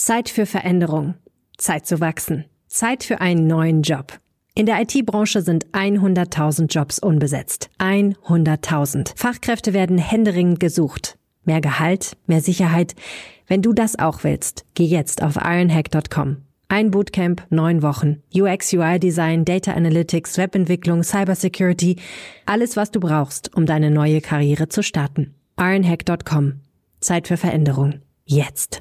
Zeit für Veränderung. Zeit zu wachsen. Zeit für einen neuen Job. In der IT-Branche sind 100.000 Jobs unbesetzt. 100.000. Fachkräfte werden händeringend gesucht. Mehr Gehalt, mehr Sicherheit. Wenn du das auch willst, geh jetzt auf ironhack.com. Ein Bootcamp, 9 Wochen. UX, UI-Design, Data Analytics, Webentwicklung, Cybersecurity. Alles, was du brauchst, um deine neue Karriere zu starten. ironhack.com. Zeit für Veränderung. Jetzt.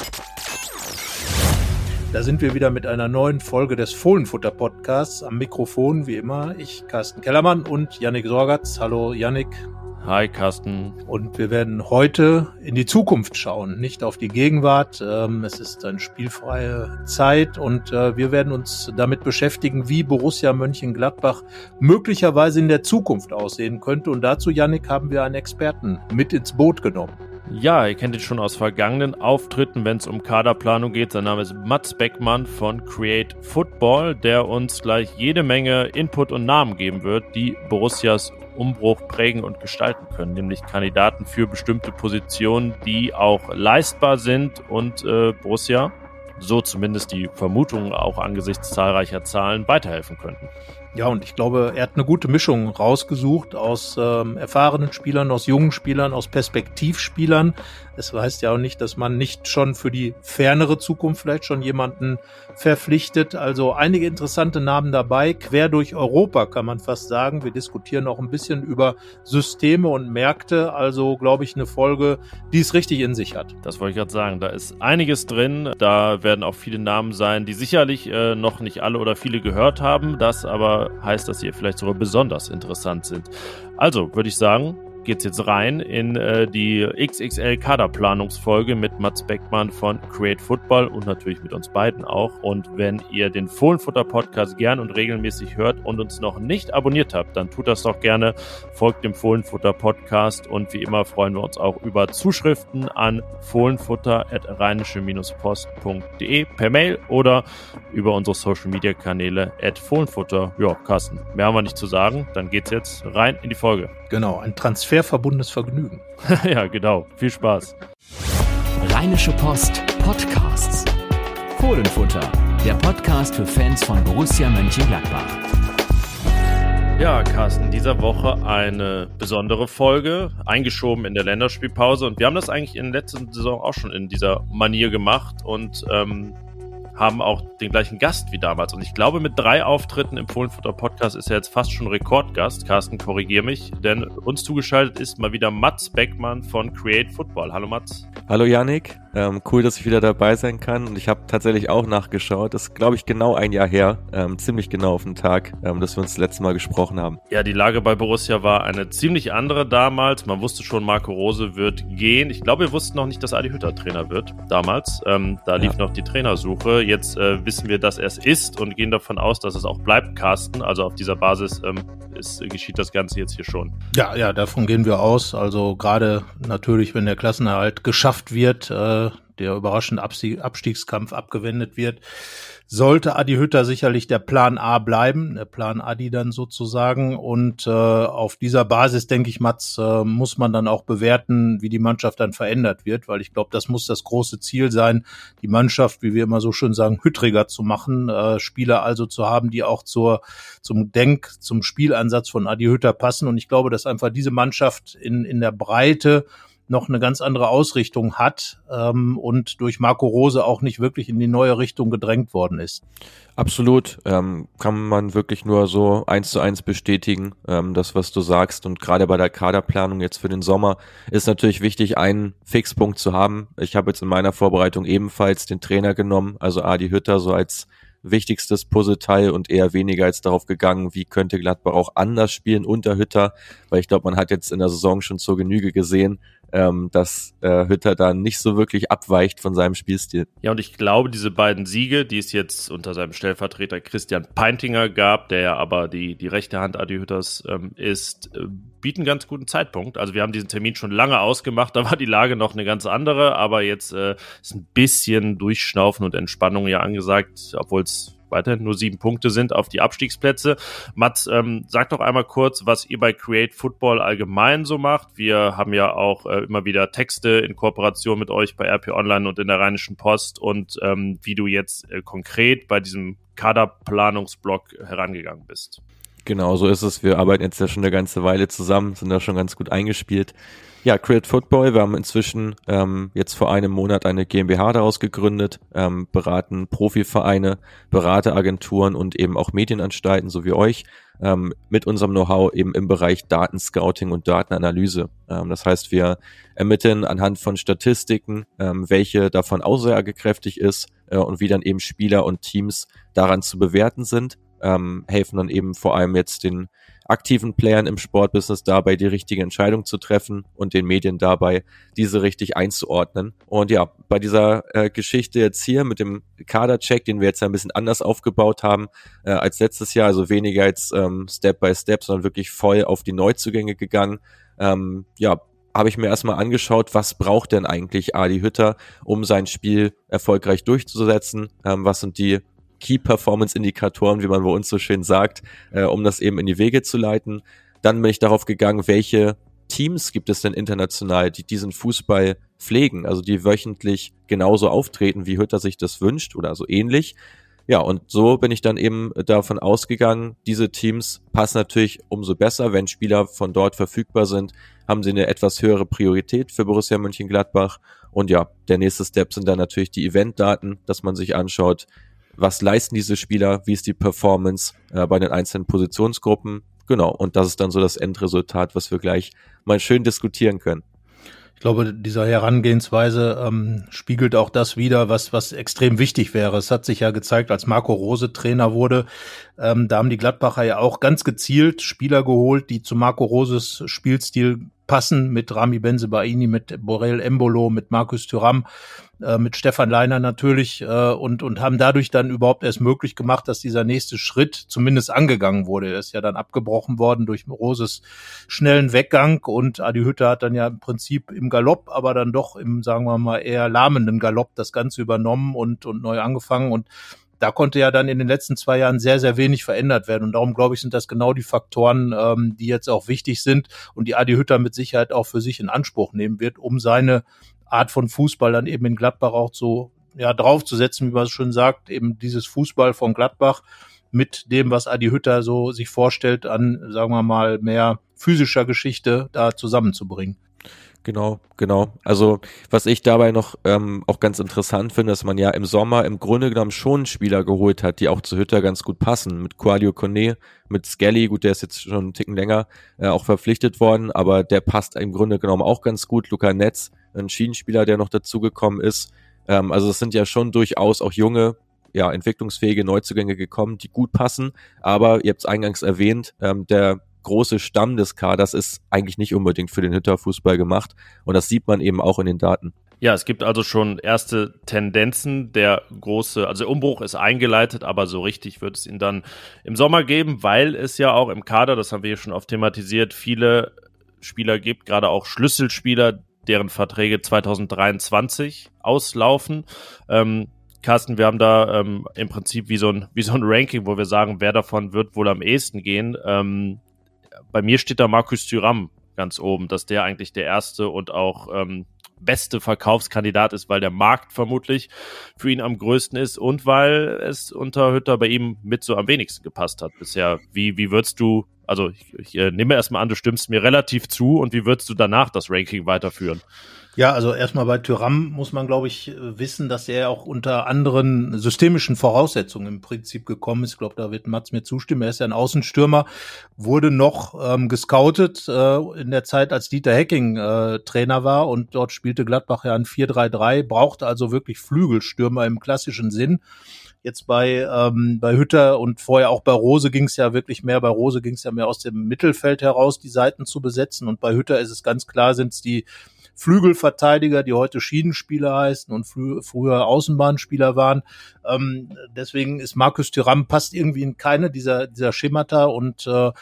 Da sind wir wieder mit einer neuen Folge des Fohlenfutter-Podcasts. Am Mikrofon, wie immer, ich, Carsten Kellermann und Yannick Sorgatz. Hallo Yannick. Hi Carsten. Und wir werden heute in die Zukunft schauen, nicht auf die Gegenwart. Es ist eine spielfreie Zeit und wir werden uns damit beschäftigen, wie Borussia Mönchengladbach möglicherweise in der Zukunft aussehen könnte. Und dazu, Yannick, haben wir einen Experten mit ins Boot genommen. Ja, ihr kennt ihn schon aus vergangenen Auftritten, wenn es um Kaderplanung geht. Sein Name ist Mats Beckmann von Create Football, der uns gleich jede Menge Input und Namen geben wird, die Borussias Umbruch prägen und gestalten können, nämlich Kandidaten für bestimmte Positionen, die auch leistbar sind und Borussia, so zumindest die Vermutungen auch angesichts zahlreicher Zahlen, weiterhelfen könnten. Ja, und ich glaube, er hat eine gute Mischung rausgesucht aus erfahrenen Spielern, aus jungen Spielern, aus Perspektivspielern. Es heißt ja auch nicht, dass man nicht schon für die fernere Zukunft vielleicht schon jemanden verpflichtet. Also einige interessante Namen dabei, quer durch Europa kann man fast sagen. Wir diskutieren auch ein bisschen über Systeme und Märkte. Also glaube ich eine Folge, die es richtig in sich hat. Das wollte ich gerade sagen. Da ist einiges drin. Da werden auch viele Namen sein, die sicherlich noch nicht alle oder viele gehört haben. Das aber heißt, dass sie vielleicht sogar besonders interessant sind. Also würde ich sagen, geht's jetzt rein in die XXL-Kaderplanungsfolge mit Mats Beckmann von Create Football und natürlich mit uns beiden auch. Und wenn ihr den Fohlenfutter-Podcast gern und regelmäßig hört und uns noch nicht abonniert habt, dann tut das doch gerne, folgt dem Fohlenfutter-Podcast und wie immer freuen wir uns auch über Zuschriften an fohlenfutter@rheinische-post.de per Mail oder über unsere Social-Media-Kanäle @Fohlenfutter. Ja, Carsten, mehr haben wir nicht zu sagen, dann geht's jetzt rein in die Folge. Genau, ein transferverbundenes Vergnügen. Ja, genau. Viel Spaß. Rheinische Post Podcasts. Fohlenfutter, der Podcast für Fans von Borussia Mönchengladbach. Ja, Carsten, in dieser Woche eine besondere Folge, eingeschoben in der Länderspielpause. Und wir haben das eigentlich in der letzten Saison auch schon in dieser Manier gemacht und haben auch den gleichen Gast wie damals. Und ich glaube, mit 3 Auftritten im Fohlenfutter-Podcast ist er jetzt fast schon Rekordgast. Carsten, korrigier mich, denn uns zugeschaltet ist mal wieder Mats Beckmann von Create Football. Hallo Mats. Hallo Yannick, cool, dass ich wieder dabei sein kann. Und ich habe tatsächlich auch nachgeschaut. Das ist, glaube ich, genau ein Jahr her, ziemlich genau auf den Tag, dass wir uns das letzte Mal gesprochen haben. Ja, die Lage bei Borussia war eine ziemlich andere damals. Man wusste schon, Marco Rose wird gehen. Ich glaube, wir wussten noch nicht, dass Adi Hütter Trainer wird damals. Da lief noch die Trainersuche. Jetzt wissen wir, dass er es ist und gehen davon aus, dass es auch bleibt, Carsten. Also auf dieser Basis geschieht das Ganze jetzt hier schon. Ja, davon gehen wir aus. Also gerade natürlich, wenn der Klassenerhalt geschafft wird, der überraschende Abstiegskampf abgewendet wird, sollte Adi Hütter sicherlich der Plan A bleiben, der Plan Adi dann sozusagen. Und auf dieser Basis, denke ich, Mats, muss man dann auch bewerten, wie die Mannschaft dann verändert wird, weil ich glaube, das muss das große Ziel sein, die Mannschaft, wie wir immer so schön sagen, hüttriger zu machen, Spieler also zu haben, die auch zum Spielansatz von Adi Hütter passen. Und ich glaube, dass einfach diese Mannschaft in der Breite noch eine ganz andere Ausrichtung hat und durch Marco Rose auch nicht wirklich in die neue Richtung gedrängt worden ist. Absolut, kann man wirklich nur so 1:1 bestätigen, das, was du sagst. Und gerade bei der Kaderplanung jetzt für den Sommer ist natürlich wichtig, einen Fixpunkt zu haben. Ich habe jetzt in meiner Vorbereitung ebenfalls den Trainer genommen, also Adi Hütter so als wichtigstes Puzzleteil und eher weniger als darauf gegangen, wie könnte Gladbach auch anders spielen unter Hütter, weil ich glaube, man hat jetzt in der Saison schon zur Genüge gesehen, dass Hütter da nicht so wirklich abweicht von seinem Spielstil. Ja, und ich glaube, diese beiden Siege, die es jetzt unter seinem Stellvertreter Christian Peintinger gab, der ja aber die rechte Hand Adi Hütters ist, bieten ganz guten Zeitpunkt. Also wir haben diesen Termin schon lange ausgemacht, da war die Lage noch eine ganz andere, aber jetzt ist ein bisschen Durchschnaufen und Entspannung ja angesagt, obwohl es weiterhin nur 7 Punkte sind auf die Abstiegsplätze. Mats, sag doch einmal kurz, was ihr bei Create Football allgemein so macht. Wir haben ja auch immer wieder Texte in Kooperation mit euch bei RP Online und in der Rheinischen Post und wie du jetzt konkret bei diesem Kaderplanungsblock herangegangen bist. Genau, so ist es. Wir arbeiten jetzt ja schon eine ganze Weile zusammen, sind da schon ganz gut eingespielt. Ja, Create Football, wir haben inzwischen jetzt vor einem Monat eine GmbH daraus gegründet, beraten Profivereine, Berateragenturen und eben auch Medienanstalten, so wie euch, mit unserem Know-how eben im Bereich Datenscouting und Datenanalyse. Das heißt, wir ermitteln anhand von Statistiken, welche davon aussagekräftig ist und wie dann eben Spieler und Teams daran zu bewerten sind, helfen dann eben vor allem jetzt den aktiven Playern im Sportbusiness dabei, die richtige Entscheidung zu treffen und den Medien dabei, diese richtig einzuordnen. Und ja, bei dieser Geschichte jetzt hier mit dem Kadercheck, den wir jetzt ein bisschen anders aufgebaut haben als letztes Jahr, also weniger jetzt Step by Step, sondern wirklich voll auf die Neuzugänge gegangen. Habe ich mir erstmal angeschaut, was braucht denn eigentlich Adi Hütter, um sein Spiel erfolgreich durchzusetzen? Was sind die Key-Performance-Indikatoren, wie man bei uns so schön sagt, um das eben in die Wege zu leiten. Dann bin ich darauf gegangen, welche Teams gibt es denn international, die diesen Fußball pflegen, also die wöchentlich genauso auftreten, wie Hütter sich das wünscht oder so ähnlich. Ja, und so bin ich dann eben davon ausgegangen, diese Teams passen natürlich umso besser, wenn Spieler von dort verfügbar sind, haben sie eine etwas höhere Priorität für Borussia Mönchengladbach. Und ja, der nächste Step sind dann natürlich die Eventdaten, dass man sich anschaut, was leisten diese Spieler, wie ist die Performance bei den einzelnen Positionsgruppen. Genau, und das ist dann so das Endresultat, was wir gleich mal schön diskutieren können. Ich glaube, dieser Herangehensweise spiegelt auch das wider, was extrem wichtig wäre. Es hat sich ja gezeigt, als Marco Rose Trainer wurde, da haben die Gladbacher ja auch ganz gezielt Spieler geholt, die zu Marco Roses Spielstil passen, mit Rami Bensebaini, mit Borrell Embolo, mit Markus Thuram, mit Stefan Leiner natürlich und haben dadurch dann überhaupt erst möglich gemacht, dass dieser nächste Schritt zumindest angegangen wurde. Er ist ja dann abgebrochen worden durch Roses schnellen Weggang und Adi Hütter hat dann ja im Prinzip im Galopp, aber dann doch im, sagen wir mal, eher lahmenden Galopp das Ganze übernommen und neu angefangen und da konnte ja dann in den letzten 2 Jahren sehr, sehr wenig verändert werden. Und darum, glaube ich, sind das genau die Faktoren, die jetzt auch wichtig sind und die Adi Hütter mit Sicherheit auch für sich in Anspruch nehmen wird, um seine Art von Fußball dann eben in Gladbach auch so draufzusetzen, wie man es schon sagt, eben dieses Fußball von Gladbach mit dem, was Adi Hütter so sich vorstellt, an, sagen wir mal, mehr physischer Geschichte da zusammenzubringen. Genau. Also was ich dabei noch auch ganz interessant finde, dass man ja im Sommer im Grunde genommen schon Spieler geholt hat, die auch zu Hütter ganz gut passen. Mit Kouadio Koné, mit Skelly, gut, der ist jetzt schon einen Ticken länger auch verpflichtet worden, aber der passt im Grunde genommen auch ganz gut. Luca Netz, ein Schienenspieler, der noch dazugekommen ist. Also es sind ja schon durchaus auch junge, entwicklungsfähige Neuzugänge gekommen, die gut passen, aber ihr habt es eingangs erwähnt, der große Stamm des Kaders ist eigentlich nicht unbedingt für den Hütter-Fußball gemacht und das sieht man eben auch in den Daten. Ja, es gibt also schon erste Tendenzen. Der Umbruch ist eingeleitet, aber so richtig wird es ihn dann im Sommer geben, weil es ja auch im Kader, das haben wir hier schon oft thematisiert, viele Spieler gibt, gerade auch Schlüsselspieler, deren Verträge 2023 auslaufen. Carsten, wir haben da im Prinzip wie so ein Ranking, wo wir sagen, wer davon wird wohl am ehesten gehen. Bei mir steht da Markus Thuram ganz oben, dass der eigentlich der erste und auch beste Verkaufskandidat ist, weil der Markt vermutlich für ihn am größten ist und weil es unter Hütter bei ihm mit so am wenigsten gepasst hat bisher. Wie würdest du, also ich nehme erstmal an, du stimmst mir relativ zu und wie würdest du danach das Ranking weiterführen? Ja, also erstmal bei Thuram muss man, glaube ich, wissen, dass er auch unter anderen systemischen Voraussetzungen im Prinzip gekommen ist. Ich glaube, da wird Mats mir zustimmen. Er ist ja ein Außenstürmer, wurde noch gescoutet in der Zeit, als Dieter Hecking Trainer war und dort spielte Gladbach ja ein 4-3-3, brauchte also wirklich Flügelstürmer im klassischen Sinn. Jetzt bei Hütter und vorher auch bei Rose ging es ja wirklich mehr. Bei Rose ging es ja mehr aus dem Mittelfeld heraus, die Seiten zu besetzen. Und bei Hütter ist es ganz klar, sind es die Flügelverteidiger, die heute Schienenspieler heißen und früher Außenbahnspieler waren. Deswegen ist Markus Thuram passt irgendwie in keine dieser Schemata und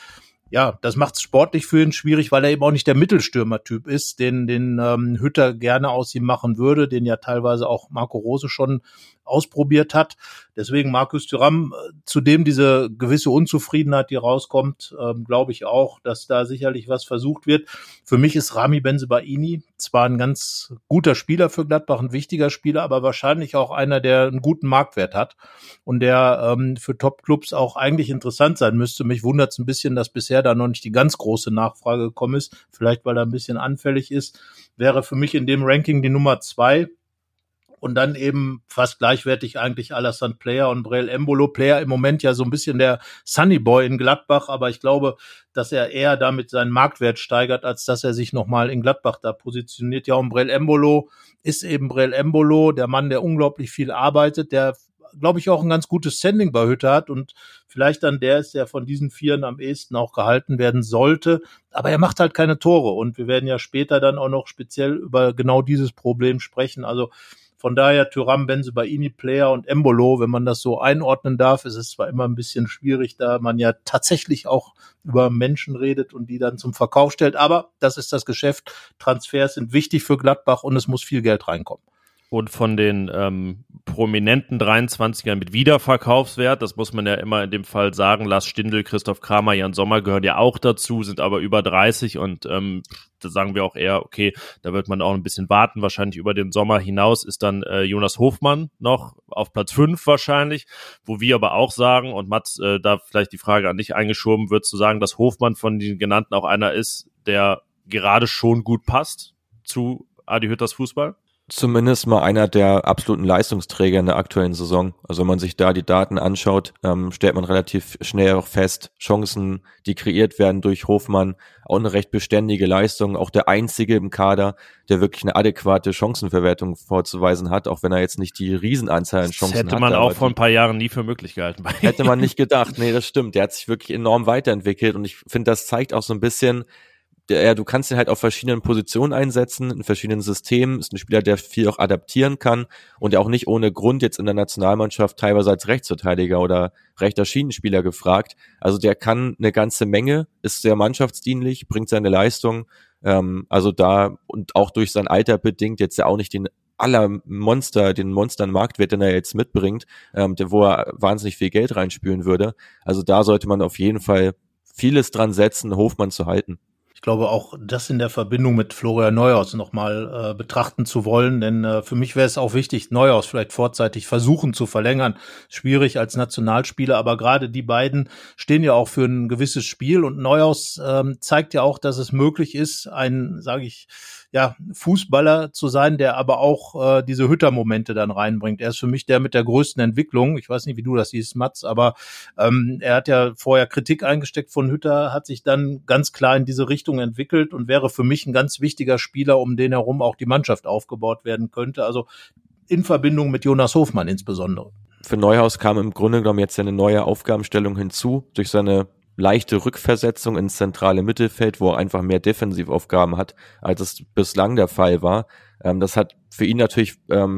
ja, das macht es sportlich für ihn schwierig, weil er eben auch nicht der Mittelstürmer-Typ ist, den Hütter gerne aus ihm machen würde, den ja teilweise auch Marco Rose schon ausprobiert hat. Deswegen Marcus Thuram, zudem diese gewisse Unzufriedenheit, die rauskommt, glaube ich auch, dass da sicherlich was versucht wird. Für mich ist Rami Bensebaini zwar ein ganz guter Spieler für Gladbach, ein wichtiger Spieler, aber wahrscheinlich auch einer, der einen guten Marktwert hat und der für Top-Clubs auch eigentlich interessant sein müsste. Mich wundert es ein bisschen, dass bisher da noch nicht die ganz große Nachfrage gekommen ist. Vielleicht, weil er ein bisschen anfällig ist. Wäre für mich in dem Ranking die Nummer 2. Und dann eben fast gleichwertig eigentlich Alassane Player und Breel Embolo. Player im Moment ja so ein bisschen der Sunny Boy in Gladbach, aber ich glaube, dass er eher damit seinen Marktwert steigert, als dass er sich nochmal in Gladbach da positioniert. Ja, und Breel Embolo ist eben Breel Embolo, der Mann, der unglaublich viel arbeitet, der, glaube ich, auch ein ganz gutes Standing bei Hütter hat und vielleicht dann der ist, der von diesen Vieren am ehesten auch gehalten werden sollte. Aber er macht halt keine Tore und wir werden ja später dann auch noch speziell über genau dieses Problem sprechen. Also von daher Thuram, Bensebaini, Player und Embolo, wenn man das so einordnen darf, ist es zwar immer ein bisschen schwierig, da man ja tatsächlich auch über Menschen redet und die dann zum Verkauf stellt, aber das ist das Geschäft. Transfers sind wichtig für Gladbach und es muss viel Geld reinkommen. Und von den prominenten 23ern mit Wiederverkaufswert, das muss man ja immer in dem Fall sagen, Lars Stindl, Christoph Kramer, Jan Sommer gehören ja auch dazu, sind aber über 30 und da sagen wir auch eher, okay, da wird man auch ein bisschen warten, wahrscheinlich über den Sommer hinaus ist dann Jonas Hofmann noch auf Platz 5 wahrscheinlich, wo wir aber auch sagen, und Mats, da vielleicht die Frage an dich eingeschoben, würdest du sagen, dass Hofmann von den genannten auch einer ist, der gerade schon gut passt zu Adi Hütters Fußball? Zumindest mal einer der absoluten Leistungsträger in der aktuellen Saison. Also wenn man sich da die Daten anschaut, stellt man relativ schnell auch fest, Chancen, die kreiert werden durch Hofmann, auch eine recht beständige Leistung, auch der einzige im Kader, der wirklich eine adäquate Chancenverwertung vorzuweisen hat, auch wenn er jetzt nicht die Riesenanzahl an Chancen hat. Das hätte man auch vor ein paar Jahren nie für möglich gehalten. Hätte man nicht gedacht. Nee, das stimmt. Der hat sich wirklich enorm weiterentwickelt und ich finde, das zeigt auch so ein bisschen, du kannst ihn halt auf verschiedenen Positionen einsetzen, in verschiedenen Systemen, ist ein Spieler, der viel auch adaptieren kann und der auch nicht ohne Grund jetzt in der Nationalmannschaft teilweise als Rechtsverteidiger oder rechter Schienenspieler gefragt. Also der kann eine ganze Menge, ist sehr mannschaftsdienlich, bringt seine Leistung, also da und auch durch sein Alter bedingt jetzt ja auch nicht den Monstern-Marktwert, den er jetzt mitbringt, wo er wahnsinnig viel Geld reinspülen würde. Also da sollte man auf jeden Fall vieles dran setzen, Hofmann zu halten. Ich glaube auch, das in der Verbindung mit Florian Neuhaus nochmal betrachten zu wollen, denn für mich wäre es auch wichtig, Neuhaus vielleicht vorzeitig versuchen zu verlängern. Schwierig als Nationalspieler, aber gerade die beiden stehen ja auch für ein gewisses Spiel und Neuhaus zeigt ja auch, dass es möglich ist, ein, sage ich, ja, Fußballer zu sein, der aber auch diese Hütter-Momente dann reinbringt. Er ist für mich der mit der größten Entwicklung. Ich weiß nicht, wie du das siehst, Mats, aber er hat ja vorher Kritik eingesteckt von Hütter, hat sich dann ganz klar in diese Richtung entwickelt und wäre für mich ein ganz wichtiger Spieler, um den herum auch die Mannschaft aufgebaut werden könnte. Also in Verbindung mit Jonas Hofmann insbesondere. Für Neuhaus kam im Grunde genommen jetzt eine neue Aufgabenstellung hinzu, durch seine leichte Rückversetzung ins zentrale Mittelfeld, wo er einfach mehr Defensivaufgaben hat, als es bislang der Fall war. Das hat für ihn natürlich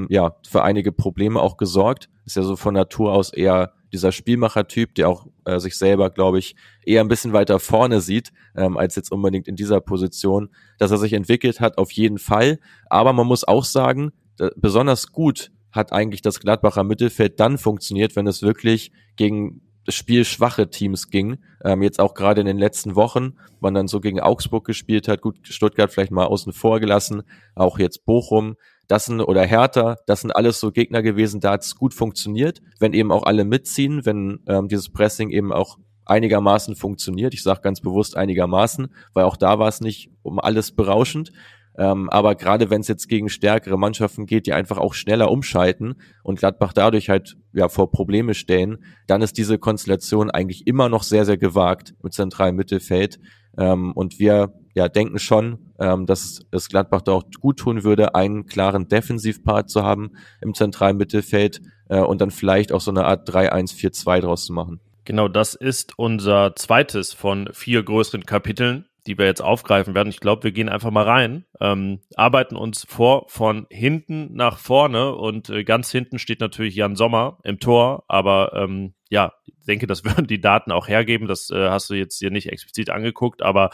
für einige Probleme auch gesorgt. Ist ja so von Natur aus eher dieser Spielmacher-Typ, der auch sich selber, glaube ich, eher ein bisschen weiter vorne sieht, als jetzt unbedingt in dieser Position. Dass er sich entwickelt hat, auf jeden Fall. Aber man muss auch sagen, besonders gut hat eigentlich das Gladbacher Mittelfeld dann funktioniert, wenn es wirklich gegen spielschwache Teams ging. Jetzt auch gerade in den letzten Wochen, man dann so gegen Augsburg gespielt hat, gut, Stuttgart vielleicht mal außen vor gelassen, auch jetzt Bochum, oder Hertha, das sind alles so Gegner gewesen, da hat es gut funktioniert, wenn eben auch alle mitziehen, wenn dieses Pressing eben auch einigermaßen funktioniert. Ich sage ganz bewusst einigermaßen, weil auch da war es nicht um alles berauschend. Aber gerade wenn es jetzt gegen stärkere Mannschaften geht, die einfach auch schneller umschalten und Gladbach dadurch halt vor Probleme stellen, dann ist diese Konstellation eigentlich immer noch sehr, sehr gewagt mit zentralem Mittelfeld. Und wir denken schon, dass es Gladbach da auch gut tun würde, einen klaren Defensivpart zu haben im zentralen Mittelfeld und dann vielleicht auch so eine Art 3-1-4-2 draus zu machen. Genau, das ist unser zweites von 4 größeren Kapiteln, die wir jetzt aufgreifen werden. Ich glaube, wir gehen einfach mal rein, arbeiten uns vor von hinten nach vorne und ganz hinten steht natürlich Jan Sommer im Tor, aber denke, das würden die Daten auch hergeben. Das hast du jetzt hier nicht explizit angeguckt, aber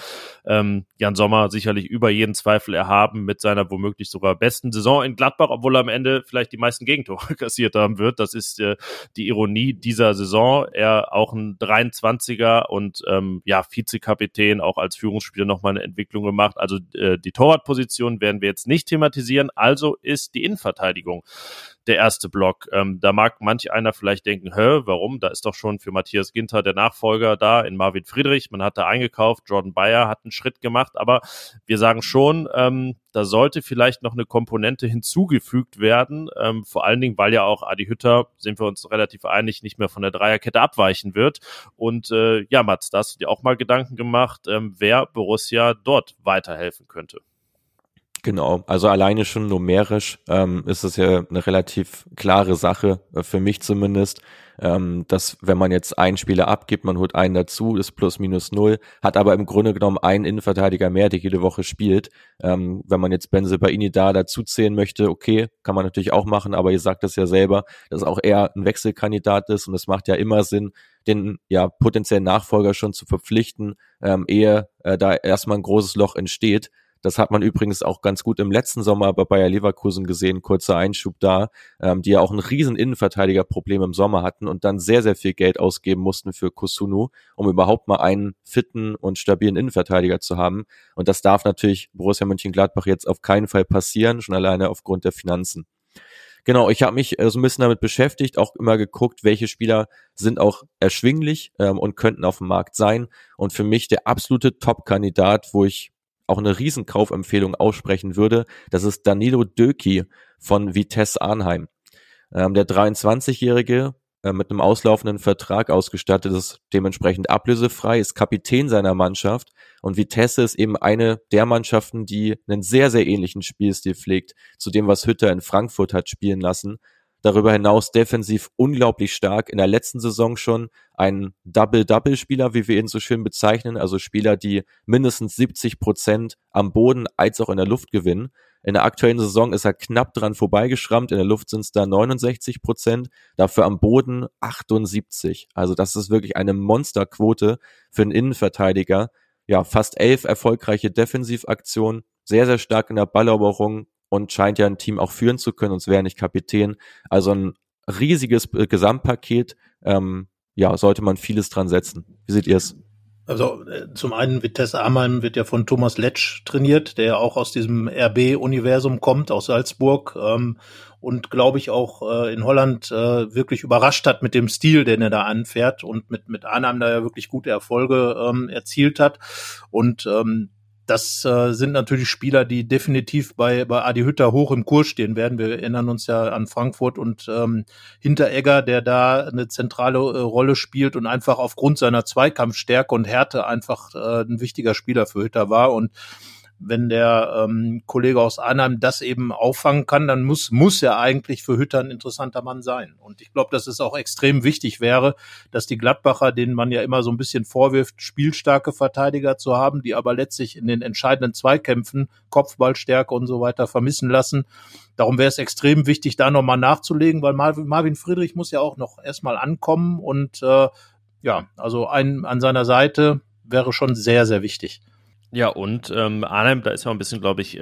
Jan Sommer sicherlich über jeden Zweifel erhaben mit seiner womöglich sogar besten Saison in Gladbach, obwohl er am Ende vielleicht die meisten Gegentore kassiert haben wird. Das ist die Ironie dieser Saison. Er auch ein 23er und Vizekapitän, auch als Führungsspieler nochmal eine Entwicklung gemacht. Also die Torwartposition werden wir jetzt nicht thematisieren. Also ist die Innenverteidigung der erste Block. Da mag manch einer vielleicht denken, warum? Da ist doch schon für Matthias Ginter der Nachfolger da in Marvin Friedrich. Man hat da eingekauft, Jordan Bayer hat einen Schritt gemacht, aber wir sagen schon, da sollte vielleicht noch eine Komponente hinzugefügt werden, vor allen Dingen, weil ja auch Adi Hütter, sind wir uns relativ einig, nicht mehr von der Dreierkette abweichen wird. Und Mats, da hast du dir auch mal Gedanken gemacht, wer Borussia dort weiterhelfen könnte. Genau, also alleine schon numerisch ist es ja eine relativ klare Sache, für mich zumindest, dass wenn man jetzt einen Spieler abgibt, man holt einen dazu, ist plus minus 0, hat aber im Grunde genommen einen Innenverteidiger mehr, der jede Woche spielt. Wenn man jetzt Bensebaini da dazu zählen möchte, okay, kann man natürlich auch machen, aber ihr sagt es ja selber, dass auch er ein Wechselkandidat ist und es macht ja immer Sinn, den potenziellen Nachfolger schon zu verpflichten, ehe da erstmal ein großes Loch entsteht. Das hat man übrigens auch ganz gut im letzten Sommer bei Bayer Leverkusen gesehen, kurzer Einschub da, die ja auch ein riesen Innenverteidigerproblem im Sommer hatten und dann sehr, sehr viel Geld ausgeben mussten für Kusunu, um überhaupt mal einen fitten und stabilen Innenverteidiger zu haben. Und das darf natürlich Borussia Mönchengladbach jetzt auf keinen Fall passieren, schon alleine aufgrund der Finanzen. Genau, ich habe mich so ein bisschen damit beschäftigt, auch immer geguckt, welche Spieler sind auch erschwinglich und könnten auf dem Markt sein. Und für mich der absolute Top-Kandidat, wo ich auch eine Riesenkaufempfehlung aussprechen würde, das ist Danilo Döki von Vitesse Arnheim. Der 23-Jährige mit einem auslaufenden Vertrag ausgestattet ist, dementsprechend ablösefrei, ist Kapitän seiner Mannschaft und Vitesse ist eben eine der Mannschaften, die einen sehr, sehr ähnlichen Spielstil pflegt zu dem, was Hütter in Frankfurt hat spielen lassen. Darüber hinaus defensiv unglaublich stark. In der letzten Saison schon ein Double-Double-Spieler, wie wir ihn so schön bezeichnen. Also Spieler, die mindestens 70% am Boden als auch in der Luft gewinnen. In der aktuellen Saison ist er knapp dran vorbeigeschrammt. In der Luft sind es da 69%. Dafür am Boden 78%. Also das ist wirklich eine Monsterquote für einen Innenverteidiger. Ja, fast 11 erfolgreiche Defensivaktionen. Sehr, sehr stark in der Balleroberung. Und scheint ja ein Team auch führen zu können, sonst wäre er nicht Kapitän. Also ein riesiges Gesamtpaket, sollte man vieles dran setzen. Wie seht ihr es? Also zum einen Vitesse Arnheim wird ja von Thomas Letsch trainiert, der ja auch aus diesem RB-Universum kommt, aus Salzburg und glaube ich auch in Holland wirklich überrascht hat mit dem Stil, den er da anfährt und mit Arnheim da ja wirklich gute Erfolge erzielt hat. Und das sind natürlich Spieler, die definitiv bei Adi Hütter hoch im Kurs stehen werden. Wir erinnern uns ja an Frankfurt und Hinteregger, der da eine zentrale Rolle spielt und einfach aufgrund seiner Zweikampfstärke und Härte einfach ein wichtiger Spieler für Hütter war. Und wenn der Kollege aus Arnheim das eben auffangen kann, dann muss er eigentlich für Hütter ein interessanter Mann sein. Und ich glaube, dass es auch extrem wichtig wäre, dass die Gladbacher, denen man ja immer so ein bisschen vorwirft, spielstarke Verteidiger zu haben, die aber letztlich in den entscheidenden Zweikämpfen Kopfballstärke und so weiter vermissen lassen. Darum wäre es extrem wichtig, da nochmal nachzulegen, weil Marvin Friedrich muss ja auch noch erstmal ankommen und also an seiner Seite wäre schon sehr, sehr wichtig. Ja, und Arnheim, da ist ja ein bisschen, glaube ich,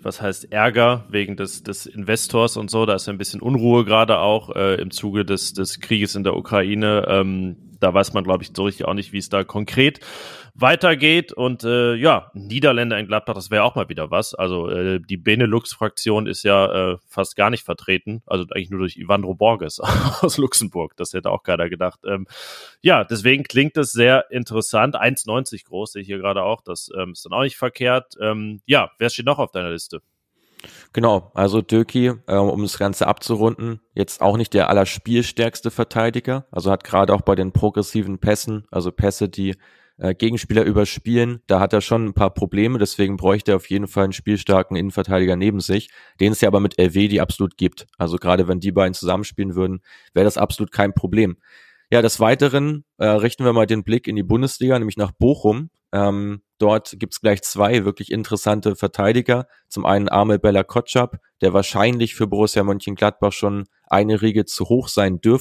Ärger wegen des Investors und so. Da ist ja ein bisschen Unruhe gerade auch im Zuge des Krieges in der Ukraine. Da weiß man, glaube ich, so richtig auch nicht, wie es da konkret weitergeht. Und Niederländer in Gladbach, das wäre auch mal wieder was. Also die Benelux-Fraktion ist ja fast gar nicht vertreten. Also eigentlich nur durch Ivandro Borges aus Luxemburg. Das hätte auch keiner gedacht. Deswegen klingt es sehr interessant. 1,90 groß, sehe ich hier gerade auch. Das ist dann auch nicht verkehrt. Wer steht noch auf deiner Liste? Genau, also Döki, um das Ganze abzurunden, jetzt auch nicht der allerspielstärkste Verteidiger, also hat gerade auch bei den progressiven Pässen, also Pässe, die Gegenspieler überspielen, da hat er schon ein paar Probleme, deswegen bräuchte er auf jeden Fall einen spielstarken Innenverteidiger neben sich, den es ja aber mit LW absolut gibt. Also gerade wenn die beiden zusammenspielen würden, wäre das absolut kein Problem. Ja, des Weiteren richten wir mal den Blick in die Bundesliga, nämlich nach Bochum. Dort gibt's gleich zwei wirklich interessante Verteidiger. Zum einen Amel Bella-Kotschap, der wahrscheinlich für Borussia Mönchengladbach schon eine Riege zu hoch sein dürfte.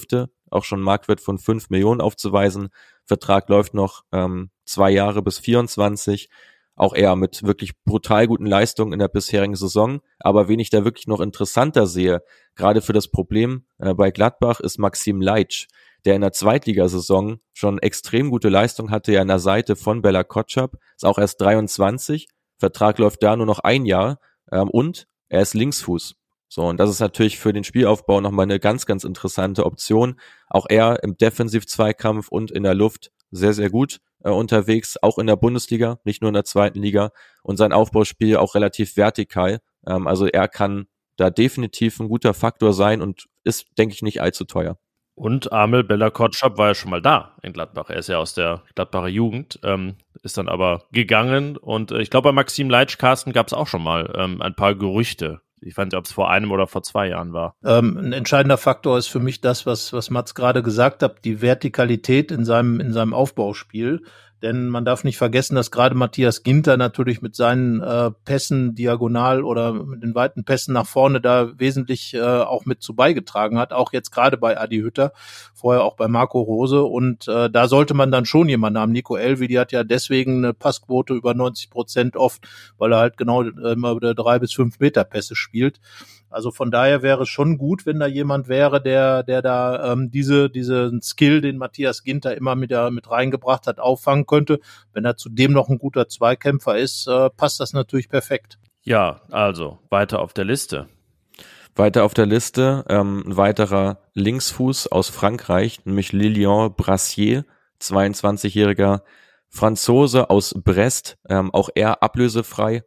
auch schon einen Marktwert von 5 Millionen aufzuweisen. Vertrag läuft noch 2 Jahre bis 24. Auch er mit wirklich brutal guten Leistungen in der bisherigen Saison. Aber wen ich da wirklich noch interessanter sehe, gerade für das Problem bei Gladbach, ist Maxim Leitsch, der in der Zweitligasaison schon extrem gute Leistung hatte, ja an der Seite von Bella Kotschap, ist auch erst 23, Vertrag läuft da nur noch 1 Jahr und er ist Linksfuß. So, und das ist natürlich für den Spielaufbau nochmal eine ganz, ganz interessante Option. Auch er im Defensiv-Zweikampf und in der Luft sehr, sehr gut unterwegs, auch in der Bundesliga, nicht nur in der zweiten Liga, und sein Aufbauspiel auch relativ vertikal. Also er kann da definitiv ein guter Faktor sein und ist, denke ich, nicht allzu teuer. Und Amel Bella Kotschap war ja schon mal da in Gladbach. Er ist ja aus der Gladbacher Jugend, ist dann aber gegangen. Und ich glaube, bei Maxim Leitsch, Carsten, gab es auch schon mal ein paar Gerüchte. Ich weiß nicht, ob es vor 1 oder vor 2 Jahren war. Ein entscheidender Faktor ist für mich das, was Mats gerade gesagt hat, die Vertikalität in seinem Aufbauspiel. Denn man darf nicht vergessen, dass gerade Matthias Ginter natürlich mit seinen Pässen diagonal oder mit den weiten Pässen nach vorne da wesentlich auch mit zu beigetragen hat. Auch jetzt gerade bei Adi Hütter, vorher auch bei Marco Rose. Und da sollte man dann schon jemanden haben. Nico Elvedi, die hat ja deswegen eine Passquote über 90% oft, weil er halt genau immer wieder 3 bis 5 Meter Pässe spielt. Also von daher wäre es schon gut, wenn da jemand wäre, der da diesen Skill, den Matthias Ginter immer mit reingebracht hat, auffangen könnte. Wenn er zudem noch ein guter Zweikämpfer ist, passt das natürlich perfekt. Ja, also weiter auf der Liste. Weiter auf der Liste ein weiterer Linksfuß aus Frankreich, nämlich Lilian Brassier, 22-jähriger Franzose aus Brest, auch er ablösefrei,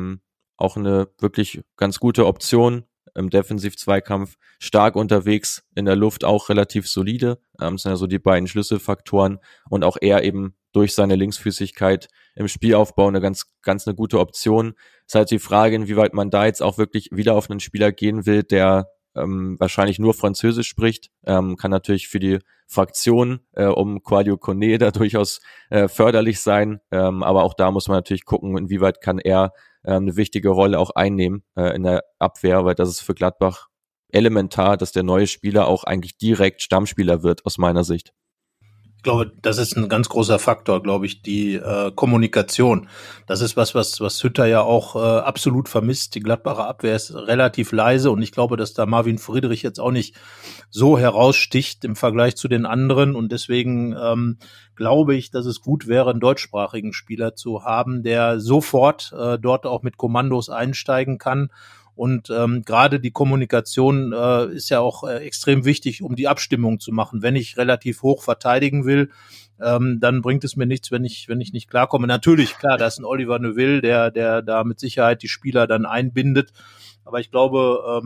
auch eine wirklich ganz gute Option im Defensiv-Zweikampf, stark unterwegs, in der Luft auch relativ solide. Das sind ja so die beiden Schlüsselfaktoren. Und auch er eben durch seine Linksfüßigkeit im Spielaufbau eine ganz eine gute Option. Ist halt die Frage, inwieweit man da jetzt auch wirklich wieder auf einen Spieler gehen will, der wahrscheinlich nur Französisch spricht. Kann natürlich für die Fraktion um Kouadio Koné da durchaus förderlich sein. Aber auch da muss man natürlich gucken, inwieweit kann er eine wichtige Rolle auch einnehmen in der Abwehr, weil das ist für Gladbach elementar, dass der neue Spieler auch eigentlich direkt Stammspieler wird, aus meiner Sicht. Ich glaube, das ist ein ganz großer Faktor, glaube ich, die Kommunikation. Das ist was Hütter ja auch absolut vermisst. Die Gladbacher Abwehr ist relativ leise und ich glaube, dass da Marvin Friedrich jetzt auch nicht so heraussticht im Vergleich zu den anderen und deswegen glaube ich, dass es gut wäre, einen deutschsprachigen Spieler zu haben, der sofort dort auch mit Kommandos einsteigen kann. Und gerade die Kommunikation ist ja auch extrem wichtig, um die Abstimmung zu machen. Wenn ich relativ hoch verteidigen will, dann bringt es mir nichts, wenn ich nicht klarkomme. Natürlich, klar, da ist ein Oliver Neuville, der da mit Sicherheit die Spieler dann einbindet. Aber ich glaube,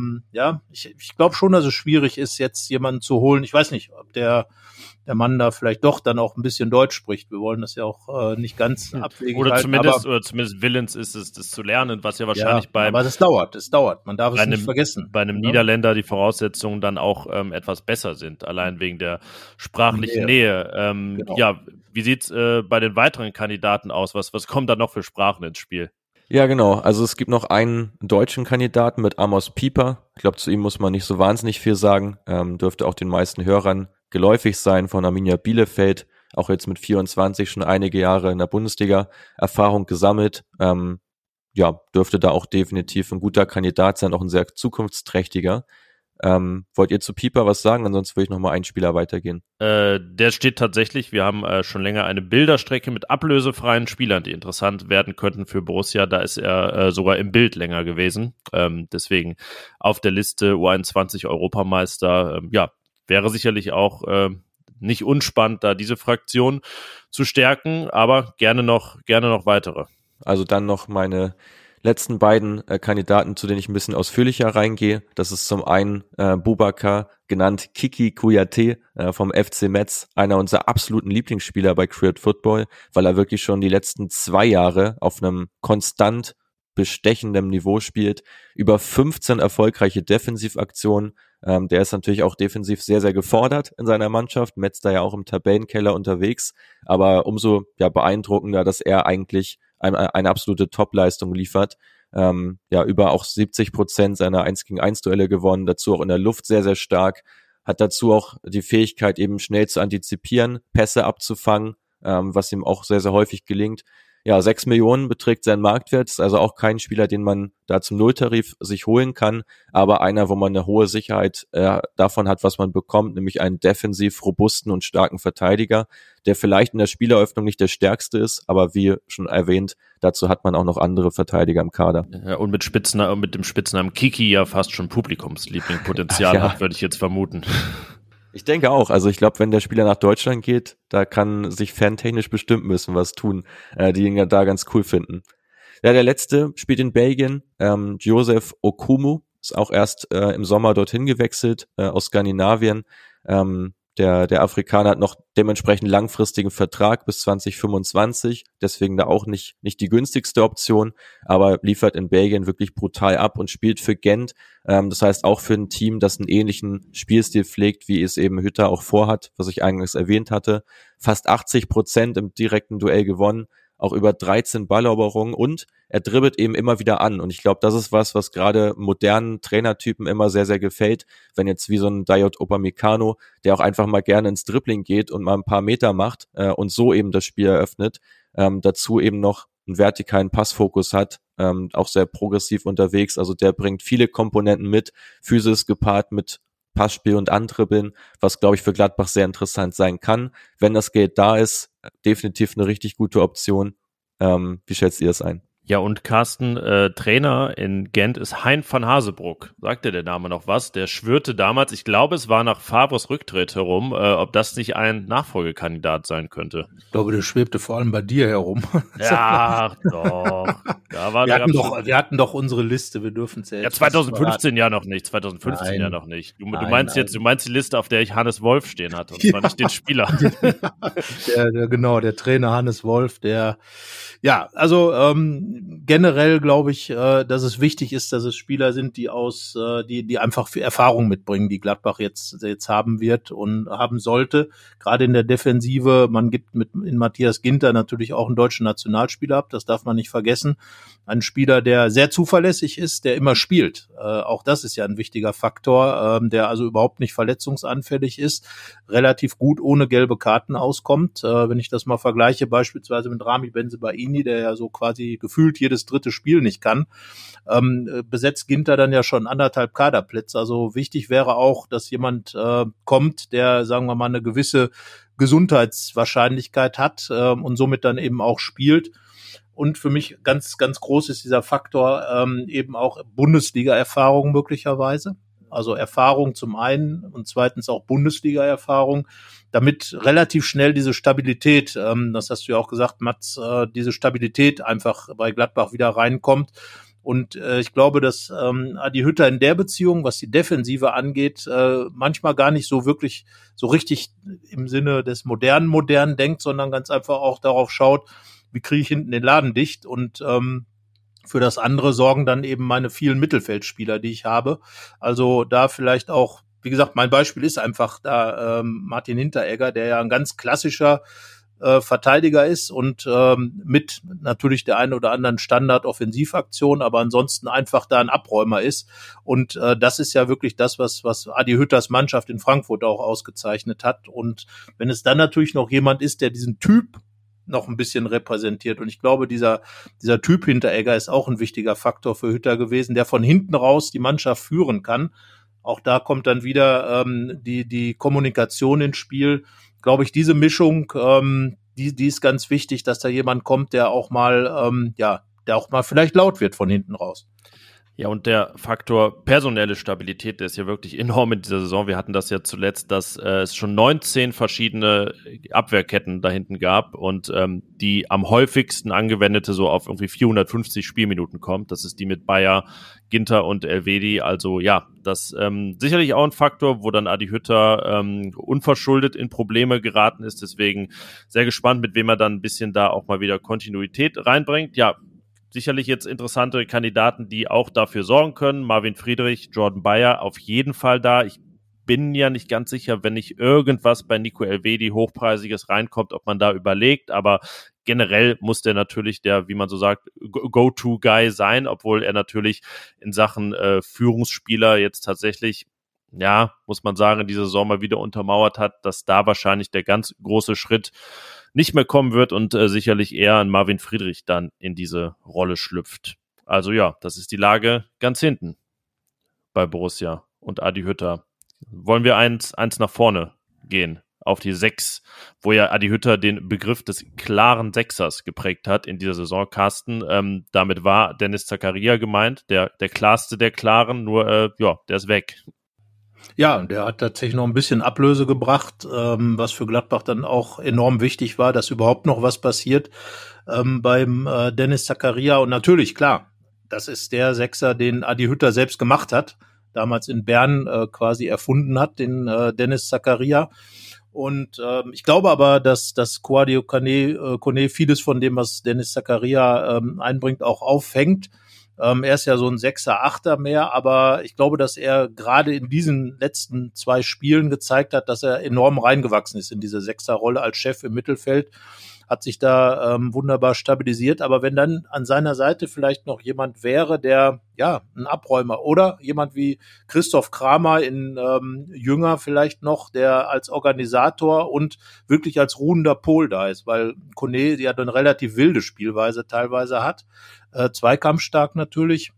ich glaube schon, dass es schwierig ist, jetzt jemanden zu holen. Ich weiß nicht, ob der Mann da vielleicht doch dann auch ein bisschen Deutsch spricht. Wir wollen das ja auch nicht ganz abwegig halten. Oder zumindest willens ist es, das zu lernen, was ja wahrscheinlich aber das dauert. Man darf es nicht vergessen. Bei einem Niederländer die Voraussetzungen dann auch etwas besser sind, allein wegen der sprachlichen Nähe. Genau. Ja, wie sieht's bei den weiteren Kandidaten aus? Was kommen da noch für Sprachen ins Spiel? Ja, genau. Also es gibt noch einen deutschen Kandidaten mit Amos Pieper. Ich glaube, zu ihm muss man nicht so wahnsinnig viel sagen. Dürfte auch den meisten Hörern geläufig sein, von Arminia Bielefeld. Auch jetzt mit 24 schon einige Jahre in der Bundesliga Erfahrung gesammelt. Dürfte da auch definitiv ein guter Kandidat sein, auch ein sehr zukunftsträchtiger. Wollt ihr zu Pieper was sagen? Ansonsten würde ich nochmal einen Spieler weitergehen. Der steht tatsächlich, wir haben schon länger eine Bilderstrecke mit ablösefreien Spielern, die interessant werden könnten für Borussia. Da ist er sogar im Bild länger gewesen. Deswegen auf der Liste U21 Europameister. Wäre sicherlich auch nicht unspannend, da diese Fraktion zu stärken, aber gerne noch weitere. Also dann noch meine letzten beiden Kandidaten, zu denen ich ein bisschen ausführlicher reingehe. Das ist zum einen Boubacar, genannt Kiki Kouyaté vom FC Metz, einer unserer absoluten Lieblingsspieler bei Create Football, weil er wirklich schon die letzten 2 Jahre auf einem konstant bestechendem Niveau spielt. Über 15 erfolgreiche Defensivaktionen. Der ist natürlich auch defensiv sehr, sehr gefordert in seiner Mannschaft. Metz da ja auch im Tabellenkeller unterwegs. Aber umso beeindruckender, dass er eigentlich eine absolute Top-Leistung liefert. Über auch 70% seiner 1-gegen-1 Duelle gewonnen, dazu auch in der Luft sehr, sehr stark. hat dazu auch die Fähigkeit, eben schnell zu antizipieren, Pässe abzufangen, was ihm auch sehr, sehr häufig gelingt. Ja, 6 Millionen beträgt sein Marktwert, ist also auch kein Spieler, den man da zum Nulltarif sich holen kann, aber einer, wo man eine hohe Sicherheit davon hat, was man bekommt, nämlich einen defensiv robusten und starken Verteidiger, der vielleicht in der Spieleröffnung nicht der stärkste ist, aber wie schon erwähnt, dazu hat man auch noch andere Verteidiger im Kader. Ja, und mit dem Spitznamen Kiki ja fast schon Publikumslieblingpotenzial hat, würde ich jetzt vermuten. Ich denke auch. Also ich glaube, wenn der Spieler nach Deutschland geht, da kann sich fantechnisch bestimmt ein bisschen was tun, die ihn ja da ganz cool finden. Ja, der letzte spielt in Belgien, Joseph Okumu, ist auch erst im Sommer dorthin gewechselt, aus Skandinavien. Der Afrikaner hat noch dementsprechend langfristigen Vertrag bis 2025, deswegen da auch nicht die günstigste Option, aber liefert in Belgien wirklich brutal ab und spielt für Gent. Das heißt auch für ein Team, das einen ähnlichen Spielstil pflegt, wie es eben Hütter auch vorhat, was ich eingangs erwähnt hatte. Fast 80% im direkten Duell gewonnen, auch über 13 Balleroberungen und er dribbelt eben immer wieder an. Und ich glaube, das ist was gerade modernen Trainertypen immer sehr, sehr gefällt, wenn jetzt wie so ein Dayot Upamecano, der auch einfach mal gerne ins Dribbling geht und mal ein paar Meter macht und so eben das Spiel eröffnet, dazu eben noch einen vertikalen Passfokus hat, auch sehr progressiv unterwegs. Also der bringt viele Komponenten mit, Physis gepaart mit Passspiel und Andribbeln, was, glaube ich, für Gladbach sehr interessant sein kann. Wenn das Geld da ist, definitiv eine richtig gute Option. Wie schätzt ihr das ein? Ja, und Carsten, Trainer in Gent ist Hein van Hazebroek. Sagt dir der Name noch was? Der schwörte damals, ich glaube, es war nach Favres Rücktritt herum, ob das nicht ein Nachfolgekandidat sein könnte. Ich glaube, der schwebte vor allem bei dir herum. Ja, doch. Da war wir hatten doch unsere Liste, wir dürfen es ja jetzt. Ja, 2015 ja noch nicht, 2015 nein. ja noch nicht. Du meinst die Liste, auf der ich Hannes Wolf stehen hatte, und zwar nicht den Spieler. der Trainer Hannes Wolf, generell glaube ich, dass es wichtig ist, dass es Spieler sind, die die einfach viel Erfahrung mitbringen, die Gladbach jetzt haben wird und haben sollte. Gerade in der Defensive, man gibt in Matthias Ginter natürlich auch einen deutschen Nationalspieler ab, das darf man nicht vergessen. Ein Spieler, der sehr zuverlässig ist, der immer spielt. Auch das ist ja ein wichtiger Faktor, der also überhaupt nicht verletzungsanfällig ist, relativ gut ohne gelbe Karten auskommt. Wenn ich das mal vergleiche, beispielsweise mit Rami Bensebaini, der ja so quasi gefühlt jedes dritte Spiel nicht kann, besetzt Ginter dann ja schon 1,5 Kaderplätze. Also wichtig wäre auch, dass jemand kommt, der, sagen wir mal, eine gewisse Gesundheitswahrscheinlichkeit hat und somit dann eben auch spielt. Und für mich ganz, ganz groß ist dieser Faktor eben auch Bundesliga-Erfahrung möglicherweise. Also Erfahrung zum einen und zweitens auch Bundesliga-Erfahrung, damit relativ schnell diese Stabilität, das hast du ja auch gesagt, Mats, diese Stabilität einfach bei Gladbach wieder reinkommt. Und ich glaube, dass Adi Hütter in der Beziehung, was die Defensive angeht, manchmal gar nicht so richtig im Sinne des modern denkt, sondern ganz einfach auch darauf schaut, wie kriege ich hinten den Laden dicht, und für das andere sorgen dann eben meine vielen Mittelfeldspieler, die ich habe. Also da vielleicht auch, wie gesagt, mein Beispiel ist einfach da Martin Hinteregger, der ja ein ganz klassischer Verteidiger ist und mit natürlich der einen oder anderen Standard-Offensivaktion, aber ansonsten einfach da ein Abräumer ist. Und das ist ja wirklich das, was Adi Hütters Mannschaft in Frankfurt auch ausgezeichnet hat. Und wenn es dann natürlich noch jemand ist, der diesen Typ noch ein bisschen repräsentiert. Und ich glaube, dieser Typ Hinteregger ist auch ein wichtiger Faktor für Hütter gewesen, der von hinten raus die Mannschaft führen kann. Auch da kommt dann wieder die Kommunikation ins Spiel. Glaube ich, diese Mischung, die ist ganz wichtig, dass da jemand kommt, der auch mal vielleicht laut wird von hinten raus. Ja, und der Faktor personelle Stabilität, der ist ja wirklich enorm in dieser Saison. Wir hatten das ja zuletzt, dass es schon 19 verschiedene Abwehrketten da hinten gab und die am häufigsten angewendete so auf irgendwie 450 Spielminuten kommt. Das ist die mit Bayer, Ginter und Elvedi. Also ja, das sicherlich auch ein Faktor, wo dann Adi Hütter unverschuldet in Probleme geraten ist. Deswegen sehr gespannt, mit wem er dann ein bisschen da auch mal wieder Kontinuität reinbringt. Ja, sicherlich jetzt interessante Kandidaten, die auch dafür sorgen können. Marvin Friedrich, Jordan Bayer auf jeden Fall da. Ich bin ja nicht ganz sicher, wenn nicht irgendwas bei Nico Elvedi Hochpreisiges reinkommt, ob man da überlegt. Aber generell muss der natürlich der, wie man so sagt, Go-To-Guy sein, obwohl er natürlich in Sachen Führungsspieler jetzt tatsächlich ja, muss man sagen, diese Saison mal wieder untermauert hat, dass da wahrscheinlich der ganz große Schritt nicht mehr kommen wird und sicherlich eher ein Marvin Friedrich dann in diese Rolle schlüpft. Also ja, das ist die Lage ganz hinten bei Borussia und Adi Hütter. Wollen wir eins nach vorne gehen, auf die 6, wo ja Adi Hütter den Begriff des klaren Sechsers geprägt hat in dieser Saison. Carsten, damit war Dennis Zakaria gemeint, der klarste der Klaren, nur der ist weg. Ja, der hat tatsächlich noch ein bisschen Ablöse gebracht, was für Gladbach dann auch enorm wichtig war, dass überhaupt noch was passiert beim Dennis Zakaria. Und natürlich, klar, das ist der Sechser, den Adi Hütter selbst gemacht hat, damals in Bern quasi erfunden hat, den Dennis Zakaria. Und ich glaube aber, dass Kouadio Koné vieles von dem, was Dennis Zakaria einbringt, auch auffängt. Er ist ja so ein Sechser, Achter mehr, aber ich glaube, dass er gerade in diesen letzten 2 Spielen gezeigt hat, dass er enorm reingewachsen ist in diese Sechserrolle als Chef im Mittelfeld, hat sich da wunderbar stabilisiert. Aber wenn dann an seiner Seite vielleicht noch jemand wäre, der, ja, ein Abräumer oder jemand wie Christoph Kramer in Jünger vielleicht noch, der als Organisator und wirklich als ruhender Pol da ist, weil Koné ja eine relativ wilde Spielweise teilweise hat, zweikampfstark natürlich.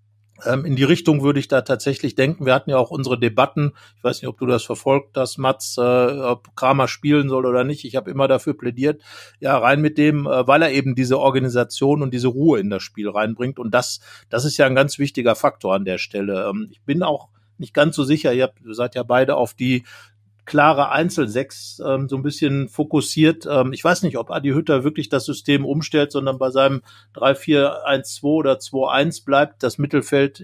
In die Richtung würde ich da tatsächlich denken. Wir hatten ja auch unsere Debatten. Ich weiß nicht, ob du das verfolgt hast, Mats, ob Kramer spielen soll oder nicht. Ich habe immer dafür plädiert, ja, rein mit dem, weil er eben diese Organisation und diese Ruhe in das Spiel reinbringt. Und das ist ja ein ganz wichtiger Faktor an der Stelle. Ich bin auch nicht ganz so sicher. Ihr seid ja beide auf die klare Einzelsechs so ein bisschen fokussiert. Ich weiß nicht, ob Adi Hütter wirklich das System umstellt, sondern bei seinem 3-4-1-2 oder 2-1 bleibt. Das Mittelfeld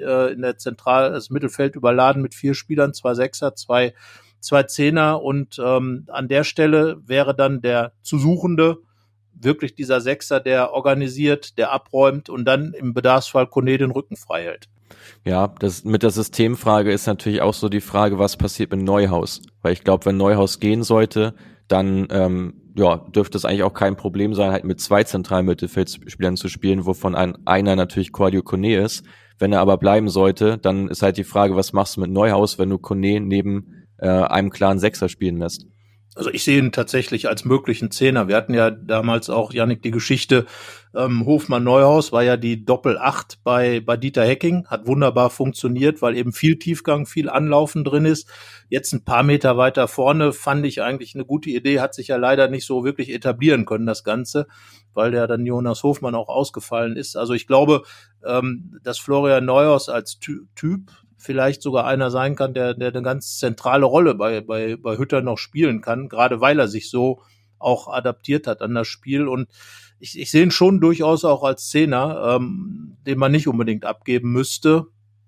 das Mittelfeld überladen mit 4 Spielern, 2 Sechser, 2 Zehner. Und an der Stelle wäre dann der zu Suchende wirklich dieser Sechser, der organisiert, der abräumt und dann im Bedarfsfall Koné den Rücken frei hält. Ja, das mit der Systemfrage ist natürlich auch so die Frage, was passiert mit Neuhaus? Weil ich glaube, wenn Neuhaus gehen sollte, dann dürfte es eigentlich auch kein Problem sein, halt mit 2 zentralen Mittelfeldspielern zu spielen, wovon einer natürlich Kouadio Koné ist. Wenn er aber bleiben sollte, dann ist halt die Frage, was machst du mit Neuhaus, wenn du Koné neben einem klaren Sechser spielen lässt? Also ich sehe ihn tatsächlich als möglichen Zehner. Wir hatten ja damals auch, Yannick, die Geschichte Hofmann-Neuhaus, war ja die Doppel-8 bei Dieter Hecking, hat wunderbar funktioniert, weil eben viel Tiefgang, viel Anlaufen drin ist. Jetzt ein paar Meter weiter vorne fand ich eigentlich eine gute Idee, hat sich ja leider nicht so wirklich etablieren können, das Ganze, weil der dann Jonas Hofmann auch ausgefallen ist. Also ich glaube, dass Florian Neuhaus als Typ vielleicht sogar einer sein kann, der eine ganz zentrale Rolle bei Hütter noch spielen kann, gerade weil er sich so auch adaptiert hat an das Spiel. Und ich sehe ihn schon durchaus auch als Zehner, den man nicht unbedingt abgeben müsste.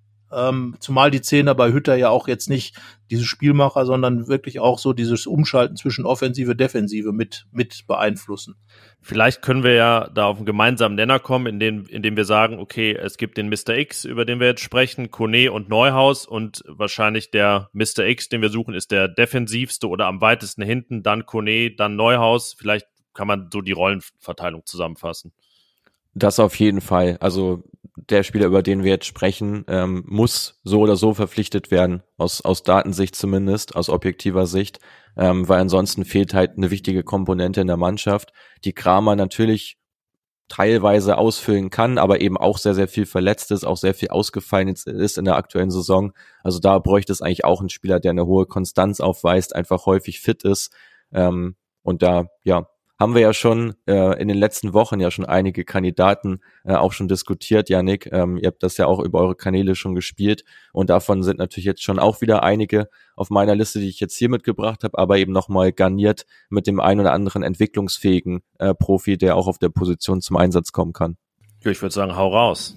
Zumal die Zehner bei Hütter ja auch jetzt nicht diese Spielmacher, sondern wirklich auch so dieses Umschalten zwischen Offensive, Defensive mit beeinflussen. Vielleicht können wir ja da auf einen gemeinsamen Nenner kommen, indem wir sagen, okay, es gibt den Mr. X, über den wir jetzt sprechen, Koné und Neuhaus, und wahrscheinlich der Mr. X, den wir suchen, ist der defensivste oder am weitesten hinten, dann Koné, dann Neuhaus. Vielleicht kann man so die Rollenverteilung zusammenfassen. Das auf jeden Fall. Also der Spieler, über den wir jetzt sprechen, muss so oder so verpflichtet werden, aus Datensicht zumindest, aus objektiver Sicht, weil ansonsten fehlt halt eine wichtige Komponente in der Mannschaft, die Kramer natürlich teilweise ausfüllen kann, aber eben auch sehr, sehr viel verletzt ist, auch sehr viel ausgefallen ist in der aktuellen Saison. Also da bräuchte es eigentlich auch einen Spieler, der eine hohe Konstanz aufweist, einfach häufig fit ist. Und da, ja, haben wir ja schon in den letzten Wochen ja schon einige Kandidaten auch schon diskutiert, Yannick. Ihr habt das ja auch über eure Kanäle schon gespielt und davon sind natürlich jetzt schon auch wieder einige auf meiner Liste, die ich jetzt hier mitgebracht habe, aber eben nochmal garniert mit dem ein oder anderen entwicklungsfähigen Profi, der auch auf der Position zum Einsatz kommen kann. Ja, ich würde sagen, hau raus.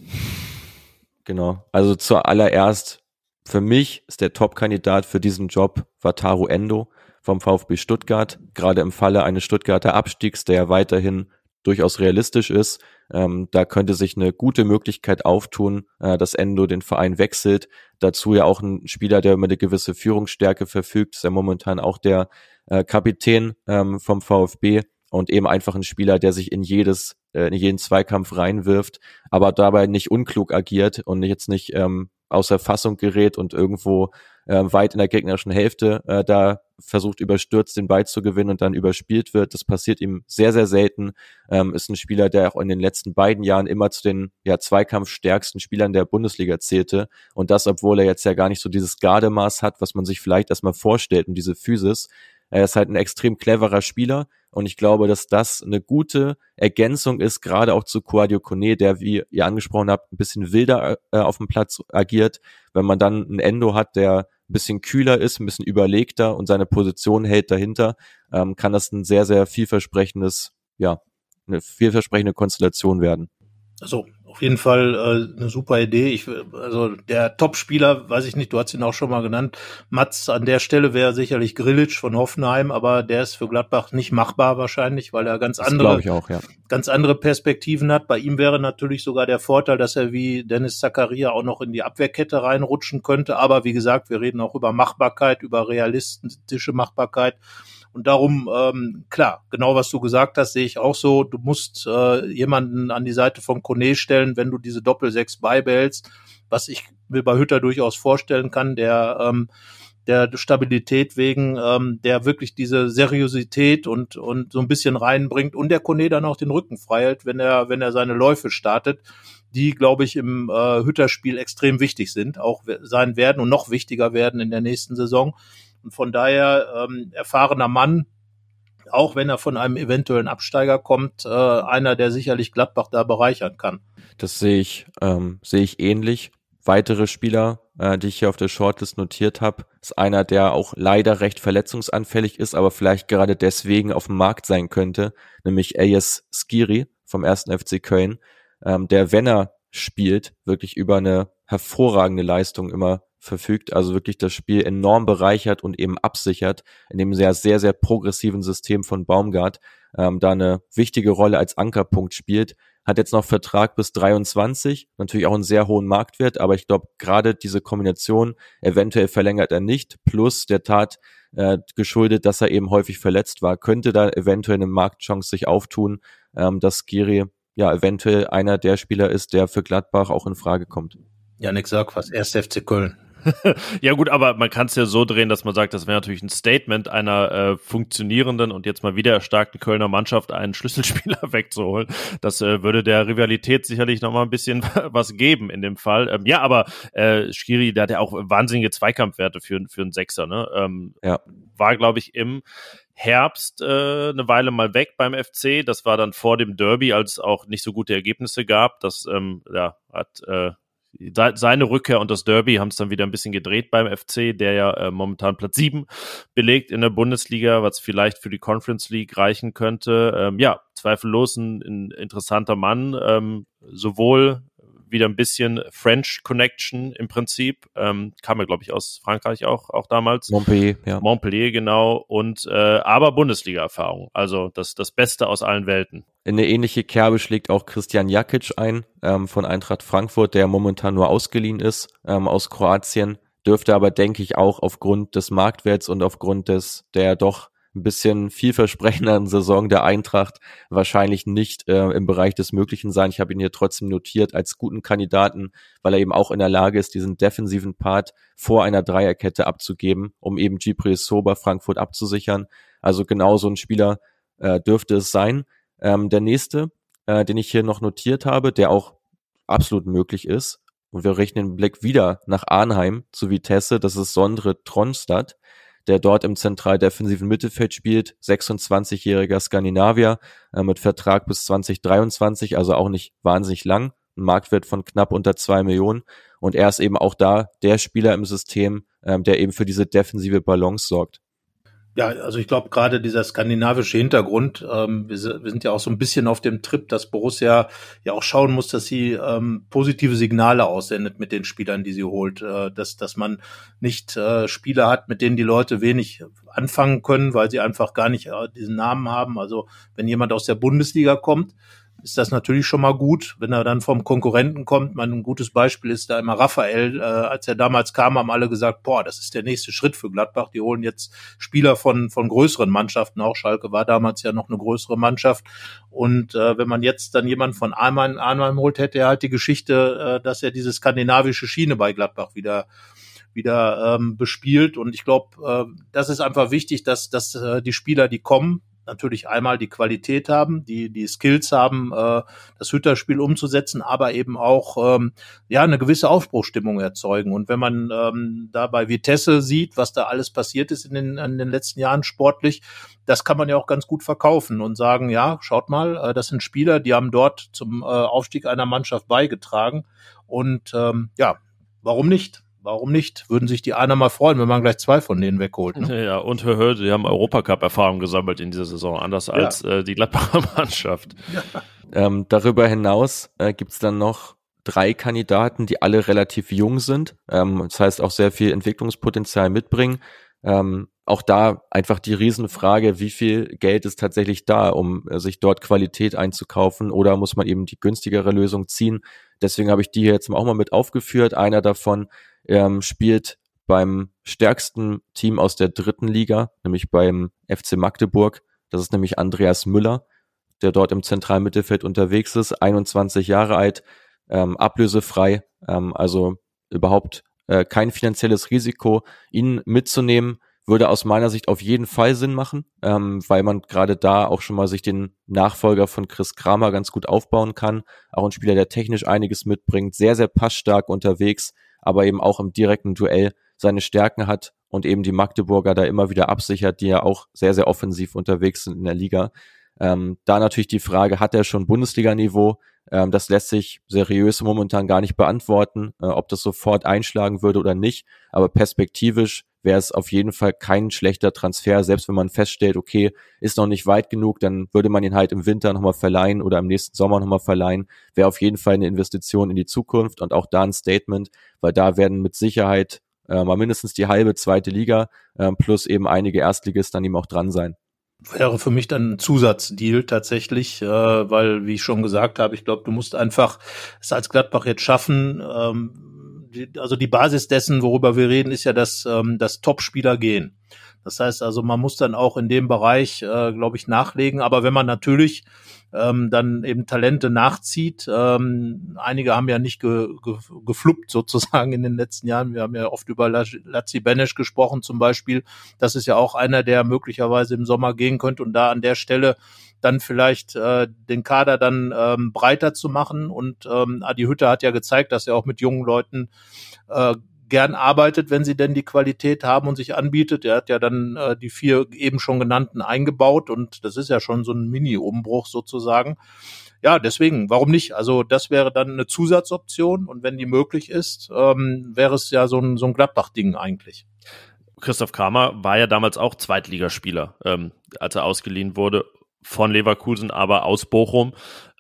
Genau, also zuallererst, für mich ist der Top-Kandidat für diesen Job Wataru Endo vom VfB Stuttgart, gerade im Falle eines Stuttgarter Abstiegs, der ja weiterhin durchaus realistisch ist. Da könnte sich eine gute Möglichkeit auftun, dass Endo den Verein wechselt. Dazu ja auch ein Spieler, der über eine gewisse Führungsstärke verfügt, ist ja momentan auch der Kapitän vom VfB und eben einfach ein Spieler, der sich in jeden Zweikampf reinwirft, aber dabei nicht unklug agiert und jetzt nicht außer Fassung gerät und irgendwo weit in der gegnerischen Hälfte da versucht überstürzt den Ball zu gewinnen und dann überspielt wird. Das passiert ihm sehr, sehr selten. Ist ein Spieler, der auch in den letzten beiden Jahren immer zu den zweikampfstärksten Spielern der Bundesliga zählte. Und das, obwohl er jetzt ja gar nicht so dieses Gardemaß hat, was man sich vielleicht erstmal vorstellt und diese Physis. Er ist halt ein extrem cleverer Spieler und ich glaube, dass das eine gute Ergänzung ist, gerade auch zu Kouadio Koné, der, wie ihr angesprochen habt, ein bisschen wilder auf dem Platz agiert. Wenn man dann einen Endo hat, der ein bisschen kühler ist, ein bisschen überlegter und seine Position hält dahinter, kann das ein sehr, sehr eine vielversprechende Konstellation werden. Also auf jeden Fall eine super Idee. Also der Top-Spieler, weiß ich nicht, du hast ihn auch schon mal genannt, Mats, an der Stelle wäre sicherlich Grilic von Hoffenheim, aber der ist für Gladbach nicht machbar wahrscheinlich, weil er ganz andere Perspektiven hat. Bei ihm wäre natürlich sogar der Vorteil, dass er wie Dennis Zakaria auch noch in die Abwehrkette reinrutschen könnte. Aber wie gesagt, wir reden auch über Machbarkeit, über realistische Machbarkeit. Und darum, klar, genau was du gesagt hast, sehe ich auch so. Du musst jemanden an die Seite von Koné stellen, wenn du diese Doppel-6 beibehältst, was ich mir bei Hütter durchaus vorstellen kann, der Stabilität wegen, der wirklich diese Seriosität und so ein bisschen reinbringt und der Koné dann auch den Rücken frei hält, wenn er seine Läufe startet, die, glaube ich, im Hütter-Spiel extrem wichtig sind, auch sein werden und noch wichtiger werden in der nächsten Saison. Und von daher erfahrener Mann, auch wenn er von einem eventuellen Absteiger kommt, einer, der sicherlich Gladbach da bereichern kann. Das sehe ich ähnlich. Weitere Spieler, die ich hier auf der Shortlist notiert habe, ist einer, der auch leider recht verletzungsanfällig ist, aber vielleicht gerade deswegen auf dem Markt sein könnte, nämlich Eyes Skiri vom 1. FC Köln, der, wenn er spielt, wirklich über eine hervorragende Leistung immer verfügt, also wirklich das Spiel enorm bereichert und eben absichert, in dem sehr, sehr, sehr progressiven System von Baumgart, da eine wichtige Rolle als Ankerpunkt spielt, hat jetzt noch Vertrag bis 23, natürlich auch einen sehr hohen Marktwert, aber ich glaube, gerade diese Kombination, eventuell verlängert er nicht, plus der Tat geschuldet, dass er eben häufig verletzt war, könnte da eventuell eine Marktchance sich auftun, dass Skiri eventuell einer der Spieler ist, der für Gladbach auch in Frage kommt. Janik, sag was, 1. FC Köln. Ja gut, aber man kann es ja so drehen, dass man sagt, das wäre natürlich ein Statement einer funktionierenden und jetzt mal wieder erstarkten Kölner Mannschaft, einen Schlüsselspieler wegzuholen. Das würde der Rivalität sicherlich nochmal ein bisschen was geben in dem Fall. Aber Skiri, der hat ja auch wahnsinnige Zweikampfwerte für einen Sechser. Ne? War, glaube ich, im Herbst eine Weile mal weg beim FC. Das war dann vor dem Derby, als es auch nicht so gute Ergebnisse gab. Das hat seine Rückkehr und das Derby haben es dann wieder ein bisschen gedreht beim FC, der ja momentan Platz 7 belegt in der Bundesliga, was vielleicht für die Conference League reichen könnte. Zweifellos ein interessanter Mann, sowohl wieder ein bisschen French Connection im Prinzip, kam er, glaube ich, aus Frankreich auch damals. Montpellier, genau, und aber Bundesliga-Erfahrung, also das Beste aus allen Welten. In eine ähnliche Kerbe schlägt auch Christian Jakic ein, von Eintracht Frankfurt, der momentan nur ausgeliehen ist, aus Kroatien, dürfte aber, denke ich, auch aufgrund des Marktwerts und aufgrund der doch ein bisschen vielversprechenderen Saison der Eintracht wahrscheinlich nicht im Bereich des Möglichen sein. Ich habe ihn hier trotzdem notiert als guten Kandidaten, weil er eben auch in der Lage ist, diesen defensiven Part vor einer Dreierkette abzugeben, um eben Djibril Soba Frankfurt abzusichern. Also genau so ein Spieler dürfte es sein. Der nächste, den ich hier noch notiert habe, der auch absolut möglich ist, und wir richten den Blick wieder nach Arnheim zu Vitesse, das ist Sondre Tronstad, der dort im zentral-defensiven Mittelfeld spielt, 26-jähriger Skandinavier mit Vertrag bis 2023, also auch nicht wahnsinnig lang, ein Marktwert von knapp unter 2 Millionen, und er ist eben auch da der Spieler im System, der eben für diese defensive Balance sorgt. Ja, also ich glaube gerade dieser skandinavische Hintergrund, wir sind ja auch so ein bisschen auf dem Trip, dass Borussia ja auch schauen muss, dass sie positive Signale aussendet mit den Spielern, die sie holt, dass man nicht Spieler hat, mit denen die Leute wenig anfangen können, weil sie einfach gar nicht diesen Namen haben. Also wenn jemand aus der Bundesliga kommt, ist das natürlich schon mal gut, wenn er dann vom Konkurrenten kommt. Ein gutes Beispiel ist da immer Raphael. Als er damals kam, haben alle gesagt, das ist der nächste Schritt für Gladbach. Die holen jetzt Spieler von größeren Mannschaften. Auch Schalke war damals ja noch eine größere Mannschaft. Und wenn man jetzt dann jemanden von Arnheim holt, hätte er halt die Geschichte, dass er diese skandinavische Schiene bei Gladbach wieder wieder bespielt. Und ich glaube, das ist einfach wichtig, dass die Spieler, die kommen, natürlich einmal die Qualität haben, die Skills haben, das Hütterspiel umzusetzen, aber eben auch eine gewisse Aufbruchsstimmung erzeugen. Und wenn man da bei Vitesse sieht, was da alles passiert ist in den letzten Jahren sportlich, das kann man ja auch ganz gut verkaufen und sagen, ja, schaut mal, das sind Spieler, die haben dort zum Aufstieg einer Mannschaft beigetragen. Und warum nicht? Warum nicht? Würden sich die einer mal freuen, wenn man gleich 2 von denen wegholt. Ne? Ja, und die haben Europacup-Erfahrung gesammelt in dieser Saison, anders als die Gladbacher Mannschaft. Ja. Darüber hinaus gibt's dann noch 3 Kandidaten, die alle relativ jung sind. Das heißt auch sehr viel Entwicklungspotenzial mitbringen. Auch da einfach die Riesenfrage, wie viel Geld ist tatsächlich da, um sich dort Qualität einzukaufen, oder muss man eben die günstigere Lösung ziehen? Deswegen habe ich die hier jetzt auch mal mit aufgeführt. Einer davon spielt beim stärksten Team aus der 3. Liga, nämlich beim FC Magdeburg. Das ist nämlich Andreas Müller, der dort im zentralen Mittelfeld unterwegs ist, 21 Jahre alt, ablösefrei, also überhaupt kein finanzielles Risiko. Ihn mitzunehmen, würde aus meiner Sicht auf jeden Fall Sinn machen, weil man gerade da auch schon mal sich den Nachfolger von Chris Kramer ganz gut aufbauen kann. Auch ein Spieler, der technisch einiges mitbringt, sehr, sehr passstark unterwegs, aber eben auch im direkten Duell seine Stärken hat und eben die Magdeburger da immer wieder absichert, die ja auch sehr, sehr offensiv unterwegs sind in der Liga. Da natürlich die Frage, hat er schon Bundesliga-Niveau? Das lässt sich seriös momentan gar nicht beantworten, ob das sofort einschlagen würde oder nicht. Aber perspektivisch wäre es auf jeden Fall kein schlechter Transfer. Selbst wenn man feststellt, okay, ist noch nicht weit genug, dann würde man ihn halt im Winter nochmal verleihen oder im nächsten Sommer nochmal verleihen. Wäre auf jeden Fall eine Investition in die Zukunft und auch da ein Statement, weil da werden mit Sicherheit mal mindestens die halbe 2. Liga plus eben einige Erstligisten an ihm auch dran sein. Wäre für mich dann ein Zusatzdeal tatsächlich, weil, wie ich schon gesagt habe, ich glaube, du musst einfach es als Gladbach jetzt schaffen. Also die Basis dessen, worüber wir reden, ist ja, dass Top-Spieler gehen. Das heißt also, man muss dann auch in dem Bereich, glaube ich, nachlegen. Aber wenn man natürlich dann eben Talente nachzieht, einige haben ja nicht gefluppt sozusagen in den letzten Jahren. Wir haben ja oft über Lazzi Benesch gesprochen zum Beispiel. Das ist ja auch einer, der möglicherweise im Sommer gehen könnte und da an der Stelle dann vielleicht den Kader dann breiter zu machen. Und Adi Hütter hat ja gezeigt, dass er auch mit jungen Leuten gern arbeitet, wenn sie denn die Qualität haben und sich anbietet. Er hat ja dann die 4 eben schon genannten eingebaut und das ist ja schon so ein Mini-Umbruch sozusagen. Ja, deswegen, warum nicht? Also das wäre dann eine Zusatzoption und wenn die möglich ist, wäre es ja so ein Gladbach-Ding eigentlich. Christoph Kramer war ja damals auch Zweitligaspieler, als er ausgeliehen wurde von Leverkusen, aber aus Bochum.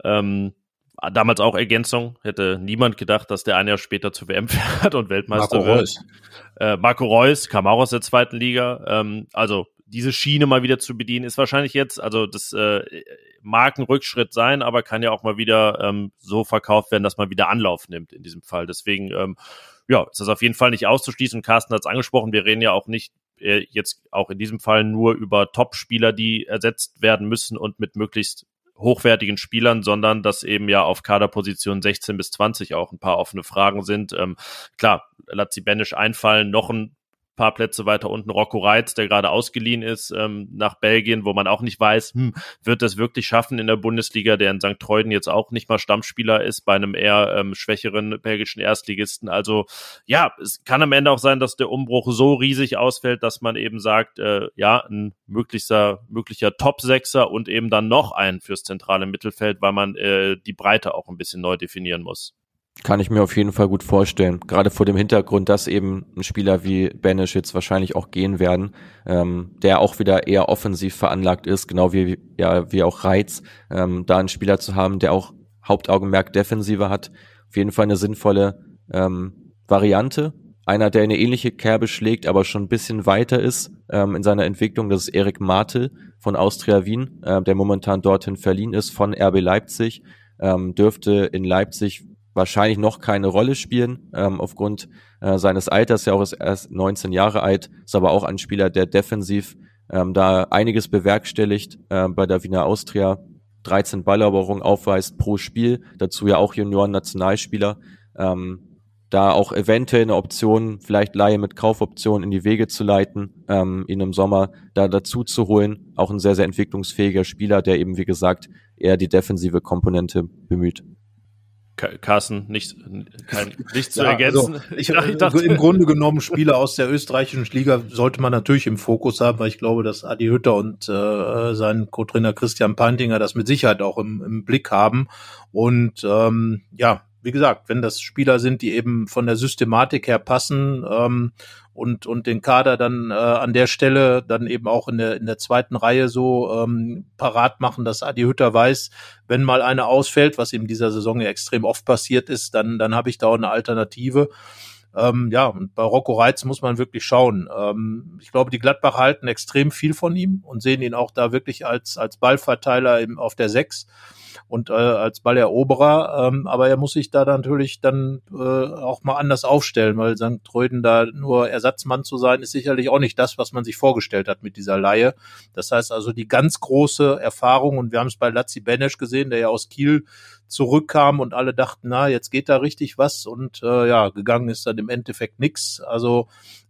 Damals auch Ergänzung, hätte niemand gedacht, dass der ein Jahr später zur WM fährt und Weltmeister wird. Marco Reus kam auch aus der 2. Liga. Also diese Schiene mal wieder zu bedienen, ist wahrscheinlich jetzt, also das mag ein Rückschritt sein, aber kann ja auch mal wieder so verkauft werden, dass man wieder Anlauf nimmt in diesem Fall. Deswegen ist das auf jeden Fall nicht auszuschließen. Carsten hat es angesprochen, wir reden ja auch nicht jetzt auch in diesem Fall nur über Top-Spieler, die ersetzt werden müssen und mit möglichst hochwertigen Spielern, sondern dass eben ja auf Kaderposition 16 bis 20 auch ein paar offene Fragen sind. Klar, Lazzi Benesch einfallen, noch ein paar Plätze weiter unten Rocco Reitz, der gerade ausgeliehen ist nach Belgien, wo man auch nicht weiß, wird das wirklich schaffen in der Bundesliga, der in St. Treuden jetzt auch nicht mal Stammspieler ist, bei einem eher schwächeren belgischen Erstligisten. Also ja, es kann am Ende auch sein, dass der Umbruch so riesig ausfällt, dass man eben sagt, ein möglicher Top-Sechser und eben dann noch einen fürs zentrale Mittelfeld, weil man die Breite auch ein bisschen neu definieren muss. Kann ich mir auf jeden Fall gut vorstellen. Gerade vor dem Hintergrund, dass eben ein Spieler wie Benesch jetzt wahrscheinlich auch gehen werden, der auch wieder eher offensiv veranlagt ist, genau wie auch Reitz, da einen Spieler zu haben, der auch Hauptaugenmerk Defensive hat. Auf jeden Fall eine sinnvolle Variante. Einer, der eine ähnliche Kerbe schlägt, aber schon ein bisschen weiter ist in seiner Entwicklung, das ist Erik Martel von Austria Wien, der momentan dorthin verliehen ist von RB Leipzig, dürfte in Leipzig wahrscheinlich noch keine Rolle spielen, aufgrund seines Alters, ja auch ist erst 19 Jahre alt, ist aber auch ein Spieler, der defensiv da einiges bewerkstelligt bei der Wiener Austria, 13 Balleroberungen aufweist pro Spiel, dazu ja auch Junioren-Nationalspieler. da auch eventuell eine Option, vielleicht Leihe mit Kaufoption in die Wege zu leiten, ihn im Sommer da dazu zu holen. Auch ein sehr, sehr entwicklungsfähiger Spieler, der eben, wie gesagt, eher die defensive Komponente bemüht. Carsten, nichts zu ergänzen. Also im Grunde genommen Spieler aus der österreichischen Liga sollte man natürlich im Fokus haben, weil ich glaube, dass Adi Hütter und sein Co-Trainer Christian Pantinger das mit Sicherheit auch im Blick haben. Und wie gesagt, wenn das Spieler sind, die eben von der Systematik her passen und den Kader dann an der Stelle dann eben auch in der zweiten Reihe so parat machen, dass Adi Hütter weiß, wenn mal eine ausfällt, was ihm dieser Saison ja extrem oft passiert ist, dann habe ich da auch eine Alternative. Und bei Rocco Reitz muss man wirklich schauen. Ich glaube, die Gladbacher halten extrem viel von ihm und sehen ihn auch da wirklich als Ballverteiler auf der 6 und als Balleroberer, aber er muss sich da natürlich dann auch mal anders aufstellen, weil St. Tröden da nur Ersatzmann zu sein, ist sicherlich auch nicht das, was man sich vorgestellt hat mit dieser Leihe. Das heißt also, die ganz große Erfahrung, und wir haben es bei Laci Benesch gesehen, der ja aus Kiel zurückkam und alle dachten, na, jetzt geht da richtig was, und gegangen ist dann im Endeffekt nix. Also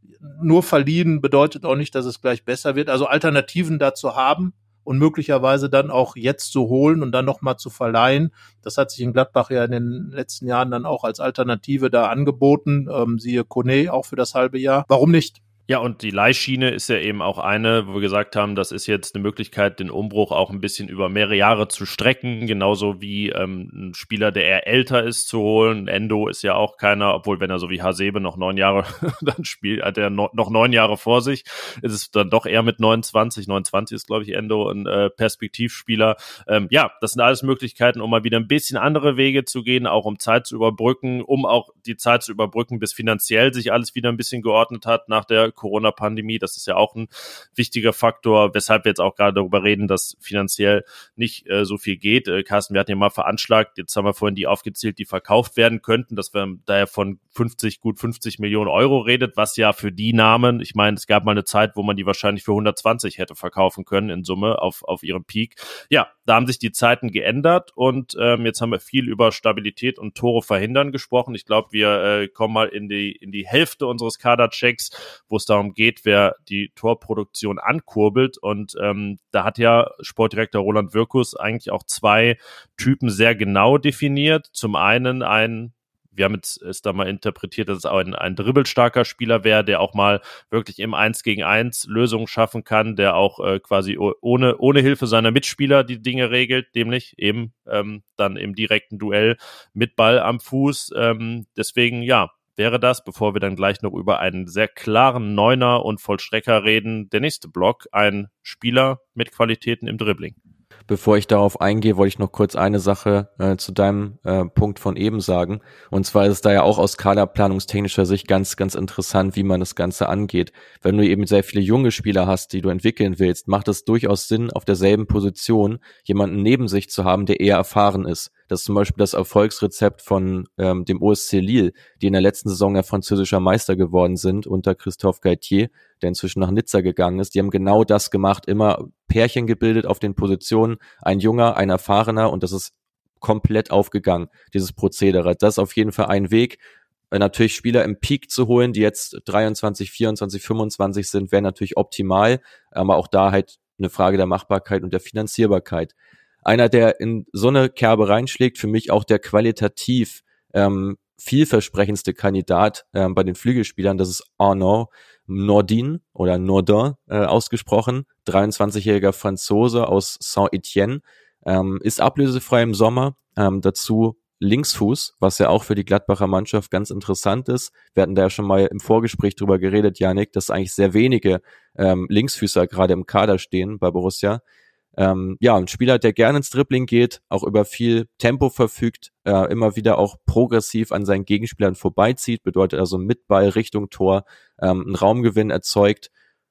nur verliehen bedeutet auch nicht, dass es gleich besser wird. Also Alternativen dazu haben und möglicherweise dann auch jetzt zu holen und dann nochmal zu verleihen. Das hat sich in Gladbach ja in den letzten Jahren dann auch als Alternative da angeboten. Siehe Kone auch für das halbe Jahr. Warum nicht? Ja, und die Leihschiene ist ja eben auch eine, wo wir gesagt haben, das ist jetzt eine Möglichkeit, den Umbruch auch ein bisschen über mehrere Jahre zu strecken, genauso wie ein Spieler, der eher älter ist, zu holen. Endo ist ja auch keiner, obwohl wenn er so wie Hasebe noch 9 Jahre dann spielt, hat er noch 9 Jahre vor sich, ist es dann doch eher mit 29 ist, glaube ich, Endo ein Perspektivspieler. Das sind alles Möglichkeiten, um mal wieder ein bisschen andere Wege zu gehen, auch um Zeit zu überbrücken, um auch die Zeit zu überbrücken, bis finanziell sich alles wieder ein bisschen geordnet hat nach der Corona-Pandemie. Das ist ja auch ein wichtiger Faktor, weshalb wir jetzt auch gerade darüber reden, dass finanziell nicht so viel geht. Carsten, wir hatten ja mal veranschlagt, jetzt haben wir vorhin die aufgezählt, die verkauft werden könnten, dass wir daher von gut 50 Millionen Euro redet, was ja für die Namen, ich meine, es gab mal eine Zeit, wo man die wahrscheinlich für 120 hätte verkaufen können in Summe auf ihrem Peak. Ja, da haben sich die Zeiten geändert und jetzt haben wir viel über Stabilität und Tore verhindern gesprochen. Ich glaube, wir kommen mal in die Hälfte unseres Kaderchecks, wo es darum geht, wer die Torproduktion ankurbelt, und da hat ja Sportdirektor Roland Wirkus eigentlich auch 2 Typen sehr genau definiert. Zum einen wir haben es da mal interpretiert, dass es auch ein dribbelstarker Spieler wäre, der auch mal wirklich im 1-gegen-1 Lösungen schaffen kann, der auch quasi ohne Hilfe seiner Mitspieler die Dinge regelt, nämlich eben dann im direkten Duell mit Ball am Fuß. Deswegen, wäre das, bevor wir dann gleich noch über einen sehr klaren Neuner und Vollstrecker reden, der nächste Block, ein Spieler mit Qualitäten im Dribbling. Bevor ich darauf eingehe, wollte ich noch kurz eine Sache zu deinem Punkt von eben sagen. Und zwar ist es da ja auch aus kaderplanungstechnischer Sicht ganz, ganz interessant, wie man das Ganze angeht. Wenn du eben sehr viele junge Spieler hast, die du entwickeln willst, macht es durchaus Sinn, auf derselben Position jemanden neben sich zu haben, der eher erfahren ist. Das ist zum Beispiel das Erfolgsrezept von dem OSC Lille, die in der letzten Saison ja französischer Meister geworden sind unter Christophe Galtier, der inzwischen nach Nizza gegangen ist. Die haben genau das gemacht, immer Pärchen gebildet auf den Positionen, ein Junger, ein Erfahrener, und das ist komplett aufgegangen, dieses Prozedere. Das ist auf jeden Fall ein Weg. Natürlich Spieler im Peak zu holen, die jetzt 23, 24, 25 sind, wäre natürlich optimal, aber auch da halt eine Frage der Machbarkeit und der Finanzierbarkeit. Einer, der in so eine Kerbe reinschlägt, für mich auch der qualitativ vielversprechendste Kandidat bei den Flügelspielern, das ist Arnaud Nordin oder Nordin ausgesprochen, 23-jähriger Franzose aus Saint-Étienne, ist ablösefrei im Sommer, dazu Linksfuß, was ja auch für die Gladbacher Mannschaft ganz interessant ist. Wir hatten da ja schon mal im Vorgespräch drüber geredet, Yannick, dass eigentlich sehr wenige Linksfüßer gerade im Kader stehen bei Borussia. Ein Spieler, der gerne ins Dribbling geht, auch über viel Tempo verfügt, immer wieder auch progressiv an seinen Gegenspielern vorbeizieht, bedeutet also mit Ball Richtung Tor einen Raumgewinn erzeugt.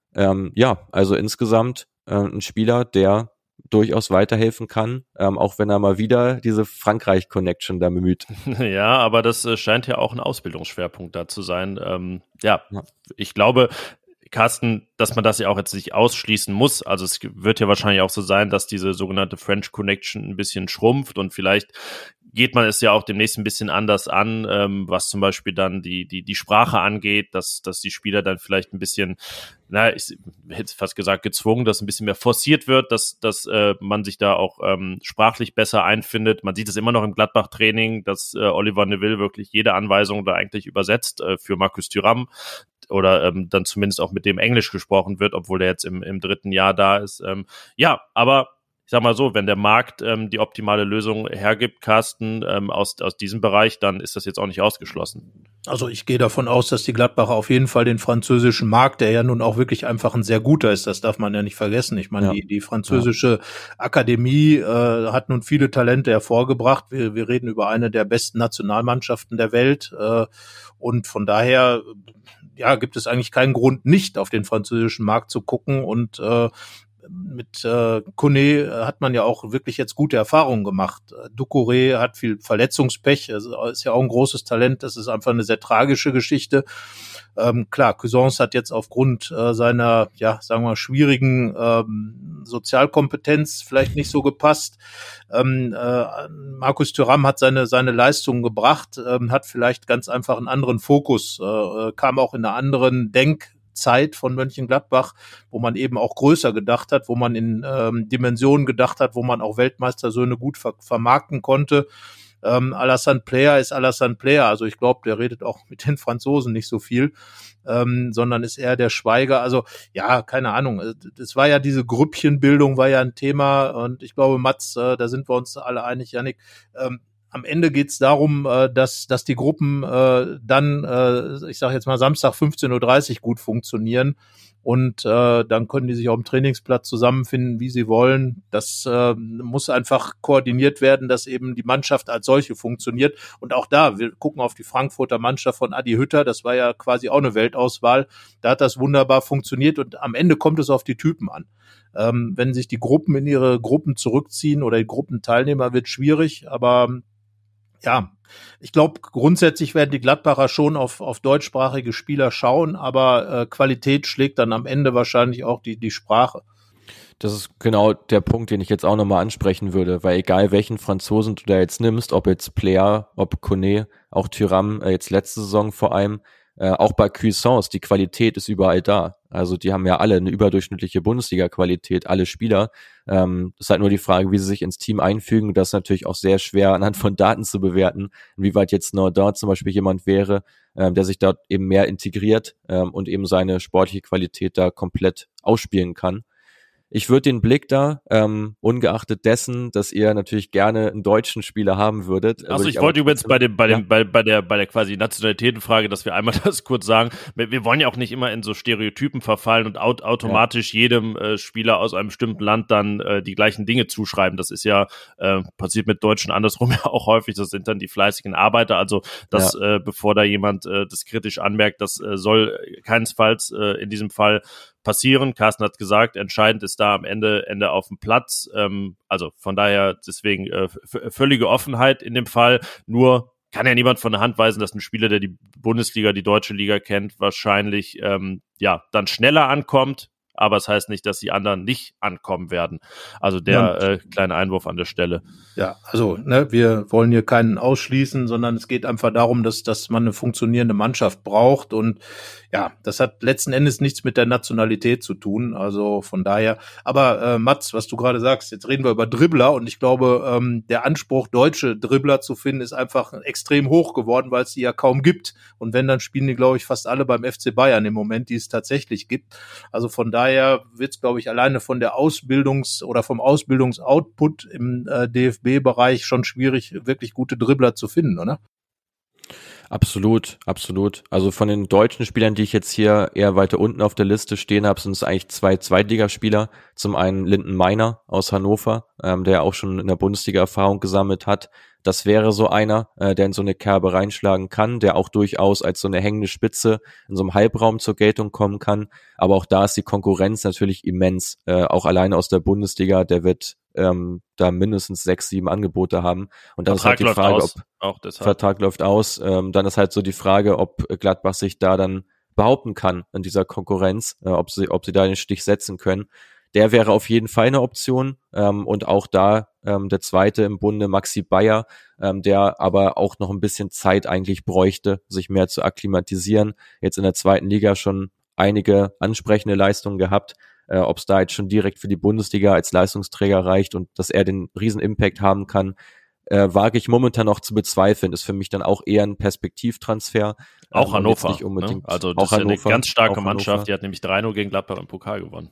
Also insgesamt ein Spieler, der durchaus weiterhelfen kann, auch wenn er mal wieder diese Frankreich-Connection da bemüht. Ja, aber das scheint ja auch ein Ausbildungsschwerpunkt da zu sein. Ich glaube, Carsten, dass man das ja auch jetzt nicht ausschließen muss. Also es wird ja wahrscheinlich auch so sein, dass diese sogenannte French Connection ein bisschen schrumpft und vielleicht geht man es ja auch demnächst ein bisschen anders an, was zum Beispiel dann die Sprache angeht, dass die Spieler dann vielleicht ein bisschen, ich hätte fast gesagt gezwungen, dass ein bisschen mehr forciert wird, dass man sich da auch sprachlich besser einfindet. Man sieht es immer noch im Gladbach-Training, dass Oliver Neville wirklich jede Anweisung da eigentlich übersetzt für Markus Thuram oder dann zumindest auch mit dem Englisch gesprochen wird, obwohl der jetzt im 3. Jahr da ist. Aber ich sag mal so, wenn der Markt die optimale Lösung hergibt, Carsten, aus diesem Bereich, dann ist das jetzt auch nicht ausgeschlossen. Also ich gehe davon aus, dass die Gladbacher auf jeden Fall den französischen Markt, der ja nun auch wirklich einfach ein sehr guter ist, das darf man ja nicht vergessen. Ich meine, die französische Akademie hat nun viele Talente hervorgebracht. Wir reden über eine der besten Nationalmannschaften der Welt und von daher gibt es eigentlich keinen Grund, nicht auf den französischen Markt zu gucken und mit Kone hat man ja auch wirklich jetzt gute Erfahrungen gemacht. Doucouré hat viel Verletzungspech, ist ja auch ein großes Talent, das ist einfach eine sehr tragische Geschichte. Klar, Cuisance hat jetzt aufgrund seiner, sagen wir, schwierigen Sozialkompetenz vielleicht nicht so gepasst. Markus Thuram hat seine Leistungen gebracht, hat vielleicht ganz einfach einen anderen Fokus, kam auch in einer anderen Zeit von Mönchengladbach, wo man eben auch größer gedacht hat, wo man in Dimensionen gedacht hat, wo man auch Weltmeistersöhne gut vermarkten konnte. Alassane Player ist Alassane Player, also ich glaube, der redet auch mit den Franzosen nicht so viel, sondern ist eher der Schweiger. Also keine Ahnung, es war ja diese Grüppchenbildung, war ja ein Thema und ich glaube, Mats, da sind wir uns alle einig, Yannick, am Ende geht's darum, dass die Gruppen dann, ich sage jetzt mal Samstag 15:30 Uhr gut funktionieren und dann können die sich auf dem Trainingsplatz zusammenfinden, wie sie wollen. Das muss einfach koordiniert werden, dass eben die Mannschaft als solche funktioniert. Und auch da, wir gucken auf die Frankfurter Mannschaft von Adi Hütter, das war ja quasi auch eine Weltauswahl. Da hat das wunderbar funktioniert und am Ende kommt es auf die Typen an. Wenn sich die Gruppen in ihre Gruppen zurückziehen oder die Gruppenteilnehmer, wird schwierig, aber ich glaube, grundsätzlich werden die Gladbacher schon auf deutschsprachige Spieler schauen, aber Qualität schlägt dann am Ende wahrscheinlich auch die Sprache. Das ist genau der Punkt, den ich jetzt auch nochmal ansprechen würde, weil egal welchen Franzosen du da jetzt nimmst, ob jetzt Player, ob Kone, auch Thuram, jetzt letzte Saison vor allem, auch bei Cuisance, die Qualität ist überall da. Also die haben ja alle eine überdurchschnittliche Bundesliga-Qualität, alle Spieler. Ist halt nur die Frage, wie sie sich ins Team einfügen. Das ist natürlich auch sehr schwer anhand von Daten zu bewerten, inwieweit jetzt Nordin zum Beispiel jemand wäre, der sich dort eben mehr integriert und eben seine sportliche Qualität da komplett ausspielen kann. Ich würde den Blick da, ungeachtet dessen, dass ihr natürlich gerne einen deutschen Spieler haben würdet. Also ich wollte übrigens bei der quasi Nationalitätenfrage, dass wir einmal das kurz sagen. Wir wollen ja auch nicht immer in so Stereotypen verfallen und automatisch jedem Spieler aus einem bestimmten Land dann die gleichen Dinge zuschreiben. Das ist ja passiert mit Deutschen andersrum ja auch häufig. Das sind dann die fleißigen Arbeiter. Also das, bevor da jemand das kritisch anmerkt, das soll keinesfalls in diesem Fall passieren. Carsten hat gesagt, entscheidend ist da am Ende auf dem Platz. Also von daher deswegen völlige Offenheit in dem Fall. Nur kann ja niemand von der Hand weisen, dass ein Spieler, der die Bundesliga, die deutsche Liga kennt, wahrscheinlich dann schneller ankommt. Aber es heißt nicht, dass die anderen nicht ankommen werden. Also der kleine Einwurf an der Stelle. Ja, also wir wollen hier keinen ausschließen, sondern es geht einfach darum, dass man eine funktionierende Mannschaft braucht und das hat letzten Endes nichts mit der Nationalität zu tun, also von daher, aber Mats, was du gerade sagst, jetzt reden wir über Dribbler und ich glaube, der Anspruch, deutsche Dribbler zu finden, ist einfach extrem hoch geworden, weil es die ja kaum gibt und wenn, dann spielen die, glaube ich, fast alle beim FC Bayern im Moment, die es tatsächlich gibt, also von daher wird es, glaube ich, alleine von der vom Ausbildungsoutput im DFB-Bereich schon schwierig, wirklich gute Dribbler zu finden, oder? Absolut. Also von den deutschen Spielern, die ich jetzt hier eher weiter unten auf der Liste stehen habe, sind es eigentlich 2 Zweitligaspieler. Zum einen Linden Meiner aus Hannover, der auch schon in der Bundesliga Erfahrung gesammelt hat. Das wäre so einer, der in so eine Kerbe reinschlagen kann, der auch durchaus als so eine hängende Spitze in so einem Halbraum zur Geltung kommen kann. Aber auch da ist die Konkurrenz natürlich immens. Auch alleine aus der Bundesliga, der wird da mindestens 6, 7 Angebote haben. Und dann ist halt die Frage, Vertrag läuft aus. Dann ist halt so die Frage, ob Gladbach sich da dann behaupten kann in dieser Konkurrenz, ob sie da den Stich setzen können. Der wäre auf jeden Fall eine Option. Und auch da der zweite im Bunde, Maxi Bayer, der aber auch noch ein bisschen Zeit eigentlich bräuchte, sich mehr zu akklimatisieren. Jetzt in der zweiten Liga schon einige ansprechende Leistungen gehabt. Ob es da jetzt schon direkt für die Bundesliga als Leistungsträger reicht und dass er den riesen Impact haben kann, wage ich momentan noch zu bezweifeln. Ist für mich dann auch eher ein Perspektivtransfer. Auch Hannover, nicht unbedingt. Ne? Also auch das ist ja eine Hannover, ganz starke auch Mannschaft, Hannover. die hat nämlich 3-0 gegen Gladbach im Pokal gewonnen.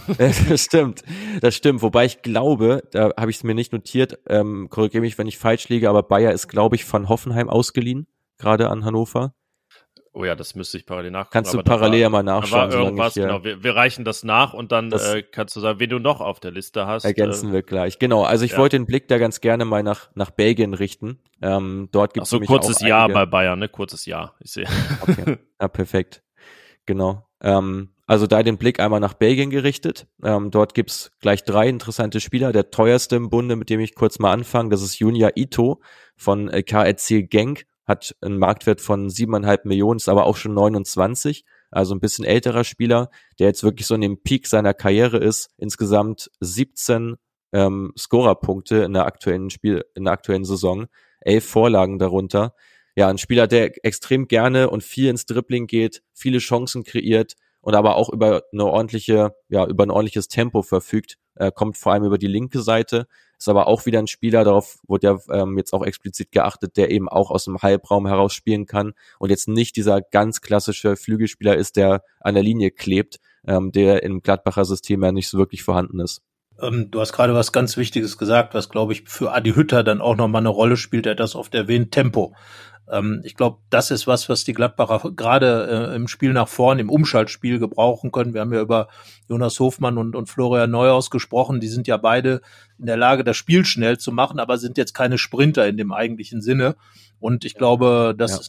Das stimmt. Wobei ich glaube, da habe ich es mir nicht notiert, korrigiere mich, wenn ich falsch liege, aber Bayer ist, glaube ich, von Hoffenheim ausgeliehen, gerade an Hannover. Oh ja, das müsste ich parallel nachgucken. Kannst du aber parallel mal da nachschauen, war irgendwas, solange ich genau. Wir reichen das nach und dann Das- kannst du sagen, wen du noch auf der Liste hast. ergänzen wir gleich. Genau, also ich ja. wollte den Blick da ganz gerne mal nach Belgien richten. Dort gibt Ach es so, nämlich kurzes auch Jahr einige. bei Bayern, ne? Kurzes Jahr. Ich sehe. Okay, ja, perfekt. Genau. Also da den Blick einmal nach Belgien gerichtet. Dort gibt's gleich 3 interessante Spieler. Der teuerste im Bunde, mit dem ich kurz mal anfange, das ist Junya Ito von KRC Genk. Hat einen Marktwert von 7,5 Millionen, ist aber auch schon 29. Also ein bisschen älterer Spieler, der jetzt wirklich so in dem Peak seiner Karriere ist. Insgesamt 17 Scorerpunkte in der aktuellen Saison, 11 Vorlagen darunter. Ja, ein Spieler, der extrem gerne und viel ins Dribbling geht, viele Chancen kreiert und aber auch über ein ordentliches Tempo verfügt, kommt vor allem über die linke Seite, ist aber auch wieder ein Spieler, darauf wurde ja jetzt auch explizit geachtet, der eben auch aus dem Halbraum heraus spielen kann und jetzt nicht dieser ganz klassische Flügelspieler ist, der an der Linie klebt, der im Gladbacher System ja nicht so wirklich vorhanden ist. Du hast gerade was ganz Wichtiges gesagt, was, glaube ich, für Adi Hütter dann auch nochmal eine Rolle spielt. Er hat das oft erwähnt, Tempo. Ich glaube, das ist was die Gladbacher gerade im Spiel nach vorn, im Umschaltspiel gebrauchen können. Wir haben ja über Jonas Hofmann und Florian Neuhaus gesprochen. Die sind ja beide in der Lage, das Spiel schnell zu machen, aber sind jetzt keine Sprinter in dem eigentlichen Sinne. Und ich glaube, dass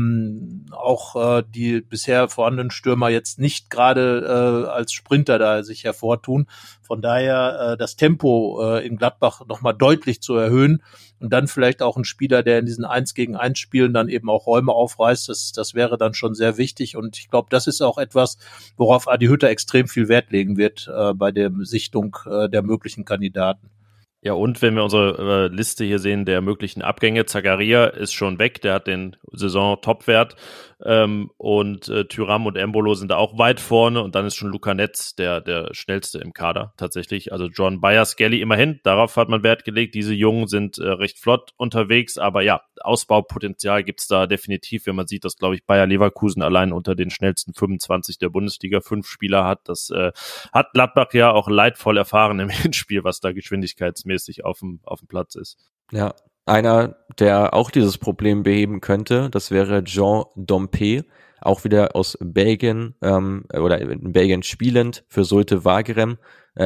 auch die bisher vorhandenen Stürmer jetzt nicht gerade als Sprinter da sich hervortun. Von daher das Tempo in Gladbach nochmal deutlich zu erhöhen und dann vielleicht auch ein Spieler, der in diesen 1-gegen-1 Spielen dann eben auch Räume aufreißt, das wäre dann schon sehr wichtig. Und ich glaube, das ist auch etwas, worauf Adi Hütter extrem viel Wert legen wird bei der Sichtung der möglichen Kandidaten. Ja, und wenn wir unsere Liste hier sehen, der möglichen Abgänge, Zakaria ist schon weg, der hat den Saison-Topwert und Thuram und Embolo sind da auch weit vorne und dann ist schon Luca Netz der schnellste im Kader tatsächlich. Also John Bayer, Skelly immerhin, darauf hat man Wert gelegt. Diese Jungen sind recht flott unterwegs, aber ja, Ausbaupotenzial gibt's da definitiv, wenn man sieht, dass, glaube ich, Bayer Leverkusen allein unter den schnellsten 25 der Bundesliga 5 Spieler hat. Das hat Gladbach ja auch leidvoll erfahren im Hinspiel, was da geschwindigkeitsmäßig auf dem Platz ist. Ja, einer, der auch dieses Problem beheben könnte, das wäre Jean Dompe, auch wieder aus Belgien oder in Belgien spielend, für Zulte Waregem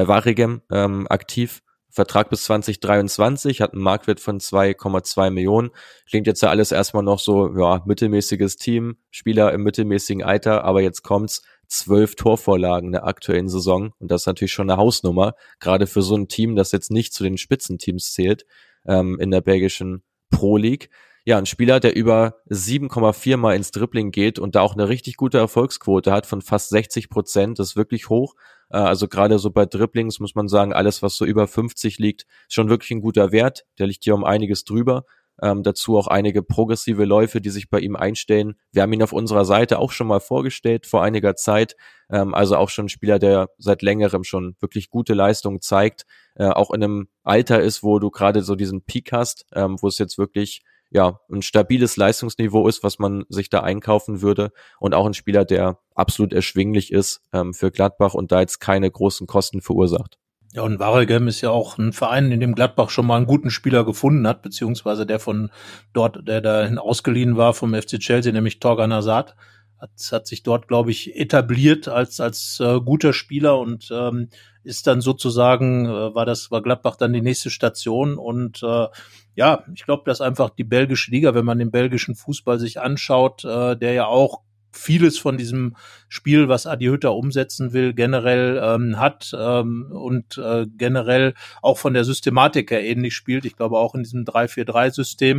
aktiv. Vertrag bis 2023, hat einen Marktwert von 2,2 Millionen. Klingt jetzt ja alles erstmal noch so, ja, mittelmäßiges Team, Spieler im mittelmäßigen Alter, aber jetzt kommt's, 12 Torvorlagen in der aktuellen Saison und das ist natürlich schon eine Hausnummer, gerade für so ein Team, das jetzt nicht zu den Spitzenteams zählt in der belgischen Pro League. Ja, ein Spieler, der über 7,4 Mal ins Dribbling geht und da auch eine richtig gute Erfolgsquote hat von fast 60%, das ist wirklich hoch. Also gerade so bei Dribblings muss man sagen, alles was so über 50 liegt, ist schon wirklich ein guter Wert. Der liegt hier um einiges drüber. Dazu auch einige progressive Läufe, die sich bei ihm einstellen. Wir haben ihn auf unserer Seite auch schon mal vorgestellt vor einiger Zeit. Also auch schon ein Spieler, der seit längerem schon wirklich gute Leistungen zeigt. Auch in einem Alter ist, wo du gerade so diesen Peak hast, wo es jetzt wirklich ja ein stabiles Leistungsniveau ist, was man sich da einkaufen würde. Und auch ein Spieler, der absolut erschwinglich ist für Gladbach und da jetzt keine großen Kosten verursacht. Ja, und Waregem ist ja auch ein Verein, in dem Gladbach schon mal einen guten Spieler gefunden hat, beziehungsweise der von dort, der dahin ausgeliehen war vom FC Chelsea, nämlich Torgan Hazard, hat sich dort, glaube ich, etabliert als guter Spieler und ist dann sozusagen, war Gladbach dann die nächste Station und ja, ich glaube, dass einfach die belgische Liga, wenn man den belgischen Fußball sich anschaut, der ja auch vieles von diesem Spiel, was Adi Hütter umsetzen will, generell hat und generell auch von der Systematik her ähnlich spielt. Ich glaube auch in diesem 3-4-3-System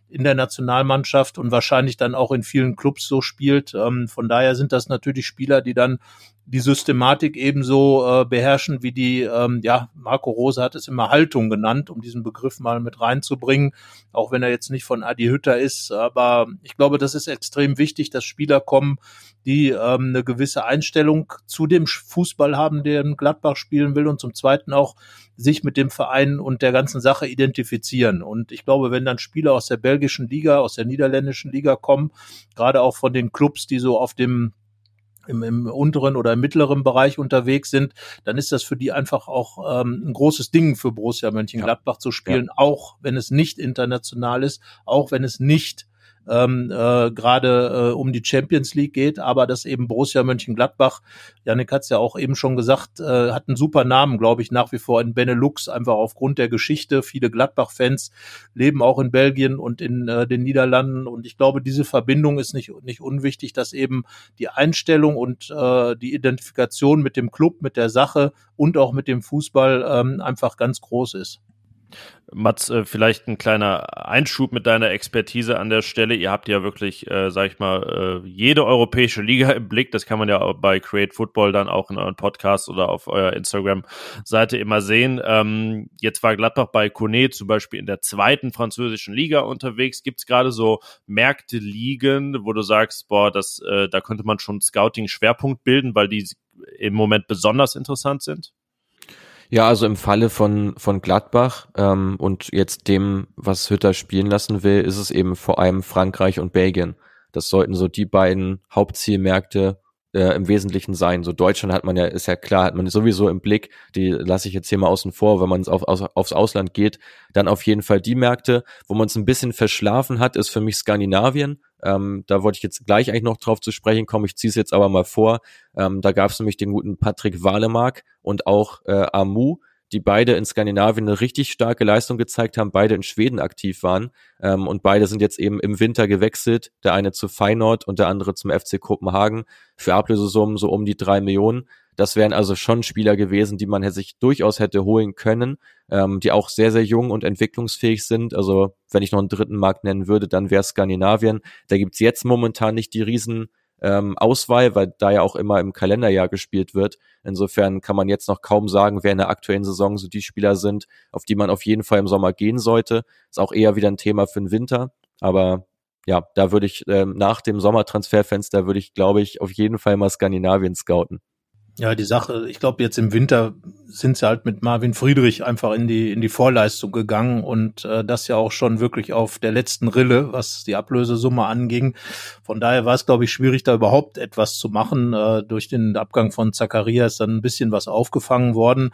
in der Nationalmannschaft und wahrscheinlich dann auch in vielen Clubs so spielt. Von daher sind das natürlich Spieler, die dann die Systematik ebenso beherrschen wie die, Marco Rose hat es immer Haltung genannt, um diesen Begriff mal mit reinzubringen, auch wenn er jetzt nicht von Adi Hütter ist. Aber ich glaube, das ist extrem wichtig, dass Spieler kommen, die eine gewisse Einstellung zu dem Fußball haben, der in Gladbach spielen will, und zum Zweiten auch sich mit dem Verein und der ganzen Sache identifizieren. Und ich glaube, wenn dann Spieler aus der belgischen Liga, aus der niederländischen Liga kommen, gerade auch von den Clubs, die so auf dem im unteren oder im mittleren Bereich unterwegs sind, dann ist das für die einfach auch ein großes Ding für Borussia Mönchengladbach zu spielen, auch wenn es nicht international ist, auch wenn es nicht gerade um die Champions League geht, aber dass eben Borussia Mönchengladbach, Jannik hat es ja auch eben schon gesagt, hat einen super Namen, glaube ich, nach wie vor in Benelux, einfach aufgrund der Geschichte. Viele Gladbach-Fans leben auch in Belgien und in den Niederlanden, und ich glaube, diese Verbindung ist nicht unwichtig, dass eben die Einstellung und die Identifikation mit dem Club, mit der Sache und auch mit dem Fußball einfach ganz groß ist. Mats, vielleicht ein kleiner Einschub mit deiner Expertise an der Stelle. Ihr habt ja wirklich, jede europäische Liga im Blick. Das kann man ja bei Create Football dann auch in euren Podcast oder auf eurer Instagram-Seite immer sehen. Jetzt war Gladbach bei Kone zum Beispiel in der 2. französischen Liga unterwegs. Gibt es gerade so Märkte, Ligen, wo du sagst, da könnte man schon Scouting-Schwerpunkt bilden, weil die im Moment besonders interessant sind? Ja, also im Falle von Gladbach und jetzt dem, was Hütter spielen lassen will, ist es eben vor allem Frankreich und Belgien. Das sollten so die beiden Hauptzielmärkte im Wesentlichen sein. So Deutschland ist ja klar, hat man sowieso im Blick, die lasse ich jetzt hier mal außen vor, wenn man aufs Ausland geht. Dann auf jeden Fall die Märkte, wo man es ein bisschen verschlafen hat, ist für mich Skandinavien. Da wollte ich jetzt gleich eigentlich noch drauf zu sprechen kommen, ich ziehe es jetzt aber mal vor. Da gab es nämlich den guten Patrick Walemark und auch Amu, die beide in Skandinavien eine richtig starke Leistung gezeigt haben, beide in Schweden aktiv waren, und beide sind jetzt eben im Winter gewechselt, der eine zu Feyenoord und der andere zum FC Kopenhagen für Ablösesummen so um die 3 Millionen. Das wären also schon Spieler gewesen, die man sich durchaus hätte holen können, die auch sehr, sehr jung und entwicklungsfähig sind. Also wenn ich noch einen dritten Markt nennen würde, dann wäre es Skandinavien. Da gibt's jetzt momentan nicht die riesen Auswahl, weil da ja auch immer im Kalenderjahr gespielt wird. Insofern kann man jetzt noch kaum sagen, wer in der aktuellen Saison so die Spieler sind, auf die man auf jeden Fall im Sommer gehen sollte. Ist auch eher wieder ein Thema für den Winter. Aber ja, da würde ich nach dem Sommertransferfenster glaube ich, auf jeden Fall mal Skandinavien scouten. Ja, die Sache, ich glaube, jetzt im Winter sind sie halt mit Marvin Friedrich einfach in die Vorleistung gegangen, und das ja auch schon wirklich auf der letzten Rille, was die Ablösesumme anging. Von daher war es, glaube ich, schwierig, da überhaupt etwas zu machen. Durch den Abgang von Zakaria ist dann ein bisschen was aufgefangen worden.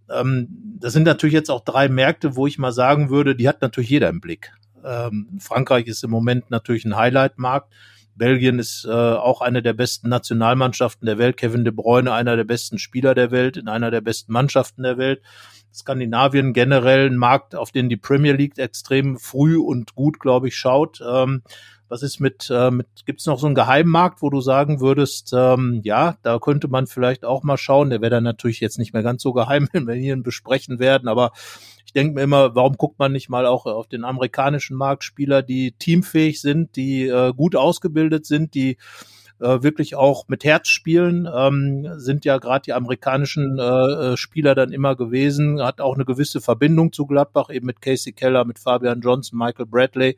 Das sind natürlich jetzt auch 3 Märkte, wo ich mal sagen würde, die hat natürlich jeder im Blick. Frankreich ist im Moment natürlich ein Highlight-Markt. Belgien ist auch eine der besten Nationalmannschaften der Welt. Kevin De Bruyne, einer der besten Spieler der Welt, in einer der besten Mannschaften der Welt. Skandinavien generell ein Markt, auf den die Premier League extrem früh und gut, glaube ich, schaut. Was ist gibt's noch so einen Geheimmarkt, wo du sagen würdest, da könnte man vielleicht auch mal schauen. Der wäre dann natürlich jetzt nicht mehr ganz so geheim, wenn wir ihn besprechen werden, aber ich denke mir immer, warum guckt man nicht mal auch auf den amerikanischen Markt, Spieler, die teamfähig sind, die gut ausgebildet sind, die wirklich auch mit Herz spielen, sind ja gerade die amerikanischen Spieler dann immer gewesen, hat auch eine gewisse Verbindung zu Gladbach, eben mit Casey Keller, mit Fabian Johnson, Michael Bradley.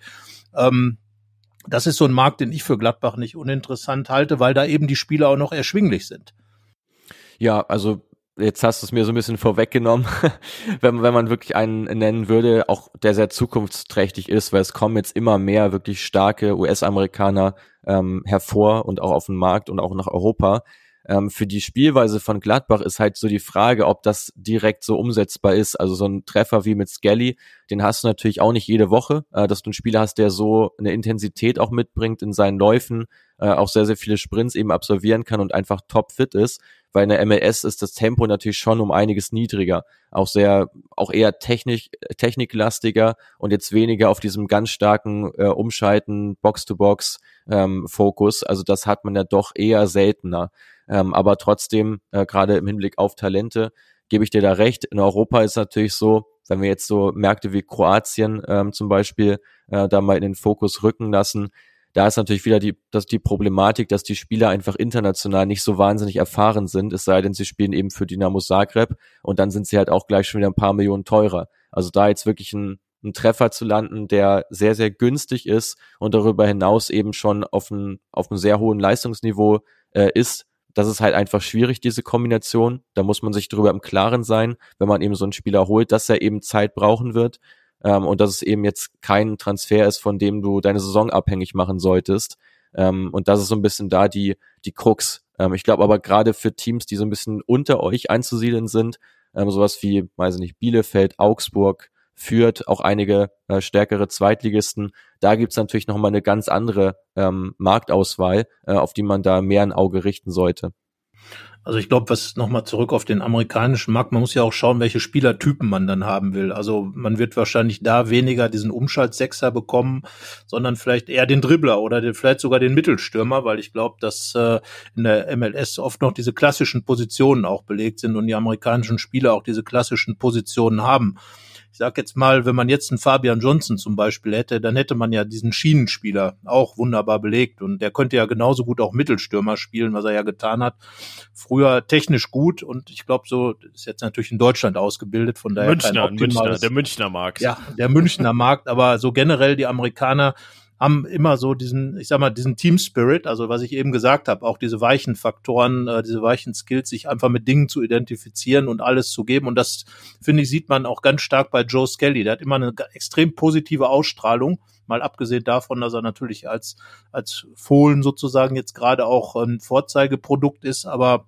Das ist so ein Markt, den ich für Gladbach nicht uninteressant halte, weil da eben die Spieler auch noch erschwinglich sind. Ja, also jetzt hast du es mir so ein bisschen vorweggenommen, wenn man wirklich einen nennen würde, auch der sehr zukunftsträchtig ist, weil es kommen jetzt immer mehr wirklich starke US-Amerikaner hervor und auch auf den Markt und auch nach Europa. Für die Spielweise von Gladbach ist halt so die Frage, ob das direkt so umsetzbar ist. Also so ein Treffer wie mit Skelly, den hast du natürlich auch nicht jede Woche, dass du einen Spieler hast, der so eine Intensität auch mitbringt in seinen Läufen, auch sehr, sehr viele Sprints eben absolvieren kann und einfach topfit ist. Weil in der MLS ist das Tempo natürlich schon um einiges niedriger, auch eher techniklastiger und jetzt weniger auf diesem ganz starken Umschalten, Box-to-Box Fokus. Also das hat man ja doch eher seltener. Aber trotzdem, gerade im Hinblick auf Talente, gebe ich dir da recht. In Europa ist natürlich so, wenn wir jetzt so Märkte wie Kroatien zum Beispiel da mal in den Fokus rücken lassen, da ist natürlich wieder die Problematik, dass die Spieler einfach international nicht so wahnsinnig erfahren sind, es sei denn, sie spielen eben für Dinamo Zagreb und dann sind sie halt auch gleich schon wieder ein paar Millionen teurer. Also da jetzt wirklich einen Treffer zu landen, der sehr, sehr günstig ist und darüber hinaus eben schon auf einem sehr hohen Leistungsniveau ist, das ist halt einfach schwierig, diese Kombination. Da muss man sich darüber im Klaren sein, wenn man eben so einen Spieler holt, dass er eben Zeit brauchen wird. Und dass es eben jetzt kein Transfer ist, von dem du deine Saison abhängig machen solltest. Und das ist so ein bisschen da die Krux. Ich glaube aber gerade für Teams, die so ein bisschen unter euch einzusiedeln sind, sowas wie, weiß ich nicht, Bielefeld, Augsburg, Fürth, auch einige stärkere Zweitligisten, da gibt's natürlich nochmal eine ganz andere Marktauswahl, auf die man da mehr ein Auge richten sollte. Also ich glaube, was nochmal zurück auf den amerikanischen Markt, man muss ja auch schauen, welche Spielertypen man dann haben will. Also man wird wahrscheinlich da weniger diesen Umschaltsechser bekommen, sondern vielleicht eher den Dribbler oder vielleicht sogar den Mittelstürmer, weil ich glaube, dass in der MLS oft noch diese klassischen Positionen auch belegt sind und die amerikanischen Spieler auch diese klassischen Positionen haben. Ich sag jetzt mal, wenn man jetzt einen Fabian Johnson zum Beispiel hätte, dann hätte man ja diesen Schienenspieler auch wunderbar belegt und der könnte ja genauso gut auch Mittelstürmer spielen, was er ja getan hat. Früher technisch gut und ich glaube so, ist jetzt natürlich in Deutschland ausgebildet, von daher der Münchner Markt. Ja, der Münchner Markt, aber so generell die Amerikaner haben immer so diesen Team Spirit, also was ich eben gesagt habe, auch diese weichen Faktoren, diese weichen Skills, sich einfach mit Dingen zu identifizieren und alles zu geben. Und das, finde ich, sieht man auch ganz stark bei Joe Skelly. Der hat immer eine extrem positive Ausstrahlung, mal abgesehen davon, dass er natürlich als Fohlen sozusagen jetzt gerade auch ein Vorzeigeprodukt ist, aber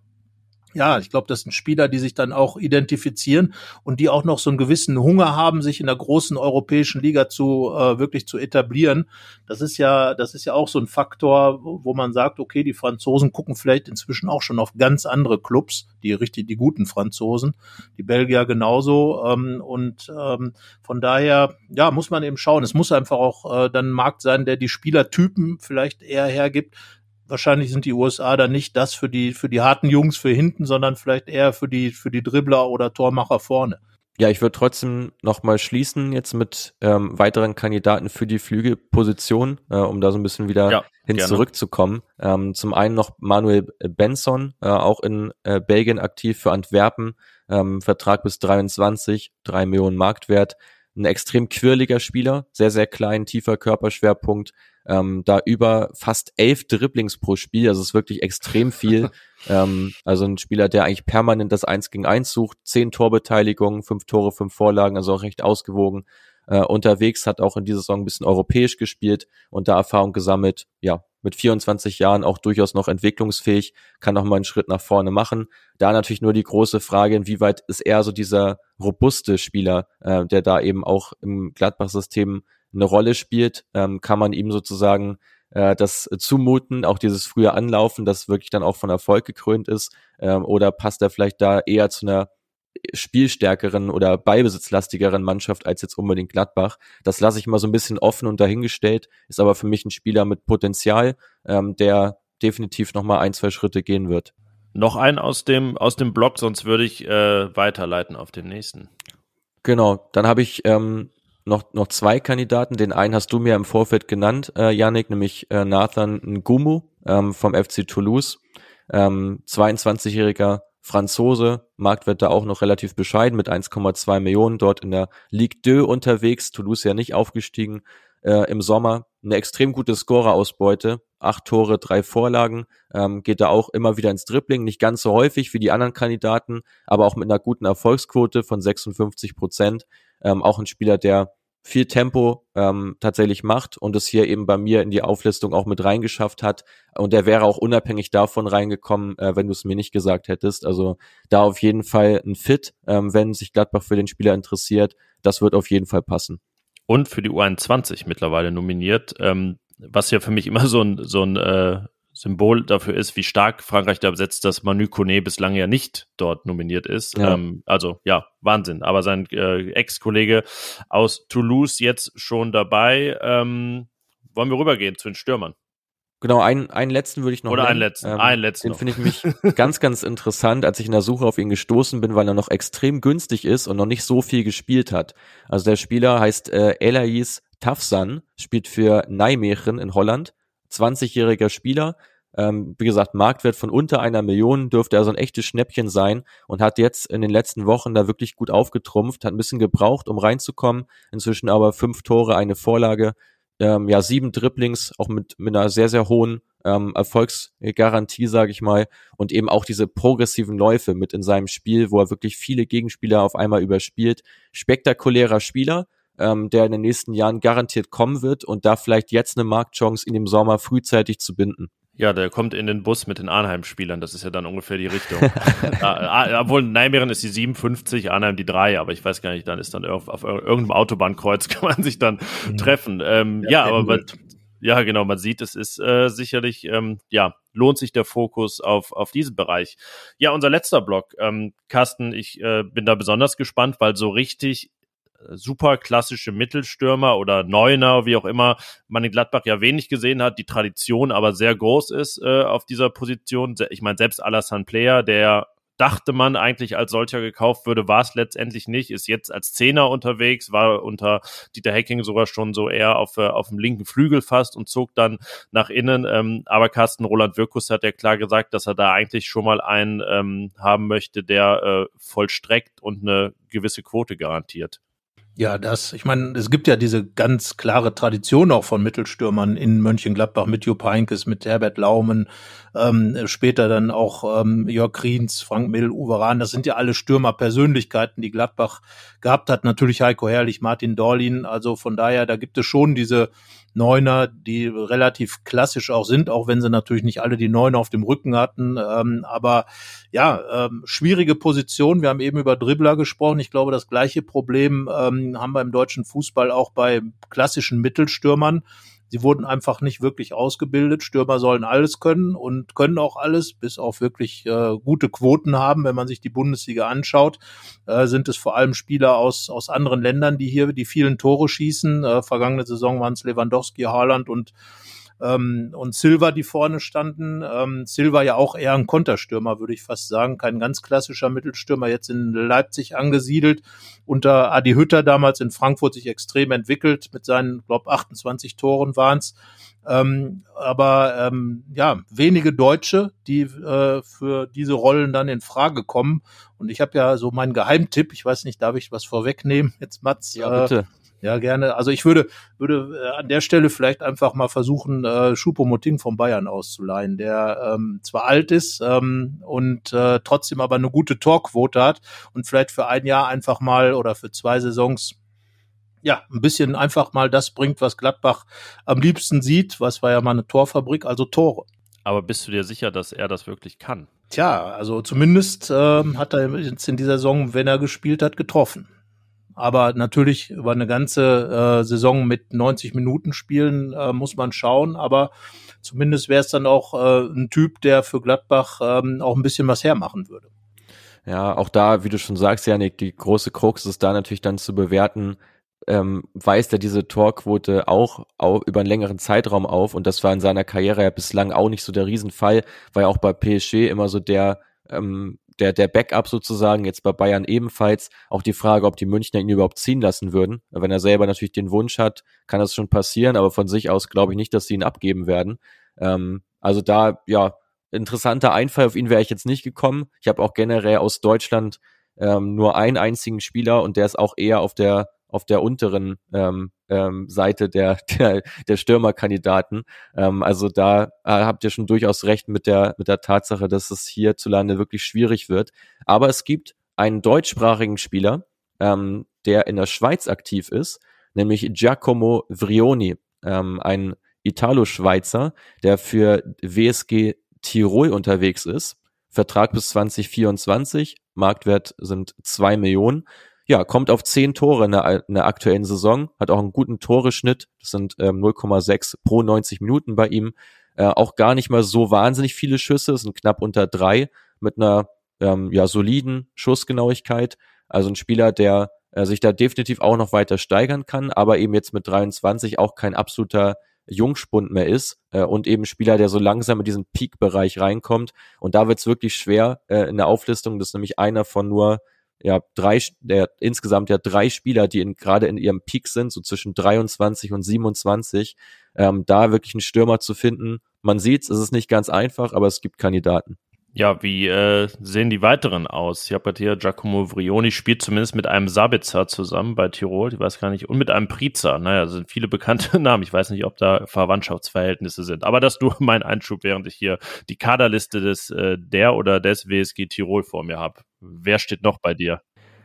ja, ich glaube, das sind Spieler, die sich dann auch identifizieren und die auch noch so einen gewissen Hunger haben, sich in der großen europäischen Liga wirklich zu etablieren. Das ist ja auch so ein Faktor, wo man sagt, okay, die Franzosen gucken vielleicht inzwischen auch schon auf ganz andere Clubs, die guten Franzosen, die Belgier genauso. Von daher, ja, muss man eben schauen. Es muss einfach auch dann ein Markt sein, der die Spielertypen vielleicht eher hergibt. Wahrscheinlich sind die USA dann nicht das für die harten Jungs für hinten, sondern vielleicht eher für die Dribbler oder Tormacher vorne. Ja, ich würde trotzdem nochmal schließen jetzt mit weiteren Kandidaten für die Flügelposition, um da so ein bisschen wieder zurückzukommen. Zum einen noch Manuel Benson, auch in Belgien aktiv für Antwerpen, Vertrag bis 23, 3 Millionen Marktwert. Ein extrem quirliger Spieler, sehr, sehr klein, tiefer Körperschwerpunkt, da über fast 11 Dribblings pro Spiel, also ist wirklich extrem viel. Also ein Spieler, der eigentlich permanent das 1 gegen 1 sucht, 10 Torbeteiligungen, 5 Tore, 5 Vorlagen, also auch recht ausgewogen unterwegs, hat auch in dieser Saison ein bisschen europäisch gespielt und da Erfahrung gesammelt, ja, mit 24 Jahren auch durchaus noch entwicklungsfähig, kann noch mal einen Schritt nach vorne machen. Da natürlich nur die große Frage, inwieweit ist er so dieser robuste Spieler, der da eben auch im Gladbach-System eine Rolle spielt, kann man ihm sozusagen das zumuten, auch dieses frühe Anlaufen, das wirklich dann auch von Erfolg gekrönt ist, oder passt er vielleicht da eher zu einer spielstärkeren oder ballbesitzlastigeren Mannschaft als jetzt unbedingt Gladbach. Das lasse ich mal so ein bisschen offen und dahingestellt, ist aber für mich ein Spieler mit Potenzial, der definitiv nochmal 1-2 Schritte gehen wird. Noch ein aus dem Blog, sonst würde ich weiterleiten auf den nächsten. Genau, dann habe ich noch 2 Kandidaten. Den einen hast du mir im Vorfeld genannt, Yannick, nämlich Nathan Ngumu vom FC Toulouse. 22-jähriger Franzose, Marktwert da auch noch relativ bescheiden mit 1,2 Millionen, dort in der Ligue 2 unterwegs, Toulouse ja nicht aufgestiegen im Sommer. Eine extrem gute Scorerausbeute, 8 Tore, 3 Vorlagen, geht da auch immer wieder ins Dribbling, nicht ganz so häufig wie die anderen Kandidaten, aber auch mit einer guten Erfolgsquote von 56%. Auch ein Spieler, der viel Tempo tatsächlich macht und es hier eben bei mir in die Auflistung auch mit reingeschafft hat. Und der wäre auch unabhängig davon reingekommen, wenn du es mir nicht gesagt hättest. Also da auf jeden Fall ein Fit, wenn sich Gladbach für den Spieler interessiert. Das wird auf jeden Fall passen. Und für die U21 mittlerweile nominiert, was ja für mich immer so ein Symbol dafür ist, wie stark Frankreich da besetzt, dass Manu Koné bislang ja nicht dort nominiert ist. Ja. Also ja, Wahnsinn. Aber sein Ex-Kollege aus Toulouse jetzt schon dabei. Wollen wir rübergehen zu den Stürmern? Genau, einen letzten würde ich noch Oder nennen. einen letzten. Den finde ich mich ganz, ganz interessant, als ich in der Suche auf ihn gestoßen bin, weil er noch extrem günstig ist und noch nicht so viel gespielt hat. Also der Spieler heißt Elaïs Tafsan, spielt für Nijmegen in Holland, 20-jähriger Spieler. Wie gesagt, Marktwert von unter 1 Million, dürfte also ein echtes Schnäppchen sein und hat jetzt in den letzten Wochen da wirklich gut aufgetrumpft, hat ein bisschen gebraucht, um reinzukommen. Inzwischen aber 5 Tore, 1 Vorlage. 7 Dribblings, auch mit einer sehr, sehr hohen Erfolgsgarantie, sage ich mal, und eben auch diese progressiven Läufe mit in seinem Spiel, wo er wirklich viele Gegenspieler auf einmal überspielt. Spektakulärer Spieler, der in den nächsten Jahren garantiert kommen wird und da vielleicht jetzt eine Marktchance in dem Sommer frühzeitig zu binden. Ja, der kommt in den Bus mit den Arnheim-Spielern, das ist ja dann ungefähr die Richtung. Obwohl Nijmegen ist die 57, Arnheim die 3, aber ich weiß gar nicht, dann ist dann auf irgendeinem Autobahnkreuz kann man sich dann treffen. Man sieht, es ist sicherlich, lohnt sich der Fokus auf diesen Bereich. Ja, unser letzter Block, Carsten, ich bin da besonders gespannt, weil so richtig super klassische Mittelstürmer oder Neuner, wie auch immer, man in Gladbach ja wenig gesehen hat, die Tradition aber sehr groß ist auf dieser Position. Ich meine, selbst Alassane Player, der dachte man eigentlich als solcher gekauft würde, war es letztendlich nicht, ist jetzt als Zehner unterwegs, war unter Dieter Hecking sogar schon so eher auf dem linken Flügel fast und zog dann nach innen. Aber Carsten Roland Wirkus hat ja klar gesagt, dass er da eigentlich schon mal einen haben möchte, der vollstreckt und eine gewisse Quote garantiert. Ja, ich meine, es gibt ja diese ganz klare Tradition auch von Mittelstürmern in Mönchengladbach mit Jupp Heynckes, mit Herbert Laumann, später dann auch Jörg Kriens, Frank Mill, Uwe Rahn. Das sind ja alle Stürmerpersönlichkeiten, die Gladbach gehabt hat. Natürlich Heiko Herrlich, Martin Dorlin. Also von daher, da gibt es schon diese Neuner, die relativ klassisch auch sind, auch wenn sie natürlich nicht alle die Neuner auf dem Rücken hatten. Aber ja, schwierige Position. Wir haben eben über Dribbler gesprochen. Ich glaube, das gleiche Problem haben wir im deutschen Fußball auch bei klassischen Mittelstürmern. Sie wurden einfach nicht wirklich ausgebildet. Stürmer sollen alles können und können auch alles, bis auf wirklich gute Quoten haben. Wenn man sich die Bundesliga anschaut, sind es vor allem Spieler aus anderen Ländern, die hier die vielen Tore schießen. Vergangene Saison waren es Lewandowski, Haaland und Silva, die vorne standen. Silva ja auch eher ein Konterstürmer, würde ich fast sagen. Kein ganz klassischer Mittelstürmer, jetzt in Leipzig angesiedelt. Unter Adi Hütter damals in Frankfurt sich extrem entwickelt. Mit seinen, 28 Toren waren's. Wenige Deutsche, die für diese Rollen dann in Frage kommen. Und ich habe ja so meinen Geheimtipp. Ich weiß nicht, darf ich was vorwegnehmen? Jetzt Mats. Ja, bitte. Ja, gerne. Also ich würde an der Stelle vielleicht einfach mal versuchen, Choupo-Moting von Bayern auszuleihen, der zwar alt ist und trotzdem aber eine gute Torquote hat und vielleicht für ein Jahr einfach mal oder für 2 Saisons ein bisschen einfach mal das bringt, was Gladbach am liebsten sieht. Was war ja mal eine Torfabrik, also Tore. Aber bist du dir sicher, dass er das wirklich kann? Tja, also zumindest hat er jetzt in dieser Saison, wenn er gespielt hat, getroffen. Aber natürlich über eine ganze Saison mit 90 Minuten spielen muss man schauen. Aber zumindest wäre es dann auch ein Typ, der für Gladbach auch ein bisschen was hermachen würde. Ja, auch da, wie du schon sagst, Janik, die große Krux ist da natürlich dann zu bewerten, weist er diese Torquote auch über einen längeren Zeitraum auf. Und das war in seiner Karriere ja bislang auch nicht so der Riesenfall, war ja auch bei PSG immer so der Backup sozusagen, jetzt bei Bayern ebenfalls. Auch die Frage, ob die Münchner ihn überhaupt ziehen lassen würden. Wenn er selber natürlich den Wunsch hat, kann das schon passieren, aber von sich aus glaube ich nicht, dass sie ihn abgeben werden. Also da, ja, interessanter Einfall, auf ihn wäre ich jetzt nicht gekommen. Ich habe auch generell aus Deutschland nur einen einzigen Spieler und der ist auch eher auf der unteren Seite der Stürmerkandidaten. Also da habt ihr schon durchaus recht mit der Tatsache, dass es hierzulande wirklich schwierig wird. Aber es gibt einen deutschsprachigen Spieler, der in der Schweiz aktiv ist, nämlich Giacomo Vrioni, ein Italo-Schweizer, der für WSG Tirol unterwegs ist. Vertrag bis 2024, Marktwert sind 2 Millionen. Ja, kommt auf 10 Tore in der aktuellen Saison, hat auch einen guten Toreschnitt, das sind 0,6 pro 90 Minuten bei ihm. Auch gar nicht mal so wahnsinnig viele Schüsse, sind knapp unter 3 mit einer soliden Schussgenauigkeit. Also ein Spieler, der sich da definitiv auch noch weiter steigern kann, aber eben jetzt mit 23 auch kein absoluter Jungspund mehr ist und eben Spieler, der so langsam in diesen Peak-Bereich reinkommt. Und da wird's wirklich schwer in der Auflistung. Das ist nämlich einer von nur insgesamt drei Spieler, die gerade in ihrem Peak sind, so zwischen 23 und 27, da wirklich einen Stürmer zu finden. Man sieht's, es ist nicht ganz einfach, aber es gibt Kandidaten. Ja, wie sehen die weiteren aus? Ich habe gerade hier, Giacomo Vrioni spielt zumindest mit einem Sabitzer zusammen bei Tirol, ich weiß gar nicht, und mit einem Priza. Naja, das sind viele bekannte Namen. Ich weiß nicht, ob da Verwandtschaftsverhältnisse sind. Aber das nur mein Einschub, während ich hier die Kaderliste des WSG Tirol vor mir habe. Wer steht noch bei dir?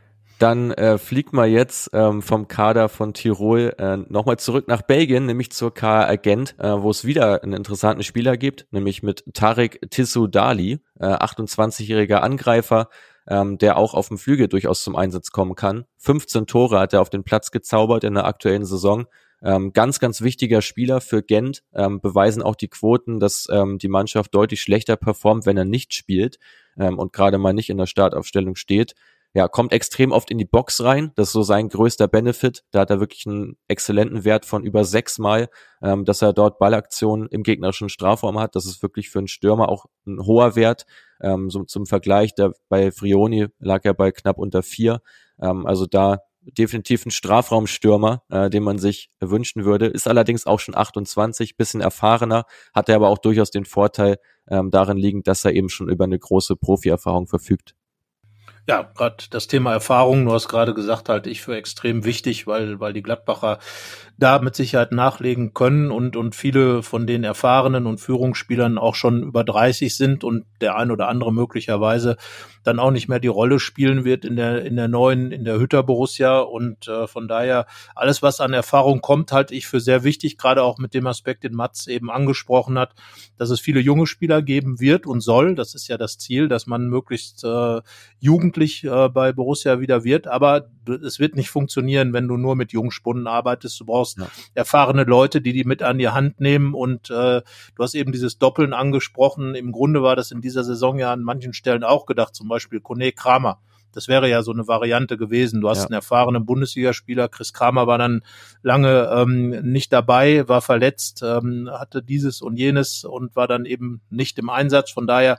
Dann fliegt mal jetzt vom Kader von Tirol nochmal zurück nach Belgien, nämlich zur KR Gent, wo es wieder einen interessanten Spieler gibt, nämlich mit Tarek Tissoudali, 28-jähriger Angreifer, der auch auf dem Flügel durchaus zum Einsatz kommen kann. 15 Tore hat er auf den Platz gezaubert in der aktuellen Saison. Ganz, ganz wichtiger Spieler für Gent, beweisen auch die Quoten, dass die Mannschaft deutlich schlechter performt, wenn er nicht spielt und gerade mal nicht in der Startaufstellung steht. Ja, kommt extrem oft in die Box rein. Das ist so sein größter Benefit. Da hat er wirklich einen exzellenten Wert von über 6 Mal, dass er dort Ballaktionen im gegnerischen Strafraum hat. Das ist wirklich für einen Stürmer auch ein hoher Wert. So zum Vergleich, bei Vrioni lag er bei knapp unter 4. Also da definitiv ein Strafraumstürmer, den man sich wünschen würde. Ist allerdings auch schon 28, bisschen erfahrener, hat er aber auch durchaus den Vorteil darin liegend, dass er eben schon über eine große Profi-Erfahrung verfügt. Ja, gerade das Thema Erfahrung, du hast gerade gesagt, halte ich für extrem wichtig, weil die Gladbacher da mit Sicherheit nachlegen können und viele von den erfahrenen und Führungsspielern auch schon über 30 sind und der ein oder andere möglicherweise dann auch nicht mehr die Rolle spielen wird in der Hütter Borussia und von daher alles, was an Erfahrung kommt, halte ich für sehr wichtig, gerade auch mit dem Aspekt, den Mats eben angesprochen hat, dass es viele junge Spieler geben wird und soll. Das ist ja das Ziel, dass man möglichst jugendlich bei Borussia wieder wird, aber es wird nicht funktionieren, wenn du nur mit Jungspunden arbeitest. Du brauchst erfahrene Leute, die mit an die Hand nehmen und du hast eben dieses Doppeln angesprochen. Im Grunde war das in dieser Saison ja an manchen Stellen auch gedacht, zum Beispiel Kone Kramer. Das wäre ja so eine Variante gewesen. Du hast einen erfahrenen Bundesligaspieler, Chris Kramer war dann lange nicht dabei, war verletzt, hatte dieses und jenes und war dann eben nicht im Einsatz. Von daher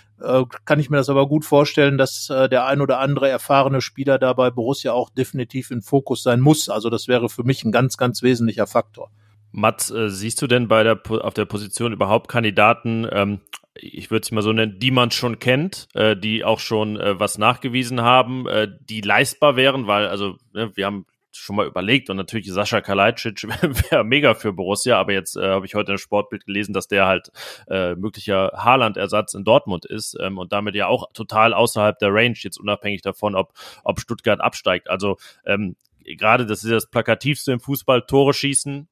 kann ich mir das aber gut vorstellen, dass der ein oder andere erfahrene Spieler da bei Borussia auch definitiv im Fokus sein muss. Also das wäre für mich ein ganz, ganz wesentlicher Faktor. Mats, siehst du denn auf der Position überhaupt Kandidaten, ich würde es mal so nennen, die man schon kennt, die auch schon was nachgewiesen haben, die leistbar wären, weil wir haben schon mal überlegt und natürlich Sascha Kalajdzic wäre mega für Borussia, aber jetzt habe ich heute in Sportbild gelesen, dass der halt möglicher Haaland-Ersatz in Dortmund ist und damit ja auch total außerhalb der Range, jetzt unabhängig davon, ob Stuttgart absteigt. Also gerade das ist das Plakativste im Fußball, Tore schießen.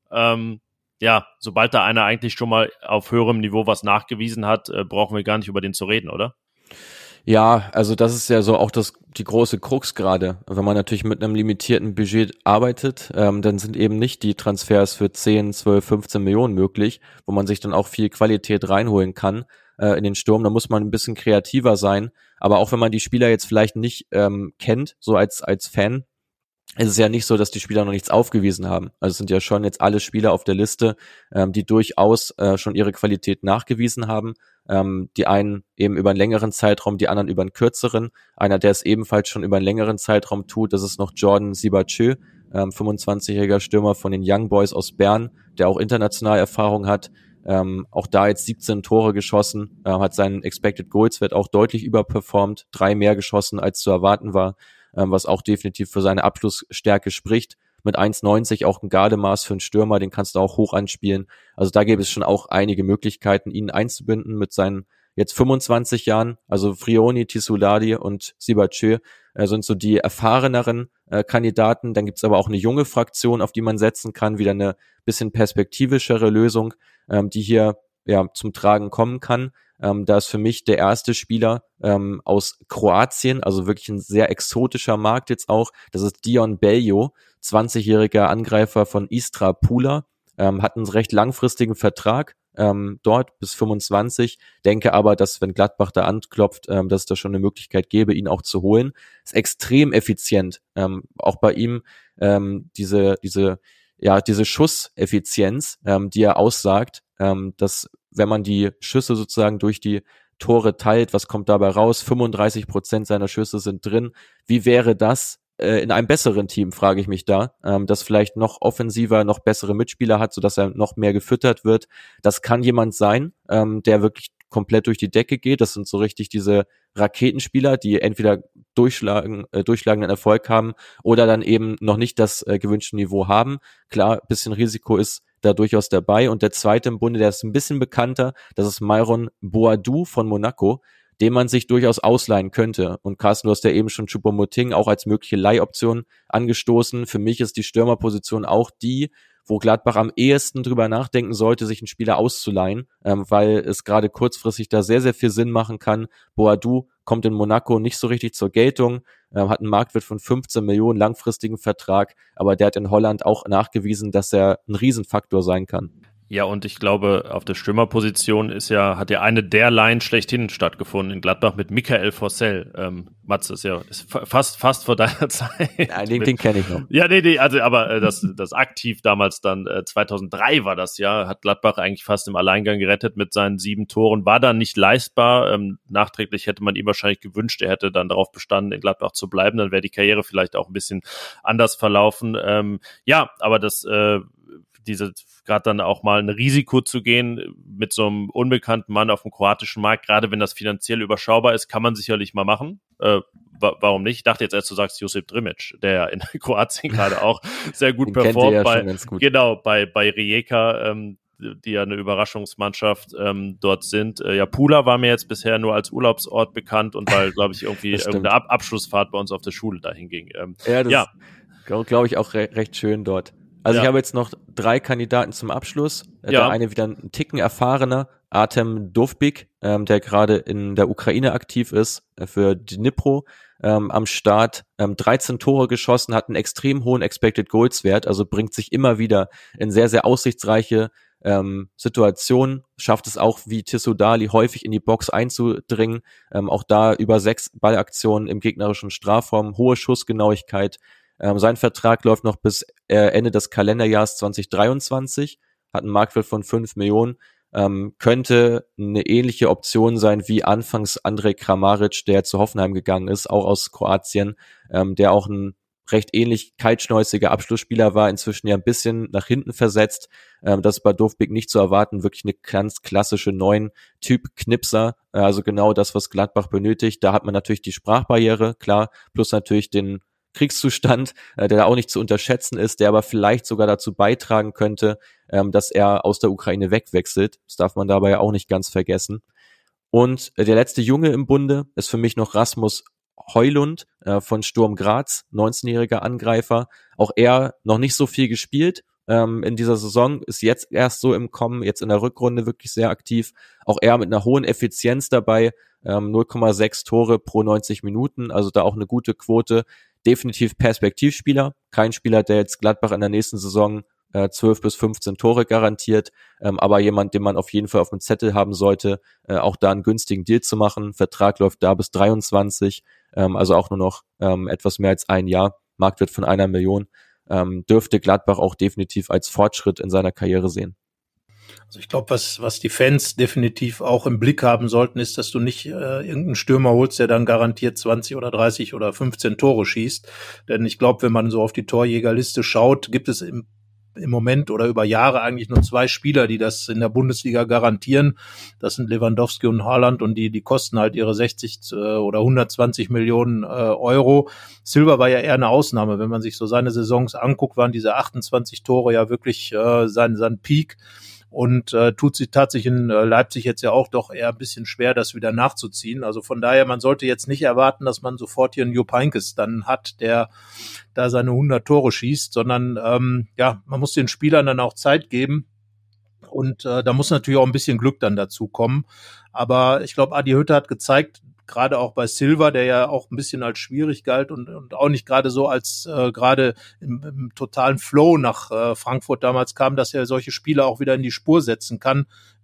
Sobald da einer eigentlich schon mal auf höherem Niveau was nachgewiesen hat, brauchen wir gar nicht über den zu reden, oder? Ja, also das ist ja so auch die große Krux gerade. Wenn man natürlich mit einem limitierten Budget arbeitet, dann sind eben nicht die Transfers für 10, 12, 15 Millionen möglich, wo man sich dann auch viel Qualität reinholen kann in den Sturm. Da muss man ein bisschen kreativer sein. Aber auch wenn man die Spieler jetzt vielleicht nicht kennt, so als Fan, es ist ja nicht so, dass die Spieler noch nichts aufgewiesen haben. Also es sind ja schon jetzt alle Spieler auf der Liste, die durchaus schon ihre Qualität nachgewiesen haben. Die einen eben über einen längeren Zeitraum, die anderen über einen kürzeren. Einer, der es ebenfalls schon über einen längeren Zeitraum tut, das ist noch Jordan Sibachö, 25-jähriger Stürmer von den Young Boys aus Bern, der auch international Erfahrung hat. Auch da jetzt 17 Tore geschossen, hat seinen Expected Goals Wert auch deutlich überperformt, 3 mehr geschossen, als zu erwarten war, was auch definitiv für seine Abschlussstärke spricht. Mit 1,90 auch ein Gardemaß für einen Stürmer, den kannst du auch hoch anspielen. Also da gäbe es schon auch einige Möglichkeiten, ihn einzubinden mit seinen jetzt 25 Jahren. Also Vrioni, Tissoudali und Sibachö sind so die erfahreneren Kandidaten. Dann gibt's aber auch eine junge Fraktion, auf die man setzen kann, wieder eine bisschen perspektivischere Lösung, die hier zum Tragen kommen kann. Da ist für mich der erste Spieler aus Kroatien, also wirklich ein sehr exotischer Markt jetzt auch. Das ist Dion Beljo, 20-jähriger Angreifer von Istra Pula, hat einen recht langfristigen Vertrag dort bis 25. Denke aber, dass wenn Gladbach da anklopft, dass es da schon eine Möglichkeit gäbe, ihn auch zu holen. Ist extrem effizient. Auch bei ihm diese diese Schusseffizienz, die er aussagt, dass wenn man die Schüsse sozusagen durch die Tore teilt, was kommt dabei raus? 35% seiner Schüsse sind drin. Wie wäre das in einem besseren Team, frage ich mich da, das vielleicht noch offensiver, noch bessere Mitspieler hat, sodass er noch mehr gefüttert wird. Das kann jemand sein, der wirklich komplett durch die Decke geht. Das sind so richtig diese Raketenspieler, die entweder durchschlagenden Erfolg haben oder dann eben noch nicht das gewünschte Niveau haben. Klar, ein bisschen Risiko ist da durchaus dabei. Und der zweite im Bunde, der ist ein bisschen bekannter, das ist Myron Boadou von Monaco, den man sich durchaus ausleihen könnte. Und Carsten, du hast ja eben schon Choupo-Moting auch als mögliche Leihoption angestoßen. Für mich ist die Stürmerposition auch die, wo Gladbach am ehesten drüber nachdenken sollte, sich einen Spieler auszuleihen, weil es gerade kurzfristig da sehr, sehr viel Sinn machen kann. Boadou kommt in Monaco nicht so richtig zur Geltung, hat einen Marktwert von 15 Millionen, langfristigen Vertrag, aber der hat in Holland auch nachgewiesen, dass er ein Riesenfaktor sein kann. Ja, und ich glaube, auf der Stürmerposition hat ja eine der Line schlechthin stattgefunden in Gladbach mit Michael Forssell. Mats, ist fast vor deiner Zeit. Ja, den kenne ich noch. Ja, nee, also aber das aktiv damals dann 2003 war das ja, hat Gladbach eigentlich fast im Alleingang gerettet mit seinen 7 Toren, war dann nicht leistbar. Nachträglich hätte man ihm wahrscheinlich gewünscht, er hätte dann darauf bestanden, in Gladbach zu bleiben, dann wäre die Karriere vielleicht auch ein bisschen anders verlaufen. Ja, aber gerade dann auch mal ein Risiko zu gehen mit so einem unbekannten Mann auf dem kroatischen Markt, gerade wenn das finanziell überschaubar ist, kann man sicherlich mal machen. Warum nicht? Ich dachte jetzt erst, du sagst Josip Drmic, der in Kroatien gerade auch sehr gut performt. Bei Rijeka, die ja eine Überraschungsmannschaft dort sind. Ja, Pula war mir jetzt bisher nur als Urlaubsort bekannt und weil, glaube ich, irgendwie irgendeine Abschlussfahrt bei uns auf der Schule dahin ging. Glaube ich auch recht schön dort. Also ich habe jetzt noch 3 Kandidaten zum Abschluss. Der eine wieder ein Ticken erfahrener, Artem Dovbyk, der gerade in der Ukraine aktiv ist, für Dnipro am Start, 13 Tore geschossen, hat einen extrem hohen Expected Goals Wert, also bringt sich immer wieder in sehr, sehr aussichtsreiche Situationen, schafft es auch wie Tissot Dali häufig in die Box einzudringen, auch da über 6 Ballaktionen im gegnerischen Strafraum, hohe Schussgenauigkeit. Sein Vertrag läuft noch bis Ende des Kalenderjahres 2023, hat einen Marktwert von 5 Millionen, könnte eine ähnliche Option sein wie anfangs Andrej Kramaric, der zu Hoffenheim gegangen ist, auch aus Kroatien, der auch ein recht ähnlich kaltschnäuziger Abschlussspieler war, inzwischen ja ein bisschen nach hinten versetzt. Das ist bei Dovbyk nicht zu erwarten, wirklich eine ganz klassische 9-Typ-Knipser, also genau das, was Gladbach benötigt. Da hat man natürlich die Sprachbarriere, klar, plus natürlich den Kriegszustand, der da auch nicht zu unterschätzen ist, der aber vielleicht sogar dazu beitragen könnte, dass er aus der Ukraine wegwechselt. Das darf man dabei auch nicht ganz vergessen. Und der letzte Junge im Bunde ist für mich noch Rasmus Højlund von Sturm Graz, 19-jähriger Angreifer. Auch er noch nicht so viel gespielt in dieser Saison, ist jetzt erst so im Kommen, jetzt in der Rückrunde wirklich sehr aktiv. Auch er mit einer hohen Effizienz dabei, 0,6 Tore pro 90 Minuten, also da auch eine gute Quote. Definitiv Perspektivspieler, kein Spieler, der jetzt Gladbach in der nächsten Saison 12 bis 15 Tore garantiert, aber jemand, den man auf jeden Fall auf dem Zettel haben sollte, auch da einen günstigen Deal zu machen. Vertrag läuft da bis 23, also auch nur noch etwas mehr als ein Jahr, Marktwert von 1 Million, dürfte Gladbach auch definitiv als Fortschritt in seiner Karriere sehen. Also ich glaube, was die Fans definitiv auch im Blick haben sollten, ist, dass du nicht irgendeinen Stürmer holst, der dann garantiert 20 oder 30 oder 15 Tore schießt. Denn ich glaube, wenn man so auf die Torjägerliste schaut, gibt es im Moment oder über Jahre eigentlich nur 2 Spieler, die das in der Bundesliga garantieren. Das sind Lewandowski und Haaland und die kosten halt ihre 60 oder 120 Millionen Euro. Silva war ja eher eine Ausnahme. Wenn man sich so seine Saisons anguckt, waren diese 28 Tore ja wirklich sein Peak. Und tut sich tatsächlich in Leipzig jetzt ja auch doch eher ein bisschen schwer, das wieder nachzuziehen. Also von daher, man sollte jetzt nicht erwarten, dass man sofort hier einen Jupp Heynckes dann hat, der da seine 100 Tore schießt, sondern man muss den Spielern dann auch Zeit geben. Und da muss natürlich auch ein bisschen Glück dann dazu kommen. Aber ich glaube, Adi Hütter hat gezeigt, gerade auch bei Silva, der ja auch ein bisschen als schwierig galt und auch nicht gerade so als gerade im totalen Flow nach Frankfurt damals kam, dass er solche Spieler auch wieder in die Spur setzen kann,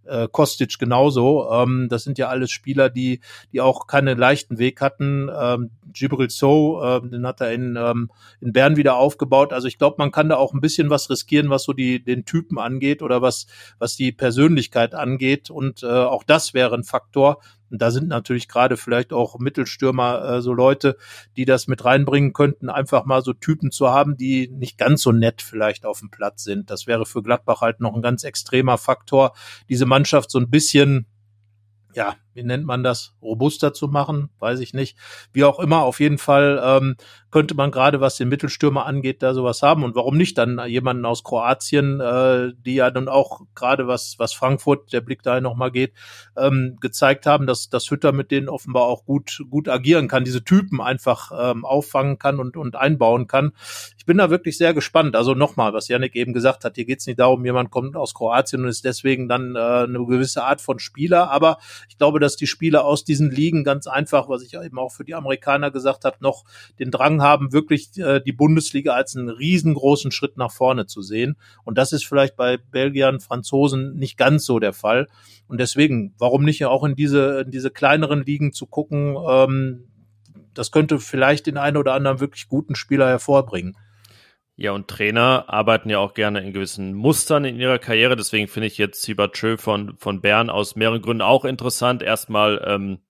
Kostic genauso. Das sind ja alles Spieler, die auch keinen leichten Weg hatten. Djibril Sow, den hat er in Bern wieder aufgebaut. Also ich glaube, man kann da auch ein bisschen was riskieren, was so den Typen angeht oder was die Persönlichkeit angeht. Und auch das wäre ein Faktor. Und da sind natürlich gerade vielleicht auch Mittelstürmer so Leute, die das mit reinbringen könnten, einfach mal so Typen zu haben, die nicht ganz so nett vielleicht auf dem Platz sind. Das wäre für Gladbach halt noch ein ganz extremer Faktor, diese Mannschaft so ein bisschen, ja, wie nennt man das, robuster zu machen, weiß ich nicht. Wie auch immer, auf jeden Fall könnte man gerade, was den Mittelstürmer angeht, da sowas haben. Und warum nicht dann jemanden aus Kroatien, die ja dann auch gerade was Frankfurt, der Blick dahin nochmal geht, gezeigt haben, dass Hütter mit denen offenbar auch gut agieren kann, diese Typen einfach auffangen kann und einbauen kann. Ich bin da wirklich sehr gespannt. Also nochmal, was Yannick eben gesagt hat, hier geht es nicht darum, jemand kommt aus Kroatien und ist deswegen dann eine gewisse Art von Spieler, aber ich glaube, dass die Spieler aus diesen Ligen ganz einfach, was ich eben auch für die Amerikaner gesagt habe, noch den Drang haben, wirklich die Bundesliga als einen riesengroßen Schritt nach vorne zu sehen. Und das ist vielleicht bei Belgiern, Franzosen nicht ganz so der Fall. Und deswegen, warum nicht auch in diese kleineren Ligen zu gucken, das könnte vielleicht den einen oder anderen wirklich guten Spieler hervorbringen. Ja, und Trainer arbeiten ja auch gerne in gewissen Mustern in ihrer Karriere. Deswegen finde ich jetzt Sibachö von Bern aus mehreren Gründen auch interessant. Erstmal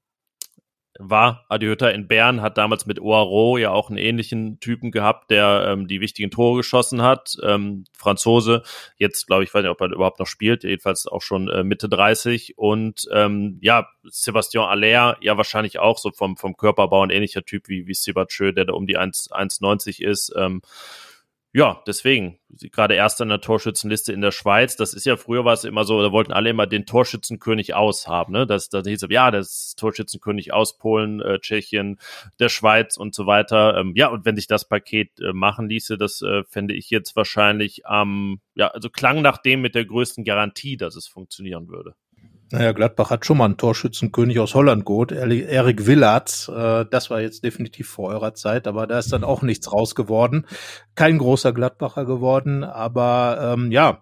war Adi Hütter in Bern, hat damals mit Oaro ja auch einen ähnlichen Typen gehabt, der die wichtigen Tore geschossen hat. Franzose, jetzt glaube ich, weiß nicht, ob er überhaupt noch spielt, jedenfalls auch schon Mitte 30. Und Sébastien Haller, ja wahrscheinlich auch so vom Körperbau ein ähnlicher Typ wie Sibachö, der da um die 1,90 ist. Ja, deswegen, gerade Erster in der Torschützenliste in der Schweiz, das ist ja, früher war es immer so, da wollten alle immer den Torschützenkönig aus haben, ne? Das hieß ja, das Torschützenkönig aus Polen, Tschechien, der Schweiz und so weiter. Ja, und wenn sich das Paket machen ließe, das fände ich jetzt wahrscheinlich also klang nach dem mit der größten Garantie, dass es funktionieren würde. Naja, Gladbach hat schon mal einen Torschützenkönig aus Holland geholt, Erik Willaerts. Das war jetzt definitiv vor eurer Zeit, aber da ist dann auch nichts raus geworden. Kein großer Gladbacher geworden, aber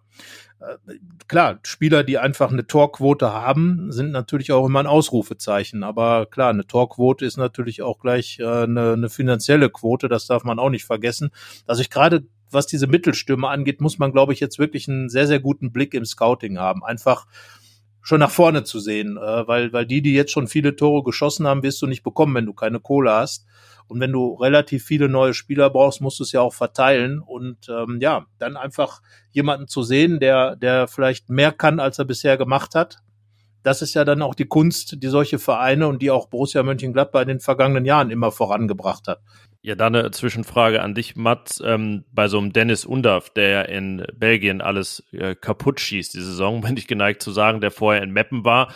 klar, Spieler, die einfach eine Torquote haben, sind natürlich auch immer ein Ausrufezeichen. Aber klar, eine Torquote ist natürlich auch gleich eine finanzielle Quote, das darf man auch nicht vergessen. Also gerade was diese Mittelstürmer angeht, muss man, glaube ich, jetzt wirklich einen sehr, sehr guten Blick im Scouting haben. Einfach schon nach vorne zu sehen, weil die jetzt schon viele Tore geschossen haben, wirst du nicht bekommen, wenn du keine Kohle hast. Und wenn du relativ viele neue Spieler brauchst, musst du es ja auch verteilen. Und dann einfach jemanden zu sehen, der vielleicht mehr kann, als er bisher gemacht hat. Das ist ja dann auch die Kunst, die solche Vereine und die auch Borussia Mönchengladbach in den vergangenen Jahren immer vorangebracht hat. Ja, dann eine Zwischenfrage an dich, Mats. Bei so einem Dennis Undav, der ja in Belgien alles kaputt schießt, die Saison, bin ich geneigt zu sagen, der vorher in Meppen war.